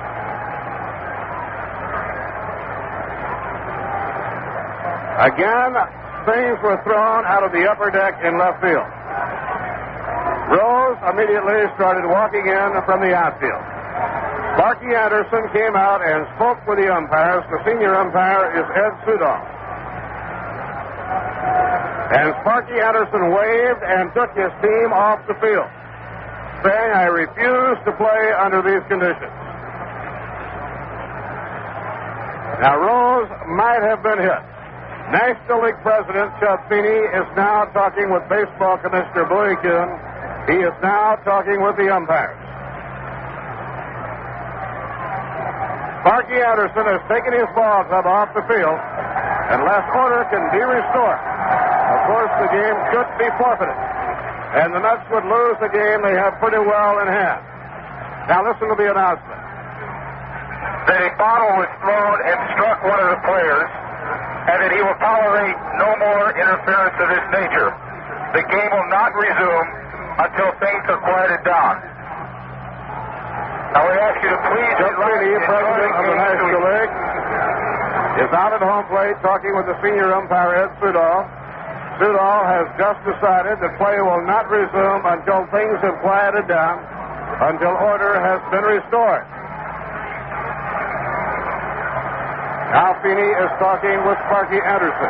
Again, things were thrown out of the upper deck in left field. Rose immediately started walking in from the outfield. Sparky Anderson came out and spoke with the umpires. The senior umpire is Ed Sudoff. And Sparky Anderson waved and took his team off the field, saying, "I refuse to play under these conditions." Now, Rose might have been hit. National League President Chub Feeney is now talking with Baseball Commissioner Bowie Kuhn. He is now talking with the umpires. Sparky Anderson has taken his ball club off the field, unless order can be restored. Of course, the game could be forfeited, and the Mets would lose the game they have pretty well in hand. Now listen to the announcement. That a bottle was thrown and struck one of the players, and that he will tolerate no more interference of this nature. The game will not resume until things are quieted down. Now we ask you to please... Chub Feeney, president of the National League, is out at home plate talking with the senior umpire Ed Sudoff. Sudoff has just decided that play will not resume until things have quieted down, until order has been restored. Now Feeney is talking with Sparky Anderson.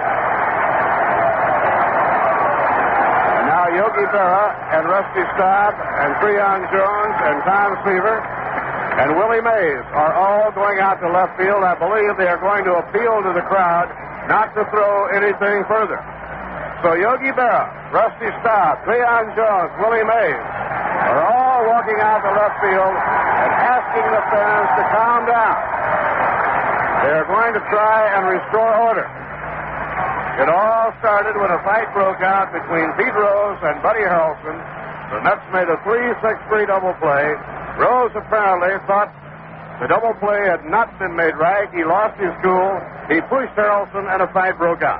And now Yogi Berra and Rusty Staub and Treon Jones and Tom Seaver and Willie Mays are all going out to left field. I believe they are going to appeal to the crowd not to throw anything further. So Yogi Berra, Rusty Staub, Treon Jones, Willie Mays are all walking out to left field and asking the fans to calm down. They are going to try and restore order. It all started when a fight broke out between Pete Rose and Buddy Harrelson. The Mets made a 3-6-3 double play. Rose apparently thought the double play had not been made right. He lost his cool. He pushed Harrelson and a fight broke out.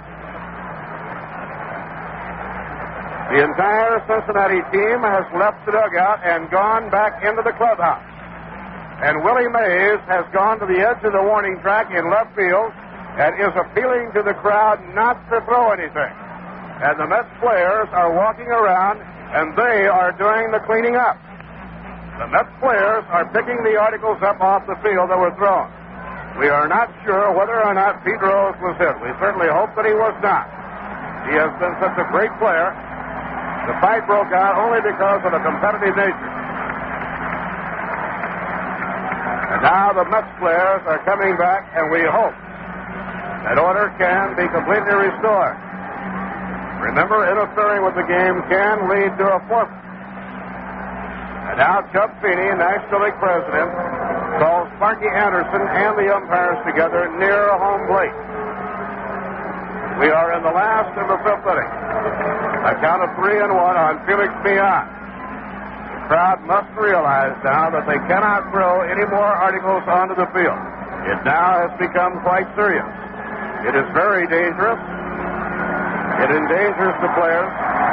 The entire Cincinnati team has left the dugout and gone back into the clubhouse. And Willie Mays has gone to the edge of the warning track in left field and is appealing to the crowd not to throw anything. And the Mets players are walking around and they are doing the cleaning up. The Mets players are picking the articles up off the field that were thrown. We are not sure whether or not Pete Rose was hit. We certainly hope that he was not. He has been such a great player. The fight broke out only because of the competitive nature. And now the Mets players are coming back, and we hope that order can be completely restored. Remember, interfering with the game can lead to a forfeit. And now Chub Feeney, National League president, calls Sparky Anderson and the umpires together near home plate. We are in the last of the fifth inning. A count of 3-1 on Felix Millan. The crowd must realize now that they cannot throw any more articles onto the field. It now has become quite serious. It is very dangerous. It endangers the players.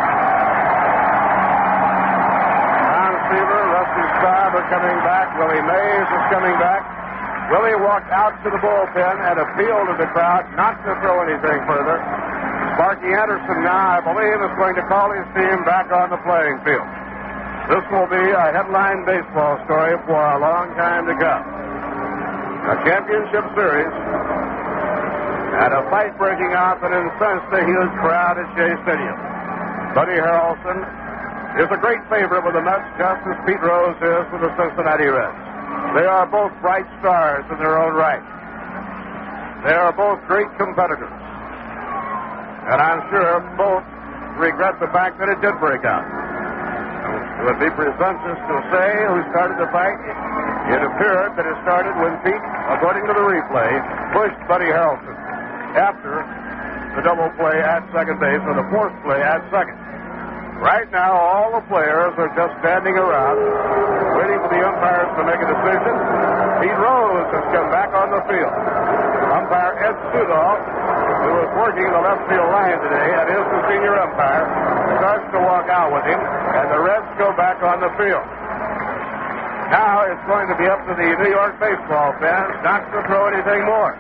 Tom Seaver, Rusty Staub are coming back. Willie Mays is coming back. Willie walked out to the bullpen and appealed to the crowd not to throw anything further. Sparky Anderson now, I believe, is going to call his team back on the playing field. This will be a headline baseball story for a long time to come. A championship series And a fight breaking out that incensed the huge crowd at Shea Stadium. Buddy Harrelson is a great favorite with the Mets, just as Pete Rose is with the Cincinnati Reds. They are both bright stars in their own right. They are both great competitors. And I'm sure both regret the fact that it did break out. It would be presumptuous to say who started the fight. It appeared that it started when Pete, according to the replay, pushed Buddy Harrelson after the double play at second base or the fourth play at second. Right now, all the players are just standing around, waiting for the umpires to make a decision. Pete Rose has come back on the field. Umpire Ed Sudoff, who is working the left field line today and is the senior umpire, starts to walk out with him, and the Reds go back on the field. Now it's going to be up to the New York baseball fans not to throw anything more.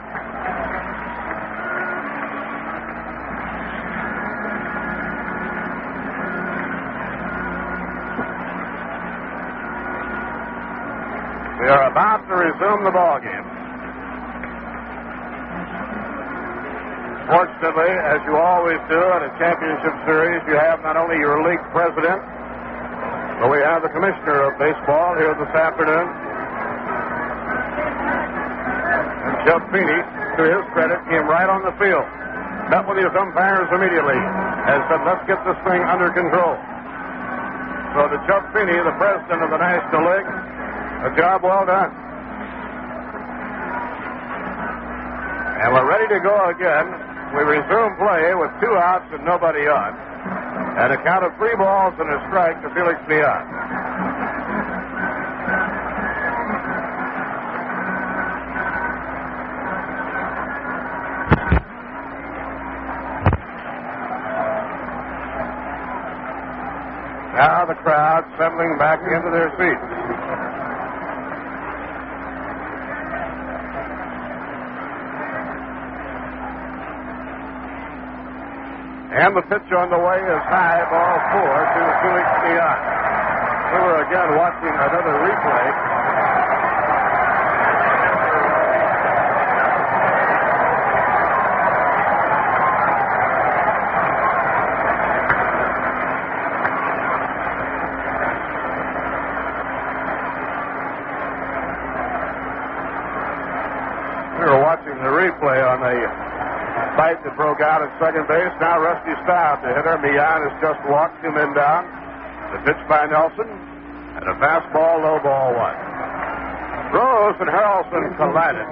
We are about to resume the ball game. Fortunately, as you always do in a championship series, you have not only your league president, but we have the commissioner of baseball here this afternoon. And Jeff Feeney, to his credit, came right on the field, met with his umpires immediately, and said, let's get this thing under control. So to Chuck Feeney, the president of the National League, a job well done. And we're ready to go again. We resume play with 2 outs and nobody on. And a count of 3 balls and a strike to Felix Millan. Now the crowd settling back into their seats. And the pitch on the way is high, ball 4 to Felix Millan. We were again watching another replay. We were watching the replay on the fight that broke out at second base. Now Rusty Staub, the hitter. Millan has just walked 2 men down. The pitch by Nelson. And a fastball, low ball 1. Rose and Harrelson collided.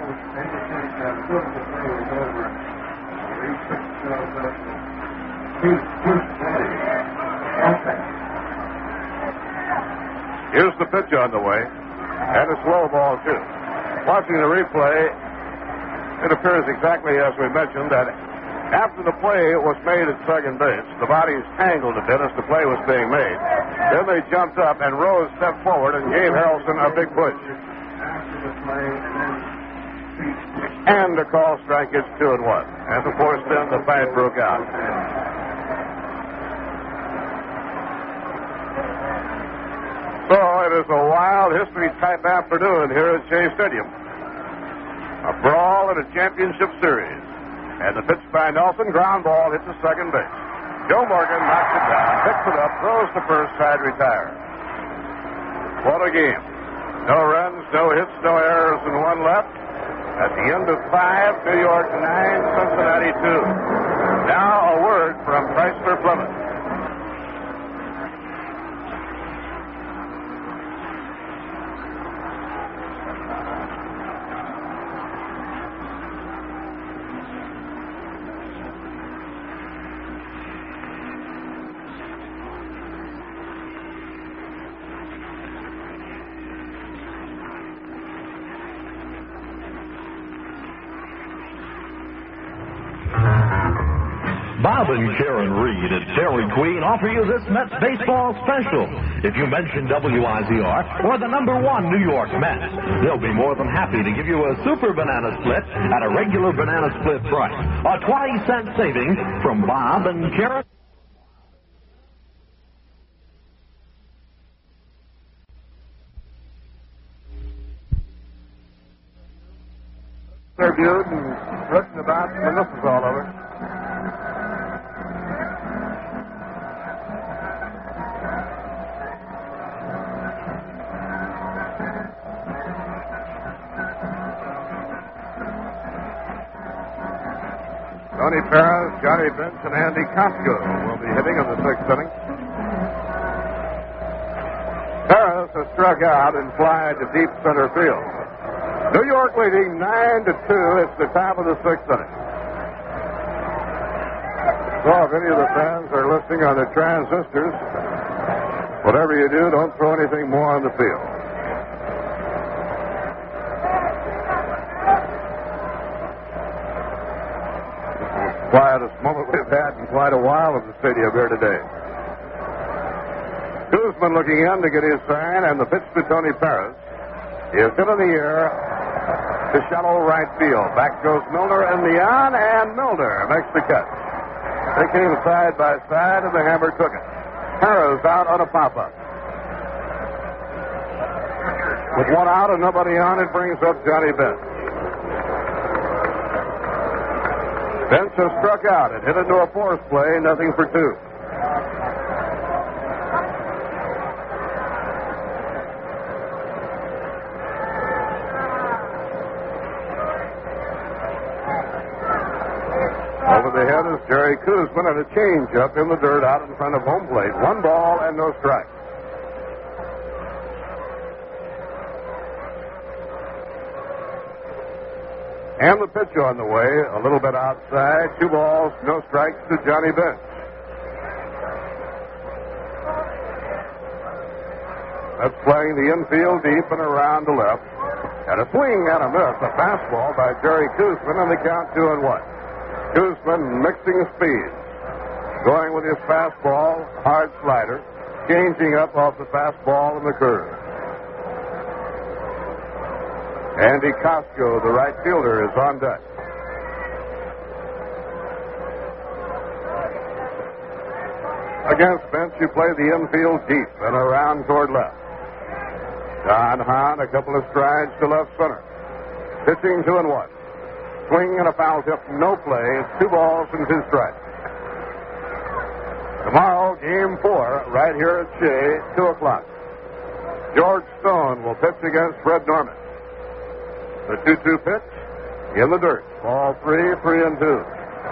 Here's the pitch on the way. And a slow ball, too. Watching the replay, it appears exactly as we mentioned that after the play was made at second base, the bodies tangled a bit as the play was being made. Then they jumped up, and Rose stepped forward and gave Harrelson a big push. And a call strike, it's 2-1. And of course, then the fight broke out. So it is a wild history-type afternoon here at Shea Stadium. A brawl in a championship series. And the pitch by Nelson, ground ball, hits the second base. Joe Morgan knocks it down, picks it up, throws to first, side, retires. What a game. No runs, no hits, no errors, and 1 left. At the end of 5, New York 9, Cincinnati 2. Now a word from Chrysler Plymouth. Bob and Karen Reed at Dairy Queen offer you this Mets baseball special. If you mention WIZR or the #1 New York Mets, they'll be more than happy to give you a super banana split at a regular banana split price. A 20-cent savings from Bob and Karen. interviewed and written about when this is all over. Tony Perez, Johnny Bench, and Andy Costco will be hitting in the sixth inning. Perez has struck out and fly to deep center field. New York leading 9-2. It's the top of the sixth inning. So if any of the fans are listening on the transistors, whatever you do, don't throw anything more on the field. Quietest moment we've had in quite a while at the stadium here today. Guzman looking in to get his sign, and the pitch to Tony Perez is hit in the air to shallow right field. Back goes Milner and Leon, and Milner makes the catch. They came side by side, and the hammer took it. Perez out on a pop-up. With one out and nobody on, it brings up Johnny Bench. Bench has struck out and hit into a force play, nothing for two. Over the head is Jerry Kuzman and a changeup in the dirt out in front of home plate. 1 ball and no strike. And the pitch on the way, a little bit outside. 2 balls, no strikes to Johnny Bench. That's playing the infield deep and around to left. And a swing and a miss, a fastball by Jerry Kuzman, and the count 2-1. Kuzman mixing speeds. Going with his fastball, hard slider, changing up off the fastball and the curve. Andy Costco, the right fielder, is on deck. Against Bench, you play the infield deep and around toward left. Don Hahn, a couple of strides to left center. Pitching 2-1. Swing and a foul tip, no play. It's 2 balls and 2 strikes. Tomorrow, game 4, right here at Shea, 2 o'clock. George Stone will pitch against Fred Norman. The 2-2 pitch in the dirt. Ball 3, 3-2.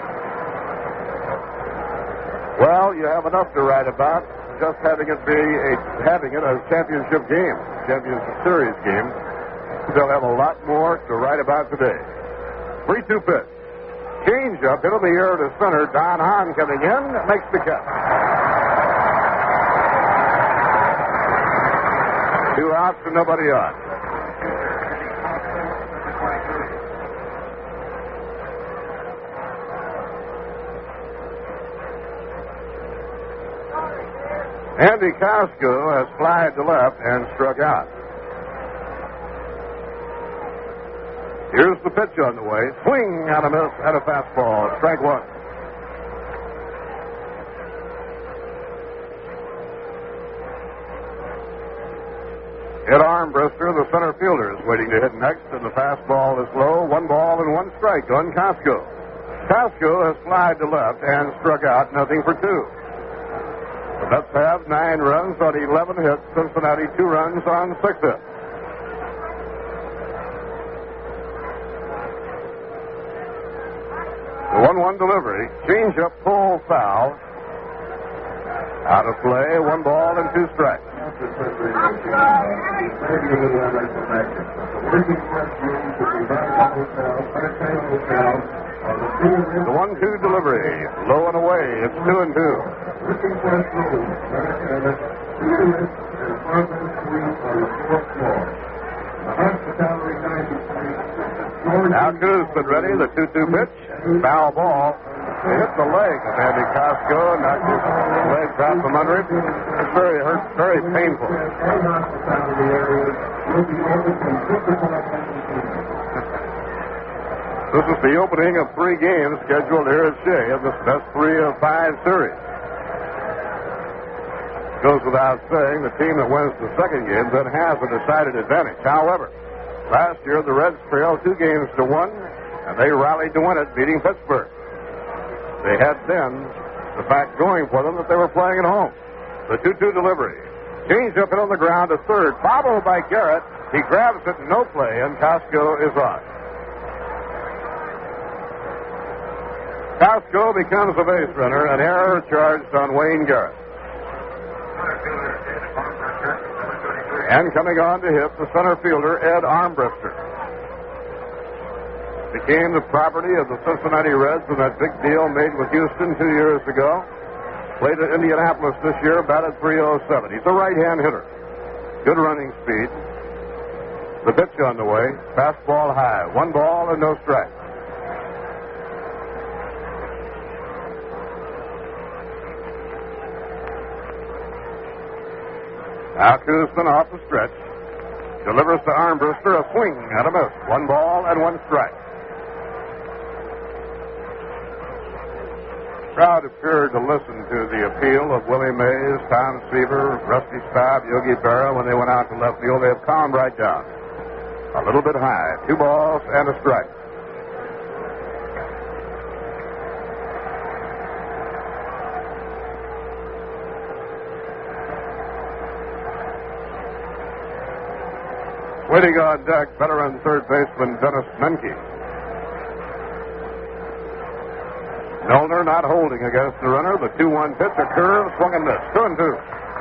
Well, you have enough to write about. Just having it a championship game, championship series game. They'll have a lot more to write about today. 3-2 pitch. Change up into the air to center. Don Hahn coming in, makes the catch. 2 outs and nobody on. Andy Costco has flied to left and struck out. Here's the pitch on the way. Swing and a miss and a fastball. Strike 1. Ed Armbruster, the center fielder, is waiting to hit next, and the fastball is low. 1 ball and 1 strike on Costco. Costco has flied to left and struck out, nothing for 2. The Mets have 9 runs on 11 hits. Cincinnati 2 runs on 6 hits. The 1-1 delivery. Change up, pull, foul. Out of play, 1 ball and 2 strikes. The 1-2 delivery. Low and away. It's 2-2. Now Kuzman ready. The 2-2 pitch. Foul ball. They hit the leg of Andy Costco, knocked his legs out from under him. It's very hurt, very painful. This is the opening of 3 games scheduled here at Shea in this best 3 of 5 series. Goes without saying, the team that wins the second game then has a decided advantage. However, last year the Reds trailed 2-1 and they rallied to win it, beating Pittsburgh. They had then the fact going for them that they were playing at home. The 2-2 delivery. Change up it on the ground to third. Bobbled by Garrett. He grabs it, no play, and Costco is on. Costco becomes a base runner, an error charged on Wayne Garrett. And coming on to hit the center fielder, Ed Armbruster. Became the property of the Cincinnati Reds in that big deal made with Houston 2 years ago. Played at Indianapolis this year, batted .307. He's a right-hand hitter. Good running speed. The pitch on the way. Fastball high. 1 ball and no strike. Now Koosman off the stretch. Delivers to Armbruster a swing and a miss. 1 ball and 1 strike. Crowd appeared to listen to the appeal of Willie Mays, Tom Seaver, Rusty Staub, Yogi Berra when they went out to left field. They have calmed right down. A little bit high. 2 balls and a strike. Waiting on deck, veteran third baseman Dennis Menke. Milner not holding against the runner. The 2-1 pitch, a curve, swung and missed. 2-2.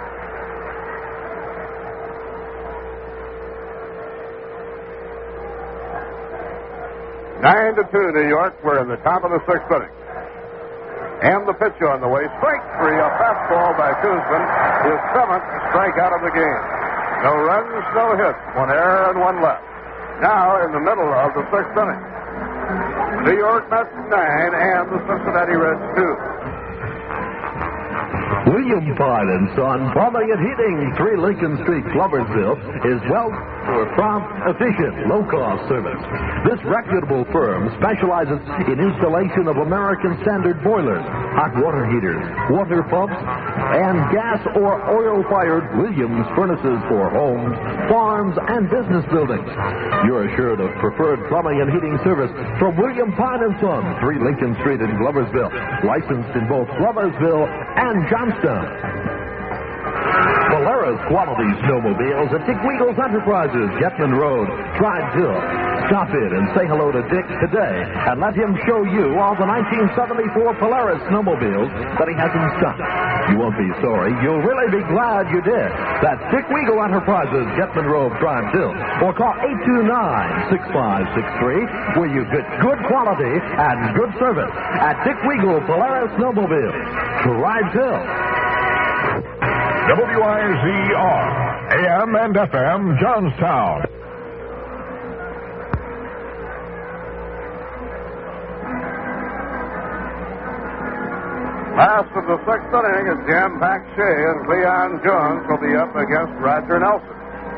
Nine to 2, New York. We're in the top of the 6th inning. And the pitch on the way. Strike 3, a fastball by Koosman. His 7th strikeout of the game. No runs, no hits. 1 error and 1 left. Now in the middle of the 6th inning. New York Mets 9 and the Cincinnati Reds 2. William Pine & Son Plumbing and Heating, 3 Lincoln Street, Gloversville, is well for prompt, efficient, low-cost service. This reputable firm specializes in installation of American Standard boilers, hot water heaters, water pumps, and gas or oil-fired Williams furnaces for homes, farms, and business buildings. You're assured of preferred plumbing and heating service from William Pine & Son, 3 Lincoln Street in Gloversville, licensed in both Gloversville and Johnstown. Polaris Quality Snowmobiles at Dick Weagle's Enterprises, Getman Road, Tribe Hill. Stop in and say hello to Dick today and let him show you all the 1974 Polaris snowmobiles that he has in stock. You won't be sorry. You'll really be glad you did. That's Dick Weagle Enterprises, Getman Road, Tribe Hill. Or call 829-6563 where you get good quality and good service at Dick Weagle Polaris Snowmobiles, Tribe Hill. WIZR, AM and FM, Johnstown. Last of the 6th inning is jam-packed Shea, and Cleon Jones will be up against Roger Nelson.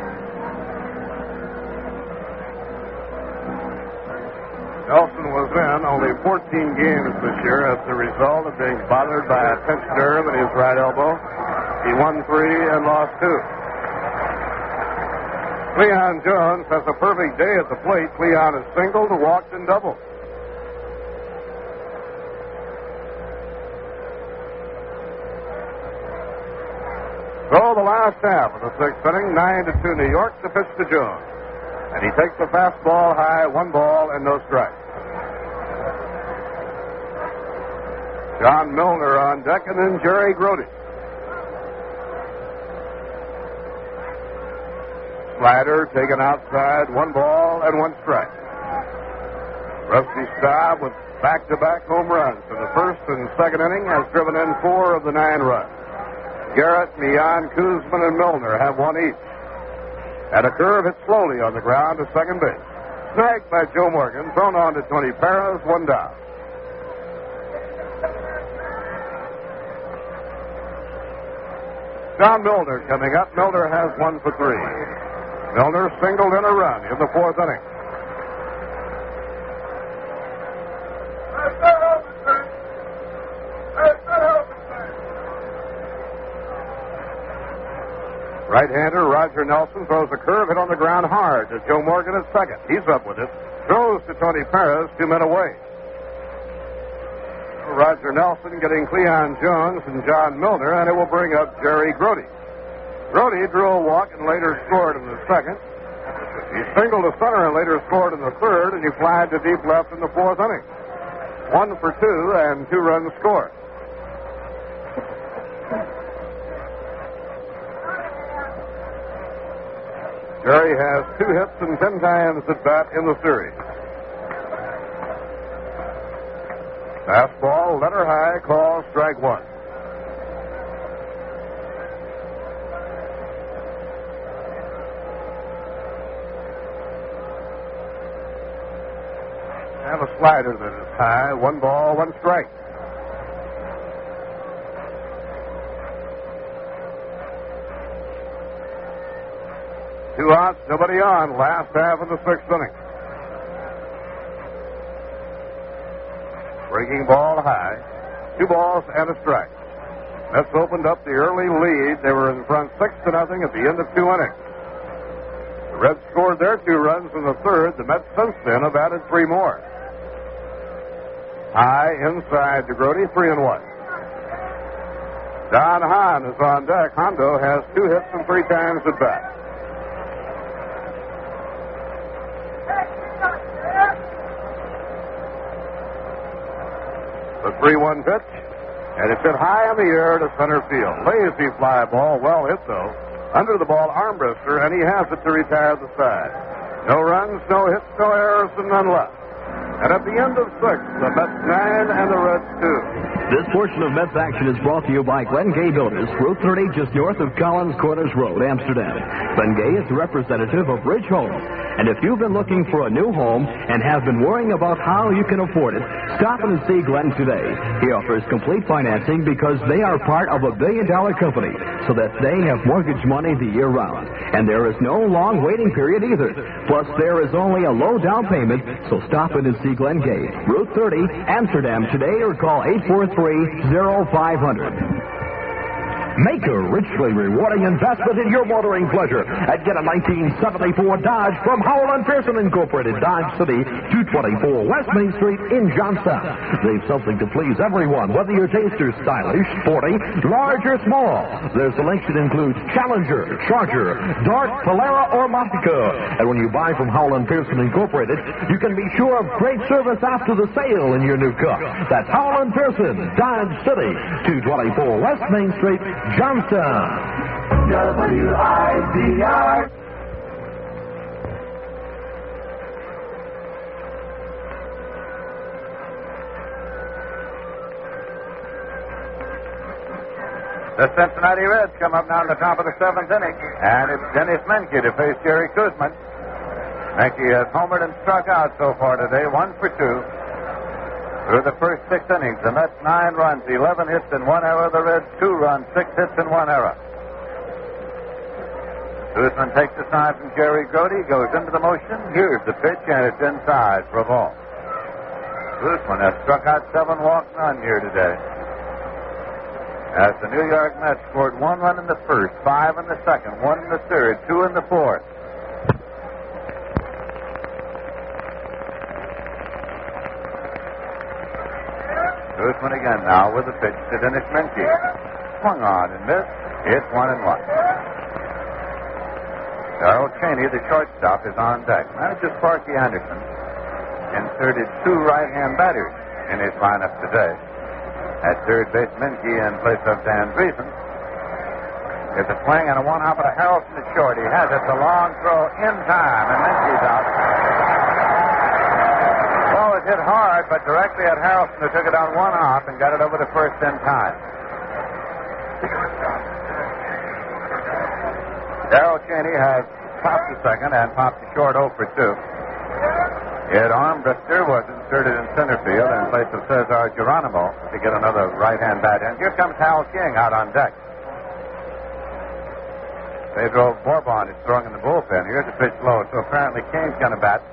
Nelson was in only 14 games this year as the result of being bothered by a pinched nerve in his right elbow. He won 3 and lost 2. Cleon Jones has a perfect day at the plate. Cleon is singled, walked, and doubled. So the last half of the 6th inning, 9 to 2 New York, the pitch to Jones. And he takes the fastball high, 1 ball and no strike. John Milner on deck, and then Jerry Grody. Slider taken outside, 1 ball and 1 strike. Rusty Staub with back-to-back home runs in the 1st and 2nd inning has driven in 4 of the 9 runs. Garrett, Mian, Koosman, and Milner have 1 each. And a curve hit slowly on the ground to second base. Snagged by Joe Morgan, thrown on to Tony Perez, 1 down. John Milner coming up. Milner has 1 for 3. Milner singled in a run in the 4th inning. Right-hander Roger Nelson throws a curve hit on the ground hard to Joe Morgan at second. He's up with it. Throws to Tony Perez, 2 men away. Roger Nelson getting Cleon Jones and John Milner, and it will bring up Jerry Grody. Grody drew a walk and later scored in the second. He singled to center and later scored in the third, and he flied to deep left in the fourth inning. 1 for 2 and 2 runs scored. Jerry has 2 hits and 10 times at bat in the series. Fastball, letter high, call strike 1. And a slider that is high. 1 ball, 1 strike. Two outs, nobody on. Last half of the 6th inning. Breaking ball high. 2 balls and a strike. Mets opened up the early lead. They were in front 6-0 at the end of 2 innings. The Reds scored their 2 runs in the third. The Mets since then have added 3 more. High inside to Grody, 3-1. Don Hahn is on deck. Hondo has 2 hits and 3 times at bat. The 3-1 pitch, and it's hit high in the air to center field. Lazy fly ball, well hit though. Under the ball, Armbruster, and he has it to retire the side. No runs, no hits, no errors, and none left. And at the end of 6, the Mets 9 and the Reds 2. This portion of Mets action is brought to you by Glen Gay Builders, Route 30, just north of Collins Corners Road, Amsterdam. Glen Gay is the representative of Ridge Homes. And if you've been looking for a new home and have been worrying about how you can afford it, stop in and see Glenn today. He offers complete financing because they are part of a billion-dollar company, so that they have mortgage money the year round. And there is no long waiting period either. Plus, there is only a low down payment, so stop in and see Glenn Gay, Route 30, Amsterdam today, or call 843-0500. Make a richly rewarding investment in your motoring pleasure and get a 1974 Dodge from Howell & Pearson Incorporated, Dodge City, 224 West Main Street in Johnstown. They've something to please everyone, whether your taste is stylish, sporty, large, or small. Their selection includes Challenger, Charger, Dart, Polara, or Monica. And when you buy from Howell & Pearson Incorporated, you can be sure of great service after the sale in your new car. That's Howell & Pearson, Dodge City, 224 West Main Street, Johnstown. WIDR. The Cincinnati Reds come up now in the top of the 7th inning, and it's Dennis Menke to face Jerry Koosman. Menke has homered and struck out so far today, 1 for 2. Through the first 6 innings, the Mets 9 runs, 11 hits and 1 error. The Reds 2 runs, 6 hits and 1 error. Koosman takes the sign from Jerry Grody, goes into the motion. Here's the pitch, and it's inside for a ball. Koosman has struck out 7, walked none here today. As the New York Mets scored 1 run in the first, 5 in the second, 1 in the third, 2 in the fourth. Koosman again now with the pitch to Dennis Menke. Swung on and missed. It's 1-1. Darrell Cheney, the shortstop, is on deck. Manager Sparky Anderson inserted 2 right-hand batters in his lineup today. At third base, Menke in place of Dan Driesen. It's a swing and a 1-hopper to Harrelson at short. He has it. The long throw in time, and Menke's out. Ball was hit hard, but directly at Harrelson, who took it on 1 hop and got it over to first in time. Darrell Cheney has popped to second and popped to short 0 for 2. Ed Armbruster was inserted in center field in place of Cesar Geronimo to get another right-hand bat in. Here comes Hal King out on deck. Pedro Bourbon is throwing in the bullpen. Here's a pitch low, so apparently King's going to bat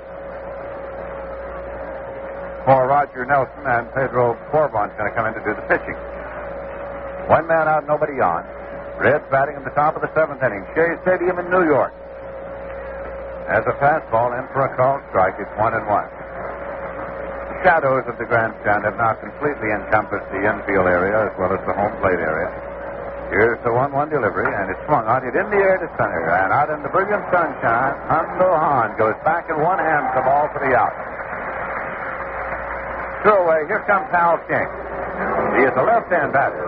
for Roger Nelson, and Pedro Bourbon's going to come in to do the pitching. 1 man out, nobody on. Reds batting in the top of the seventh inning. Shea Stadium in New York. As a fastball in for a called strike, it's 1-1. The shadows of the grandstand have now completely encompassed the infield area as well as the home plate area. Here's the 1-1 delivery, and it's swung on it in the air to center. And out in the brilliant sunshine, Hondo Hahn goes back in one hand the ball for the out. Two away, here comes Hal King. He is a left-hand batter.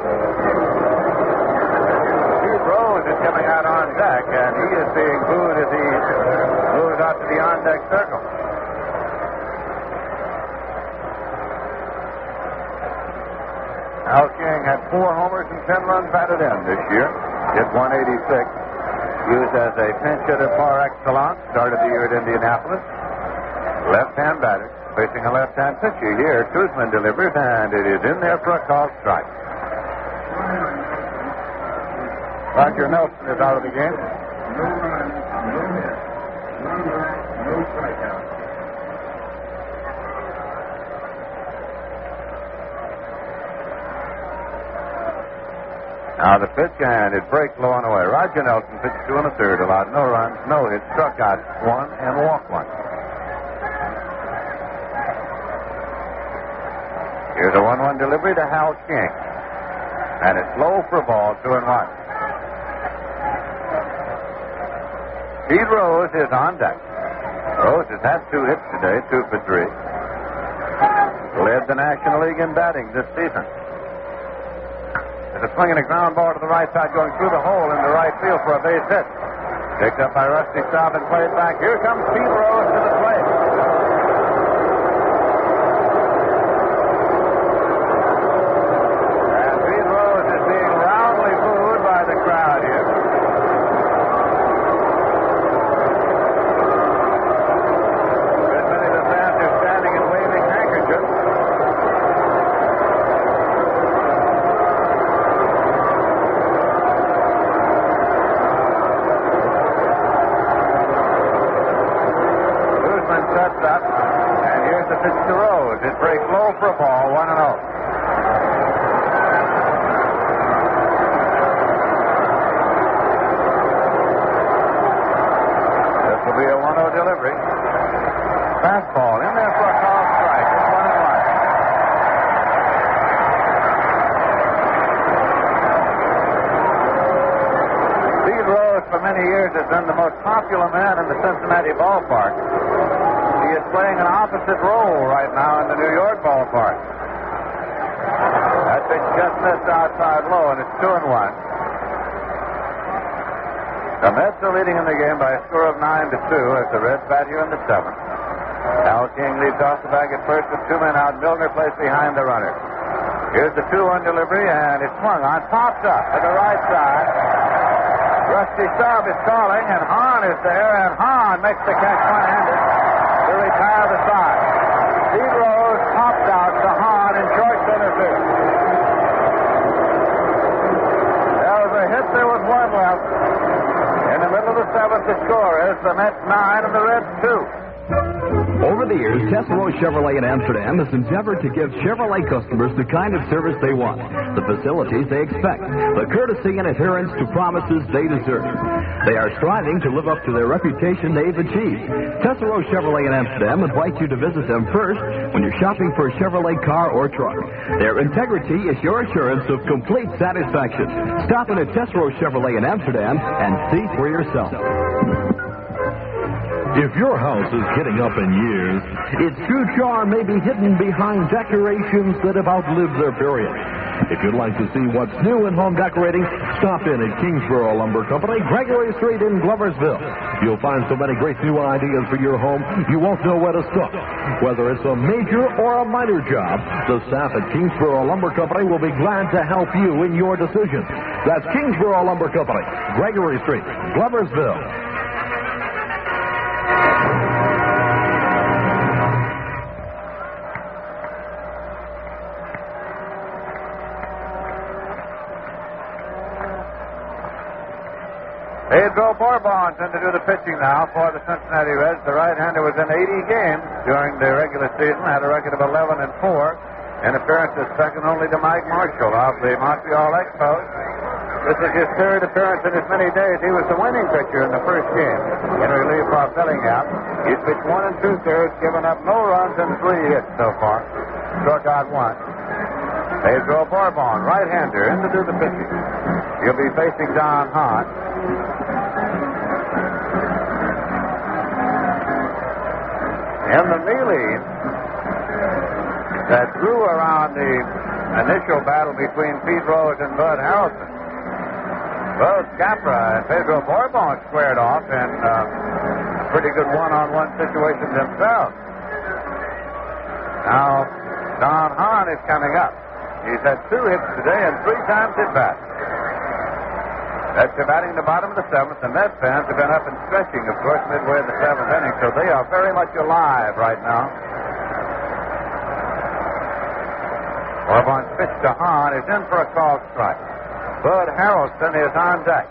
Steve Rose is coming out on deck, and he is being booed as he moves out to the on-deck circle. Hal King had 4 homers and 10 runs batted in this year. Hit 186. Used as a pinch hitter par excellence. Started the year at Indianapolis. Left-hand batter. Facing a left-hand pitcher here. Kuzman delivers, and it is in there for a called strike. Roger Nelson is out of the game. Now the pitch, and it breaks low and away. Roger Nelson pitched 2 1/3, allowed no runs, no hits, struck out 1 and walked 1. Here's a 1-1 delivery to Hal King. And it's low for a ball, 2-1. Pete Rose is on deck. Rose has had 2 hits today, 2 for 3. Led the National League in batting this season. There's a swing and a ground ball to the right side going through the hole in the right field for a base hit. Picked up by Rusty Staub and played back. Here comes Pete Rose to the plate. Ballpark. He is playing an opposite role right now in the New York ballpark. That pitch just missed outside low, and it's 2-1. The Mets are leading in the game by a score of 9-2 as the Reds bat here in the 7th. Hal King leads off the bag at first with 2 men out. Milner plays behind the runner. Here's the 2-1 delivery, and it's swung on, popped up to the right side. Rusty Staub is calling, and Hahn is there, and Hahn makes the catch one-handed to retire the side. Steve Rose popped out to Hahn in short center field. There was a hit, there was 1 left. In the middle of the 7th, the score is the Mets 9 and the Reds 2. Over the years, Tesoro Chevrolet in Amsterdam has endeavored to give Chevrolet customers the kind of service they want, the facilities they expect, the courtesy and adherence to promises they deserve. They are striving to live up to their reputation they've achieved. Tesoro Chevrolet in Amsterdam invites you to visit them first when you're shopping for a Chevrolet car or truck. Their integrity is your assurance of complete satisfaction. Stop in at Tesoro Chevrolet in Amsterdam and see for yourself. If your house is getting up in years, its true charm may be hidden behind decorations that have outlived their period. If you'd like to see what's new in home decorating, stop in at Kingsborough Lumber Company, Gregory Street in Gloversville. You'll find so many great new ideas for your home, you won't know where to start. Whether it's a major or a minor job, the staff at Kingsborough Lumber Company will be glad to help you in your decision. That's Kingsborough Lumber Company, Gregory Street, Gloversville. Pedro Bourbon's in to do the pitching now for the Cincinnati Reds. The right-hander was in 80 games during the regular season, had a record of 11-4. In appearances second only to Mike Marshall of the Montreal Expos. This is his third appearance in as many days. He was the winning pitcher in the first game. In relief of Bellingham. He's pitched 1 2/3, given up no runs and 3 hits so far. Struck out 1. Pedro Bourbon, right-hander, in to do the pitching. He'll be facing Don Hahn. In the melee that drew around the initial battle between Pete Rose and Bud Harrelson, both Capra and Pedro Bourbon squared off in pretty good one-on-one situations themselves. Now, Don Hahn is coming up. He's had 2 hits today and 3 times at bat. That's batting the bottom of the 7th, and Mets fans have been up and stretching, of course, midway in the 7th inning, so they are very much alive right now. Bourbon's pitch to Hahn is in for a called strike. Bud Harrelson is on deck.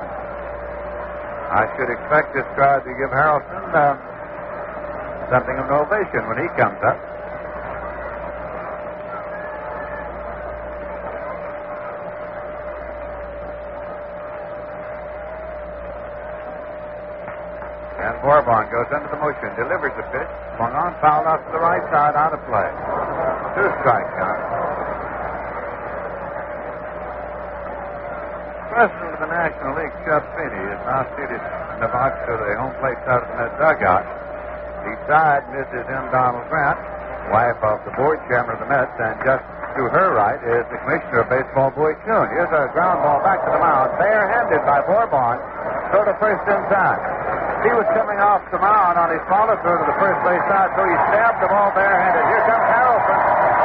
I should expect this crowd to give Harrelson something of an ovation when he comes up. And Bourbon goes under the motion, delivers the pitch, swung on, fouled out to the right side, out of play. 2 strike count. President of the National League, Chubb Feeney, is now seated in the box to the home plate side of the Mets dugout. Beside Mrs. M. Donald Grant, wife of the board chairman of the Mets, and just to her right is the commissioner of baseball, Boyd Kuhn. Here's a ground ball back to the mound, barehanded by Bourbon, throw to first in time. He was coming off the mound on his follow through to the first base side, so he stabbed the ball barehanded. Here comes Harrelson.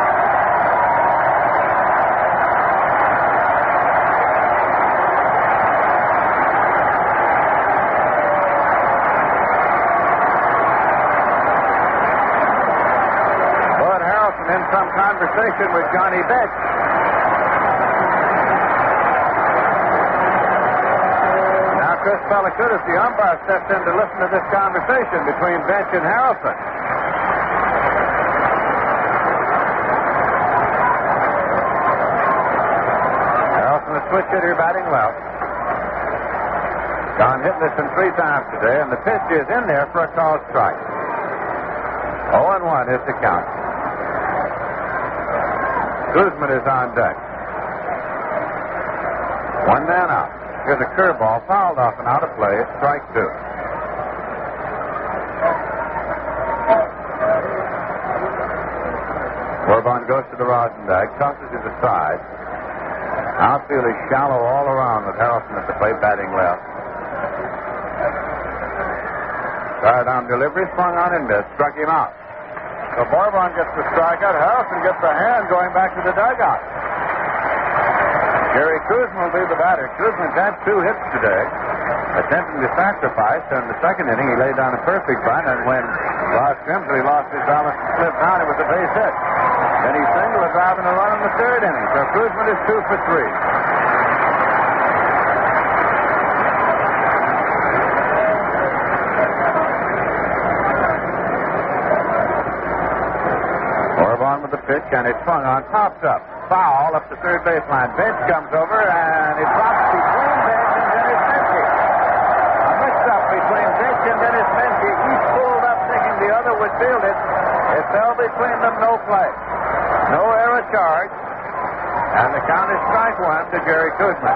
Bud Harrelson in some conversation with Johnny Bench. Chris Pellicutis, the umpire, steps in to listen to this conversation between Bench and Harrelson. Harrelson, the switch hitter, batting left. Gone hitless 3 times today, and the pitch is in there for a called strike. 0-1 is the count. Guzman is on deck. 1 man out. Here's a curveball, fouled off and out of play. It's strike 2. Bourbon goes to the rosin bag, tosses it aside. Outfield is shallow all around with Harrelson at the plate, batting left. Fired on delivery, swung on and missed, struck him out. So Bourbon gets the strikeout. Harrelson gets the hand going back to the dugout. Gary Kuzma will be the batter. Kuzma's had 2 hits today, attempting to sacrifice. In the second inning, he laid down a perfect bunt, and when Ross Grimsley lost his balance and slipped down, it was a base hit. Then he singled a drive and a run in the 3rd inning. So Kuzma is 2 for 3. Bourbon with the pitch, and it's swung on, pops up. Foul up the 3rd baseline. Bench comes over, and it drops between Bench and Dennis Menke. A mix-up between Bench and Dennis Menke. Each pulled up thinking the other would field it. It fell between them, no play. No error charge. And the count is strike 1 to Jerry Kuzma.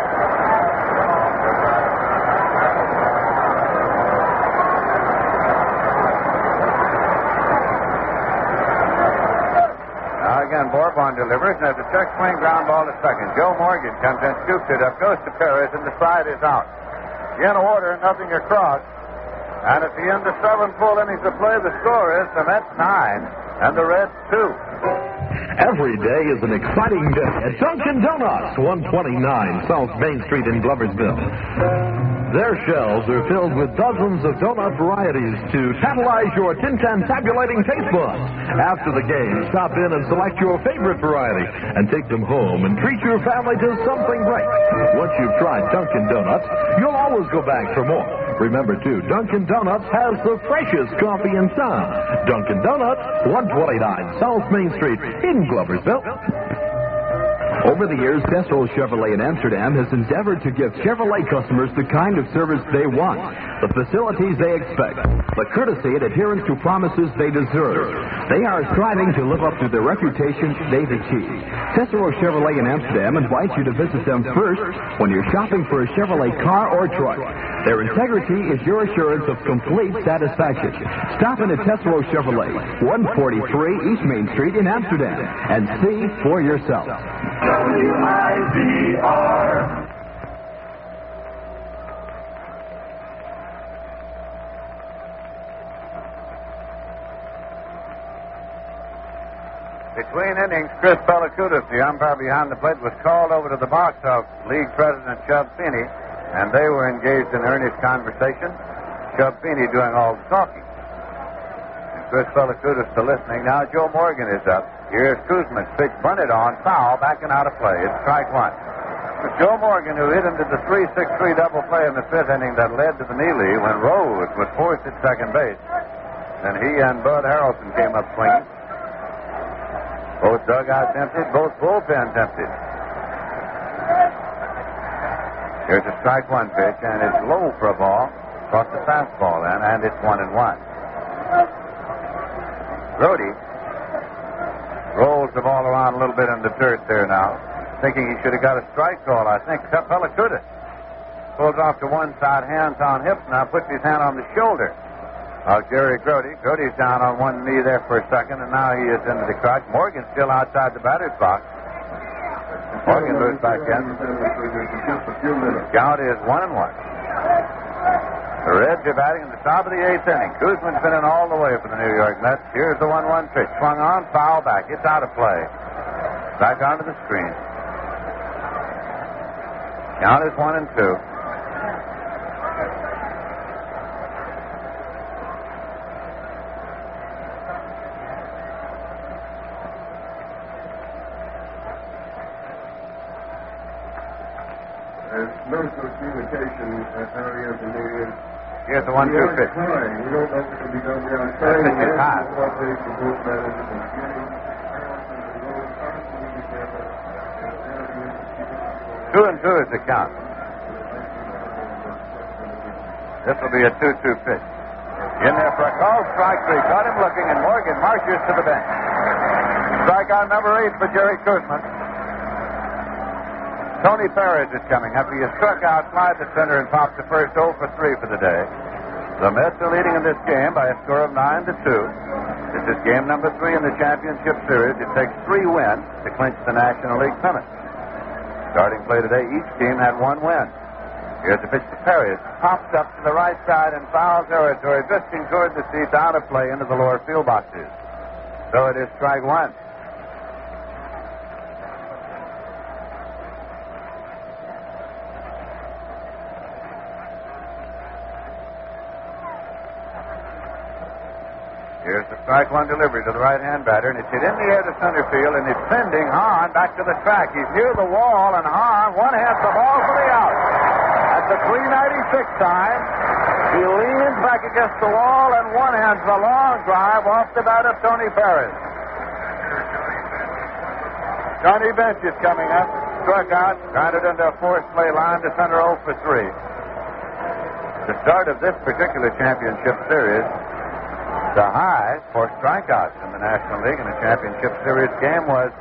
Again, Bourbon delivers, and there's a check swing ground ball to second. Joe Morgan comes in, scoops it up, goes to Perez, and the side is out. In order, nothing across. And at the end of 7 full innings of play, the score is the Mets 9 and the Reds 2. Every day is an exciting day at Dunkin' Donuts, 129 South Main Street in Gloversville. Their shelves are filled with dozens of donut varieties to tantalize your tin-can-tabulating taste buds. After the game, stop in and select your favorite variety and take them home and treat your family to something great. Once you've tried Dunkin' Donuts, you'll always go back for more. Remember, too, Dunkin' Donuts has the freshest coffee in town. Dunkin' Donuts, 129 South Main Street in Gloversville. Over the years, Cesaro Chevrolet in Amsterdam has endeavored to give Chevrolet customers the kind of service they want, the facilities they expect, the courtesy and adherence to promises they deserve. They are striving to live up to the reputation they've achieved. Cesaro Chevrolet in Amsterdam invites you to visit them first when you're shopping for a Chevrolet car or truck. Their integrity is your assurance of complete satisfaction. Stop in at Cesaro Chevrolet, 143 East Main Street in Amsterdam, and see for yourself. WIVR. Between innings, Chris Bellicudis, the umpire behind the plate, was called over to the box of League President Chub Feeney, and they were engaged in earnest conversation, Chub Feeney doing all the talking. And Chris Bellicudis to listening. Now Joe Morgan is up. Here's Kuzman's pitch, bunted on, foul, backing out of play. It's strike one. But Joe Morgan, who hit into the 3-6-3 double play in the fifth inning that led to the melee when Rose was forced at second base. Then he and Bud Harrelson came up swinging. Both dugouts emptied, both bullpens emptied. Here's a strike one pitch, and it's low for a ball. Caught the fastball then, and it's 1-1. Brody rolls the ball around a little bit in the dirt there now, thinking he should have got a strike call. I think Bellicudis pulls off to one side, hands on hips, now puts his hand on the shoulder of Jerry Grody. Grody's down on one knee there for a second, and now he is into the crotch. Morgan's still outside the batter's box. Morgan moves back in. Count is 1-1. The Reds are batting in the top of the eighth inning. Kuzman's been in all the way for the New York Mets. Here's the 1-1 pitch. Swung on, foul back. It's out of play. Back onto the screen. Count is 1-2. Here's the 1-2 pitch. That pitch is high. 2-2 is the count. This will be a 2-2 pitch. In there for a call, strike three. Caught him looking, and Morgan marches to the bench. Strikeout number 8 for Jerry Kuzman. Tony Perez is coming after he has struck out, fly to center, and popped the first 0 for 3 for the day. The Mets are leading in this game by a score of 9-2. This is game number 3 in the championship series. It takes 3 wins to clinch the National League pennant. Starting play today, each team had 1 win. Here's the pitch to Perez. Pops up to the right side in foul territory, drifting toward the seats, out of play into the lower field boxes. So it is strike one. Here's the strike one delivery to the right-hand batter, and it's hit in the air to center field, and it's sending Hahn back to the track. He's near the wall, and Hahn one-hands the ball for the out. At the 396 time, he leans back against the wall and one-hands the long drive off the bat of Tony Perez. Johnny Bench is coming up, struck out, grounded into a forced play line to center 0 for 3. The start of this particular championship series, the high for strikeouts in the National League in a championship series game was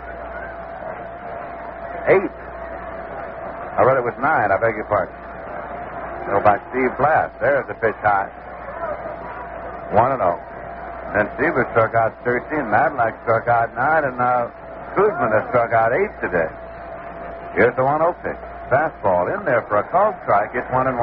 8. I read it was 9, I beg your pardon. So by Steve Blass. There's the pitch high. 1-0. Then Seaver struck out 13, Madlack struck out 9, and Kuzman has struck out 8 today. Here's the 1-0 pitch. Fastball in there for a called strike. It's 1-1.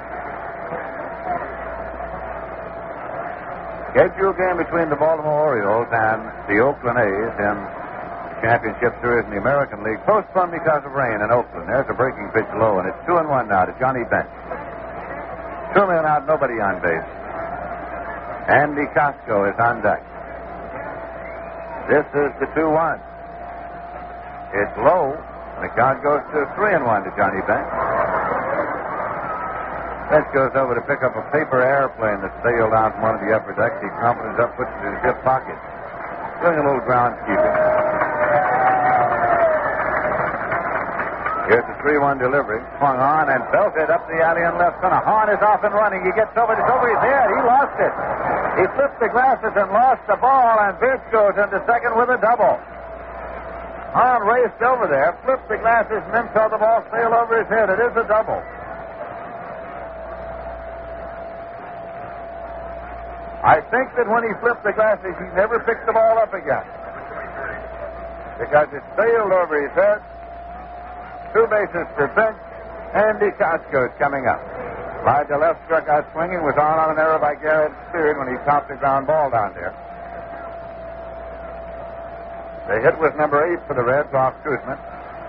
Scheduled game between the Baltimore Orioles and the Oakland A's in the championship series in the American League. Postponed because of rain in Oakland. There's a breaking pitch low, and it's 2-1 now to Johnny Bench. 2 men out, nobody on base. Andy Costco is on deck. This is the 2-1. It's low. The count goes to 3-1 to Johnny Bench. Bench goes over to pick up a paper airplane that sailed down from one of the upper decks. He crumples it up, puts it in his hip pocket. Doing a little groundskeeping. 3-1 delivery. Swung on and belted up the alley in left center. Hahn is off and running. He gets over. It's over his head. He lost it. He flipped the glasses and lost the ball, and Birch goes into second with a double. Hahn raced over there, flipped the glasses, and then saw the ball sail over his head. It is a double. I think that when he flipped the glasses, he never picked the ball up again, because it sailed over his head. 2 bases for Bench. Andy Costco is coming up. Slide to left, struck out swinging, was on an error by Garrett third when he topped the ground ball down there. The hit was number 8 for the Reds off Koosman.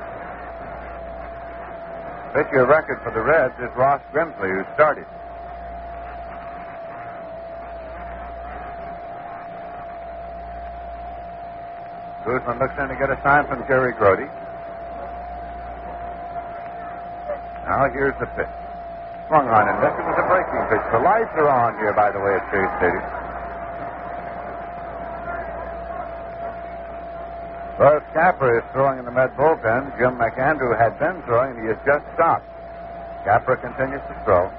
Pitcher record for the Reds is Ross Grimsley, who started. Koosman looks in to get a sign from Jerry Grody. Now here's the pitch. Swung on and missed. It was a breaking pitch. The lights are on here, by the way, at Shea Stadium. Buzz Capper is throwing in the Met bullpen. Jim McAndrew had been throwing, and he has just stopped. Capper continues to throw.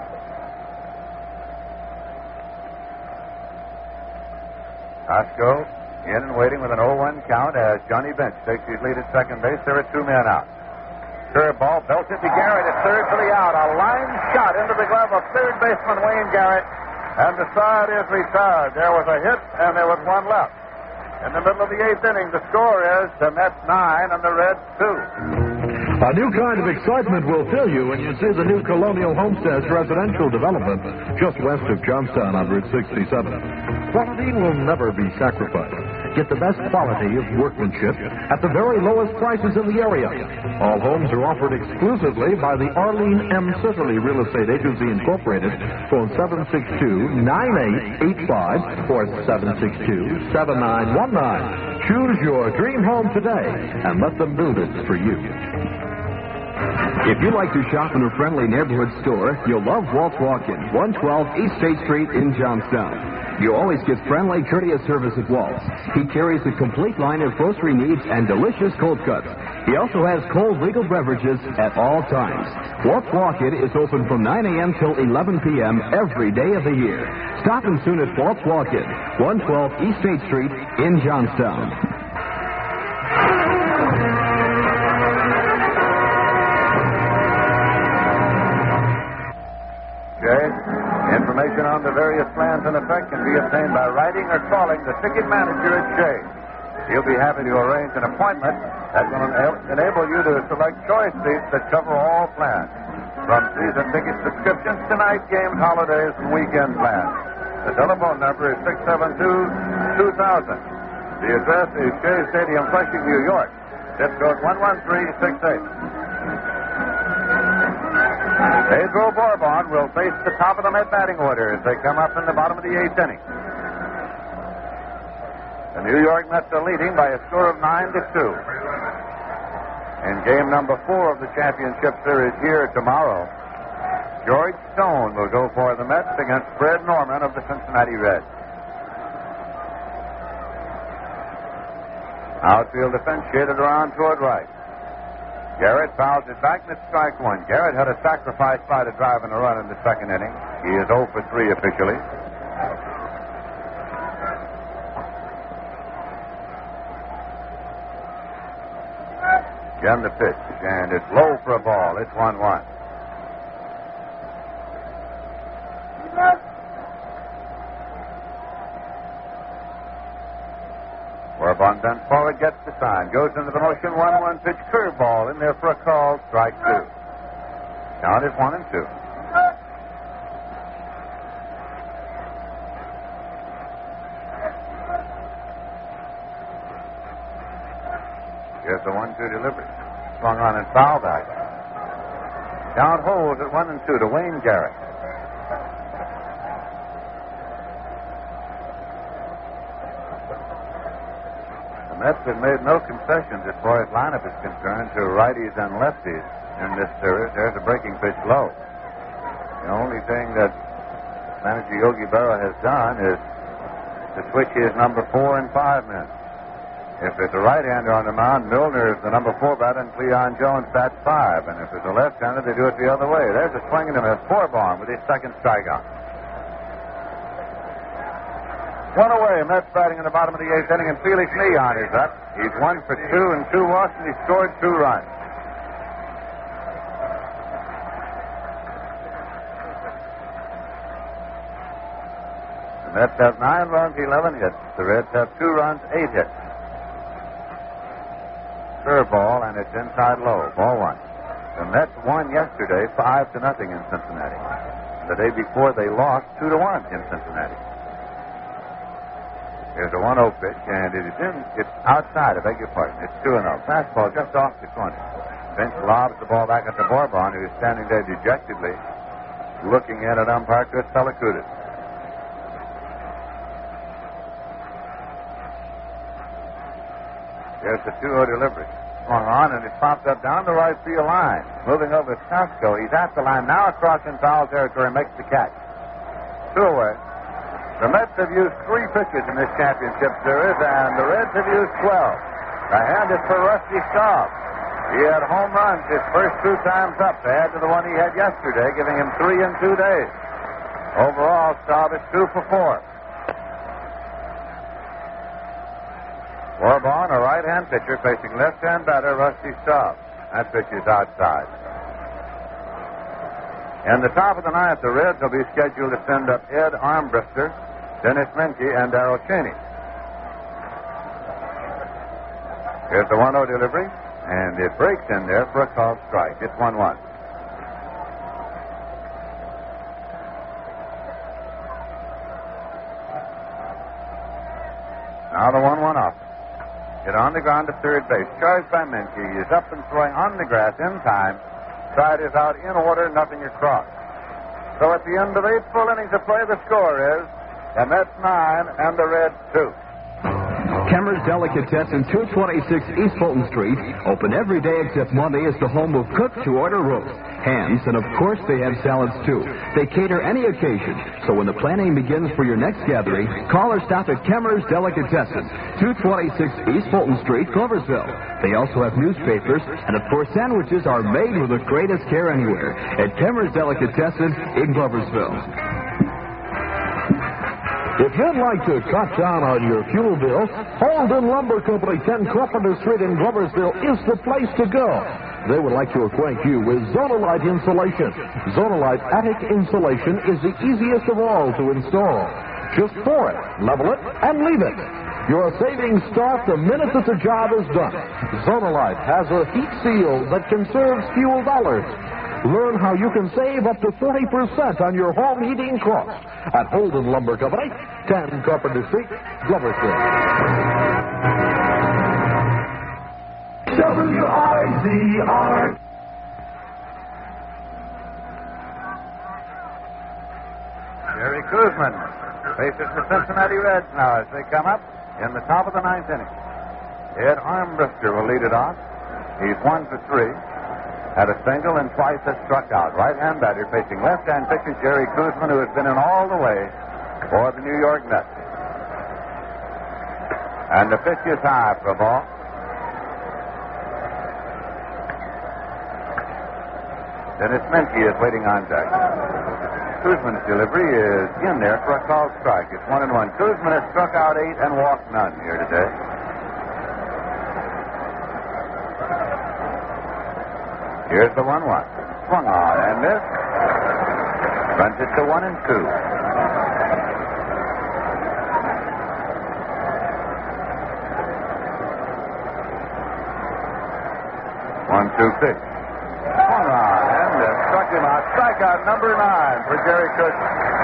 Costco in and waiting with an 0-1 count as Johnny Bench takes his lead at second base. There are 2 men out. Curveball belted to Garrett at third for the out. A line shot into the glove of third baseman Wayne Garrett, and the side is retired. There was a hit, and there was 1 left. In the middle of the 8th inning, the score is the Mets 9 and the Reds 2. A new kind of excitement will fill you when you see the new Colonial Homesteads residential development just west of Johnstown on Route 67. Quality will never be sacrificed. Get the best quality of workmanship at the very lowest prices in the area. All homes are offered exclusively by the Arlene M. Sitterly Real Estate Agency Incorporated. Phone 762-9885 or 762-7919. Choose your dream home today and let them build it for you. If you like to shop in a friendly neighborhood store, you'll love Walt's Walk-In, 112 East State Street in Johnstown. You always get friendly, courteous service at Walt's. He carries a complete line of grocery needs and delicious cold cuts. He also has cold legal beverages at all times. Walt's Walk-In is open from 9 a.m. till 11 p.m. every day of the year. Stop in soon at Walt's Walk-In, 112 East State Street in Johnstown. Information on the various plans in effect can be obtained by writing or calling the ticket manager at Shea. He'll be happy to arrange an appointment that will enable you to select choice seats that cover all plans, from season ticket subscriptions to night games, holidays, and weekend plans. The telephone number is 672-2000. The address is Shea Stadium, Flushing, New York. Zip code 11368. Pedro Bourbon will face the top of the Met batting order as they come up in the bottom of the 8th inning. The New York Mets are leading by a score of 9-2. In game number 4 of the championship series here tomorrow, George Stone will go for the Mets against Fred Norman of the Cincinnati Reds. Outfield defense shaded around toward right. Garrett fouls it back, and it's strike 1. Garrett had a sacrifice fly to drive in a run in the second inning. He is 0 for 3 officially. Again the pitch, and it's low for a ball. It's 1-1. Bourbon bent forward, gets the sign, goes into the motion, 1-1 pitch, curveball in there for a call, strike 2. Count is 1-2. Here's the 1-2 delivery. Swung on and fouled out. Count holds at 1-2 to Wayne Garrett. The Mets have made no concessions as far as lineup is concerned to righties and lefties in this series. There's a breaking pitch low. The only thing that manager Yogi Berra has done is to switch his number 4 and 5 men. If it's a right-hander on the mound, Milner is the number 4 batter, and Cleon Jones bats 5. And if it's a left-hander, they do it the other way. There's a swing and a miss. Borbon with his second strikeout. One away. Mets batting in the bottom of the 8th inning, and Felix Neon is up. He's 1 for 2 and 2 walks, and he scored 2 runs. The Mets have 9 runs, 11 hits. The Reds have 2 runs, 8 hits. Curveball, and it's inside low. Ball 1. The Mets won yesterday 5-0 in Cincinnati. The day before, they lost 2-1 in Cincinnati. Here's a 1-0 pitch, and it's outside, I beg your pardon. It's 2-0. Fastball just off the corner. Finch lobs the ball back at the Borbon, who is standing there dejectedly looking in at umpire Chris Pellicudis. Here's the 2-0 delivery. Swung on, and it popped up down the right field line. Moving over Costco. He's at the line, now across in foul territory, makes the catch. 2 away. The Mets have used 3 pitches in this championship series, and the Reds have used 12. The hand is for Rusty Staub. He had home runs his first 2 times up to add to the one he had yesterday, giving him 3 in 2 days. Overall, Staub is 2 for 4. Borbon, a right-hand pitcher, facing left-hand batter Rusty Staub. That pitch is outside. In the top of the 9th, the Reds will be scheduled to send up Ed Armbruster, Dennis Menke, and Darrell Cheney. Here's the 1-0 delivery, and it breaks in there for a called strike. It's 1-1. Now the 1-1 off. Hit on the ground to third base. Charged by Menke. He is up and throwing on the grass in time. Side is out in order, nothing across. So at the end of 8 full innings of play, the score is the Mets 9 and the Reds 2. Kemmer's Delicatessen, 226 East Fulton Street. Open every day except Monday. Is the home of cooked-to-order roast, hams, and of course they have salads too. They cater any occasion. So when the planning begins for your next gathering, call or stop at Kemmer's Delicatessen, 226 East Fulton Street, Gloversville. They also have newspapers, and of course sandwiches are made with the greatest care anywhere at Kemmer's Delicatessen in Gloversville. If you'd like to cut down on your fuel bill, Holden Lumber Company, 10 Carpenter Street in Gloversville is the place to go. They would like to acquaint you with Zonalite insulation. Zonalite attic insulation is the easiest of all to install. Just pour it, level it, and leave it. Your savings start the minute that the job is done. Zonalite has a heat seal that conserves fuel dollars. Learn how you can save up to 40% on your home heating costs at Holden Lumber Company, 10 Carpenter Street, Gloversville. WIZR. Jerry Kuzman faces the Cincinnati Reds now as they come up in the top of the 9th inning. Ed Armbruster will lead it off. He's 1 for 3. Had a single and twice has struck out. Right-hand batter facing left-hand pitcher Jerry Kuzman, who has been in all the way for the New York Mets. And the pitch is high for a ball. Dennis Menke is waiting on deck. Kuzman's delivery is in there for a called strike. It's 1-1. Kuzman has struck out 8 and walked none here today. Here's the 1-1. Swung on and missed. Runs it to 1-2. 1-2 pitch. Swung on and missed. Struck him out. Strikeout number 9 for Jerry Kuzman.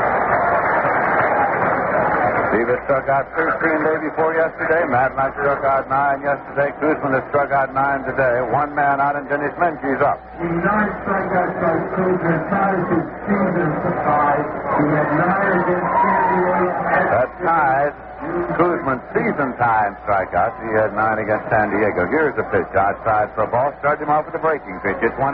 Davis struck out 13 day before yesterday. Madlock struck out 9 yesterday. Kuzman has struck out 9 today. One man out, and Dennis Menke's up. The 9 strikeouts by Kuzman ties his season high. He had 9 against San Diego. That ties Kuzman's season time strikeouts. He had 9 against San Diego. Here's the pitch outside for a ball. Started him off with a breaking pitch. It's 1-0.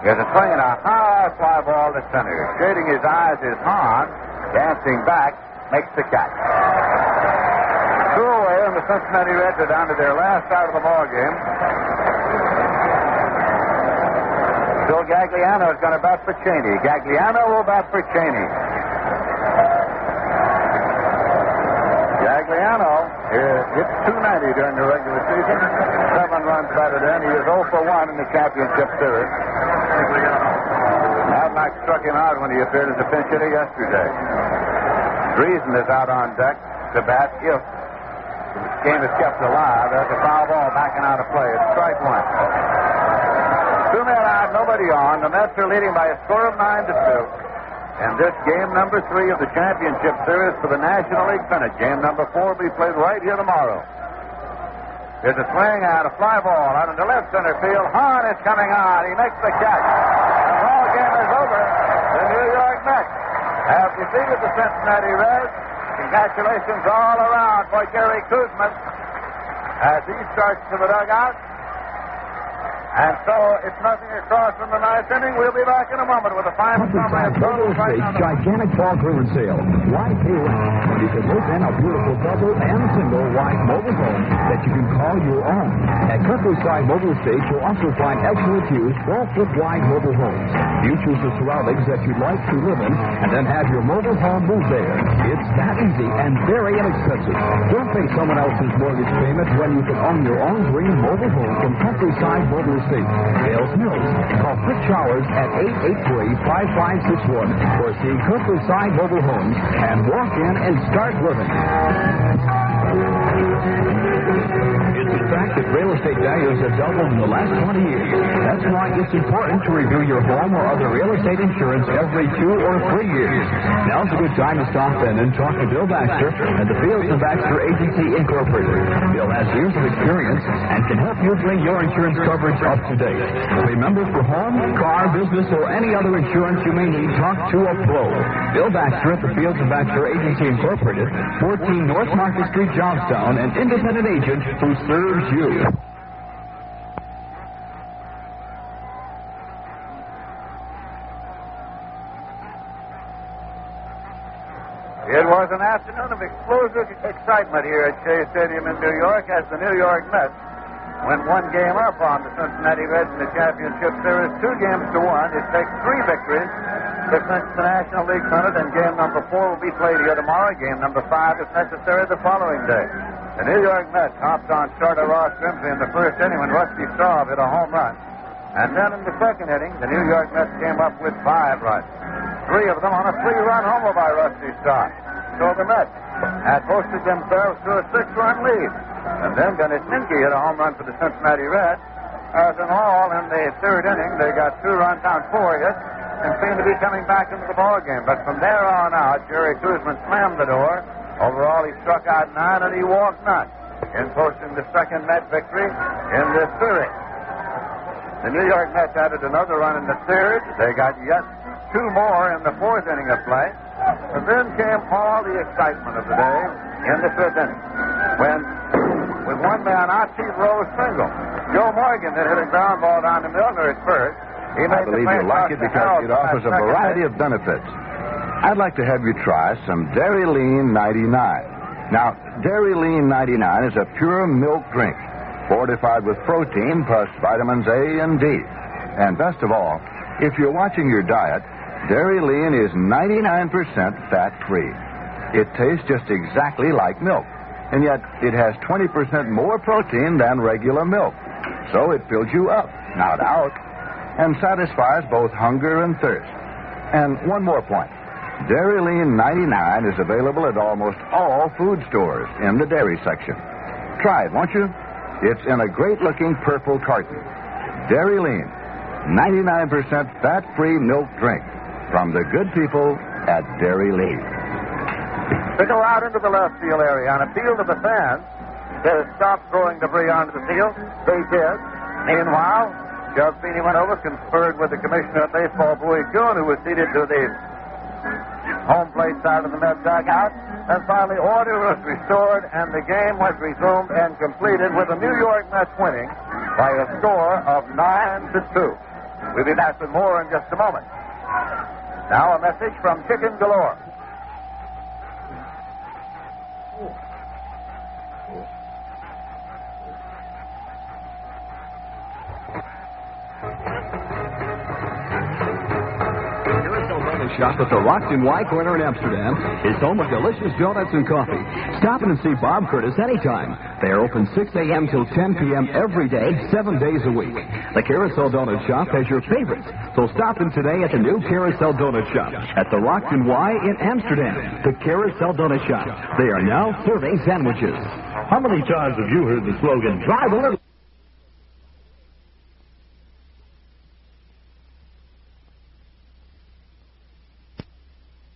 Here's a swing and a high fly ball to center. Shading his eyes is Hahn. Dancing back, makes the catch. Two away, and the Cincinnati Reds are down to their last out of the ball game. Bill Gagliano is going to bat for Cheney. Gagliano will bat for Cheney. Gagliano hit .290 during the regular season. 7 runs batted in. He is 0 for 1 in the championship series. Madlock struck him out when he appeared as a pinch hitter yesterday. Driesen is out on deck to bat if the game is kept alive. There's a foul ball backing out of play. It's strike 1. 2 men out, nobody on. The Mets are leading by a score of 9-2. And this game number 3 of the championship series for the National League pennant. Game number 4 will be played right here tomorrow. There's a swing and a fly ball out into left center field. Hahn is coming on. He makes the catch. The ball game is over. The New York Mets have defeated the Cincinnati Reds. Congratulations all around for Jerry Koosman as he starts to the dugout. And so it's nothing across from the 9th inning. We'll be back in a moment with a final summary of total State's gigantic fall clearance sale. Why pay rent when you can move in a beautiful double and single wide mobile home that you can call your own? At Countryside Mobile Estate, you'll also find excellent views, 12-foot wide mobile homes. You choose the surroundings that you'd like to live in, and then have your mobile home moved there. It's that easy and very inexpensive. Don't pay someone else's mortgage payment when you can own your own dream mobile home from Countryside Mobile Estate. Dales Mills. Call Quick Showers at 883-5561 or see Countryside Mobile Homes and walk in and start living. It's the fact that real estate values have doubled in the last 20 years. That's why it's important to review your home or other real estate insurance every 2 or 3 years. Now's a good time to stop in and talk to Bill Baxter at the Fields & Baxter Agency Incorporated. Bill has years of experience and can help you bring your insurance coverage up to date. Remember, for home, car, business, or any other insurance you may need, talk to a pro. Bill Baxter at the Fields & Baxter Agency Incorporated, 14 North Market Street, Johnstown, an independent agent who serves you. It was an afternoon of explosive excitement here at Shea Stadium in New York as the New York Mets went 1 game up on the Cincinnati Reds in the championship series, 2 games to 1. It takes 3 victories to clinch the National League pennant, and game number 4 will be played here tomorrow. Game number 5, if necessary, the following day. The New York Mets hopped on starter Ross Grimsley in the first inning when Rusty Staub hit a home run. And then in the second inning, the New York Mets came up with 5 runs. 3 of them on a 3-run homer by Rusty Staub. So the Mets had posted themselves to a 6-run lead. And then Ganeshinski hit a home run for the Cincinnati Reds. As in all, in the third inning, they got 2 runs down 4 hits and seemed to be coming back into the ballgame. But from there on out, Jerry Koosman slammed the door. Overall, he struck out 9 and he walked none in posting the second Met victory in this series. The New York Mets added another run in the third. They got yet 2 more in the 4th inning of play. And then came all the excitement of the day in the 5th inning when, with 1 man out, Chief Rose single. Joe Morgan had hit a ground ball down to Milner at first. I believe you'll like it because it offers a variety of benefits. I'd like to have you try some Dairy Lean 99. Now, Dairy Lean 99 is a pure milk drink, fortified with protein plus vitamins A and D. And best of all, if you're watching your diet, Dairy Lean is 99% fat-free. It tastes just exactly like milk, and yet it has 20% more protein than regular milk. So it fills you up, not out, and satisfies both hunger and thirst. And one more point. Dairy Lean 99 is available at almost all food stores in the dairy section. Try it, won't you? It's in a great-looking purple carton. Dairy Lean, 99% fat-free milk drink from the good people at Dairy Lean. To go out into the left field area on appeal to the fans, they stopped throwing debris onto the field. They did. Meanwhile, Judge Feeney went over, conferred with the commissioner of baseball, Bowie Kuhn, who was seated to the home plate side of the Met dugout. And finally, order was restored, and the game was resumed and completed with the New York Mets winning by a score of 9-2. We'll be back with more in just a moment. Now a message from Chicken Galore. Shop at the Rockton Y Corner in Amsterdam is home of delicious donuts and coffee. Stop in and see Bob Curtis anytime. They are open 6 a.m. till 10 p.m. every day, 7 days a week. The Carousel Donut Shop has your favorites, so stop in today at the new Carousel Donut Shop at the Rockton Y in Amsterdam. The Carousel Donut Shop. They are now serving sandwiches. How many times have you heard the slogan, drive a little...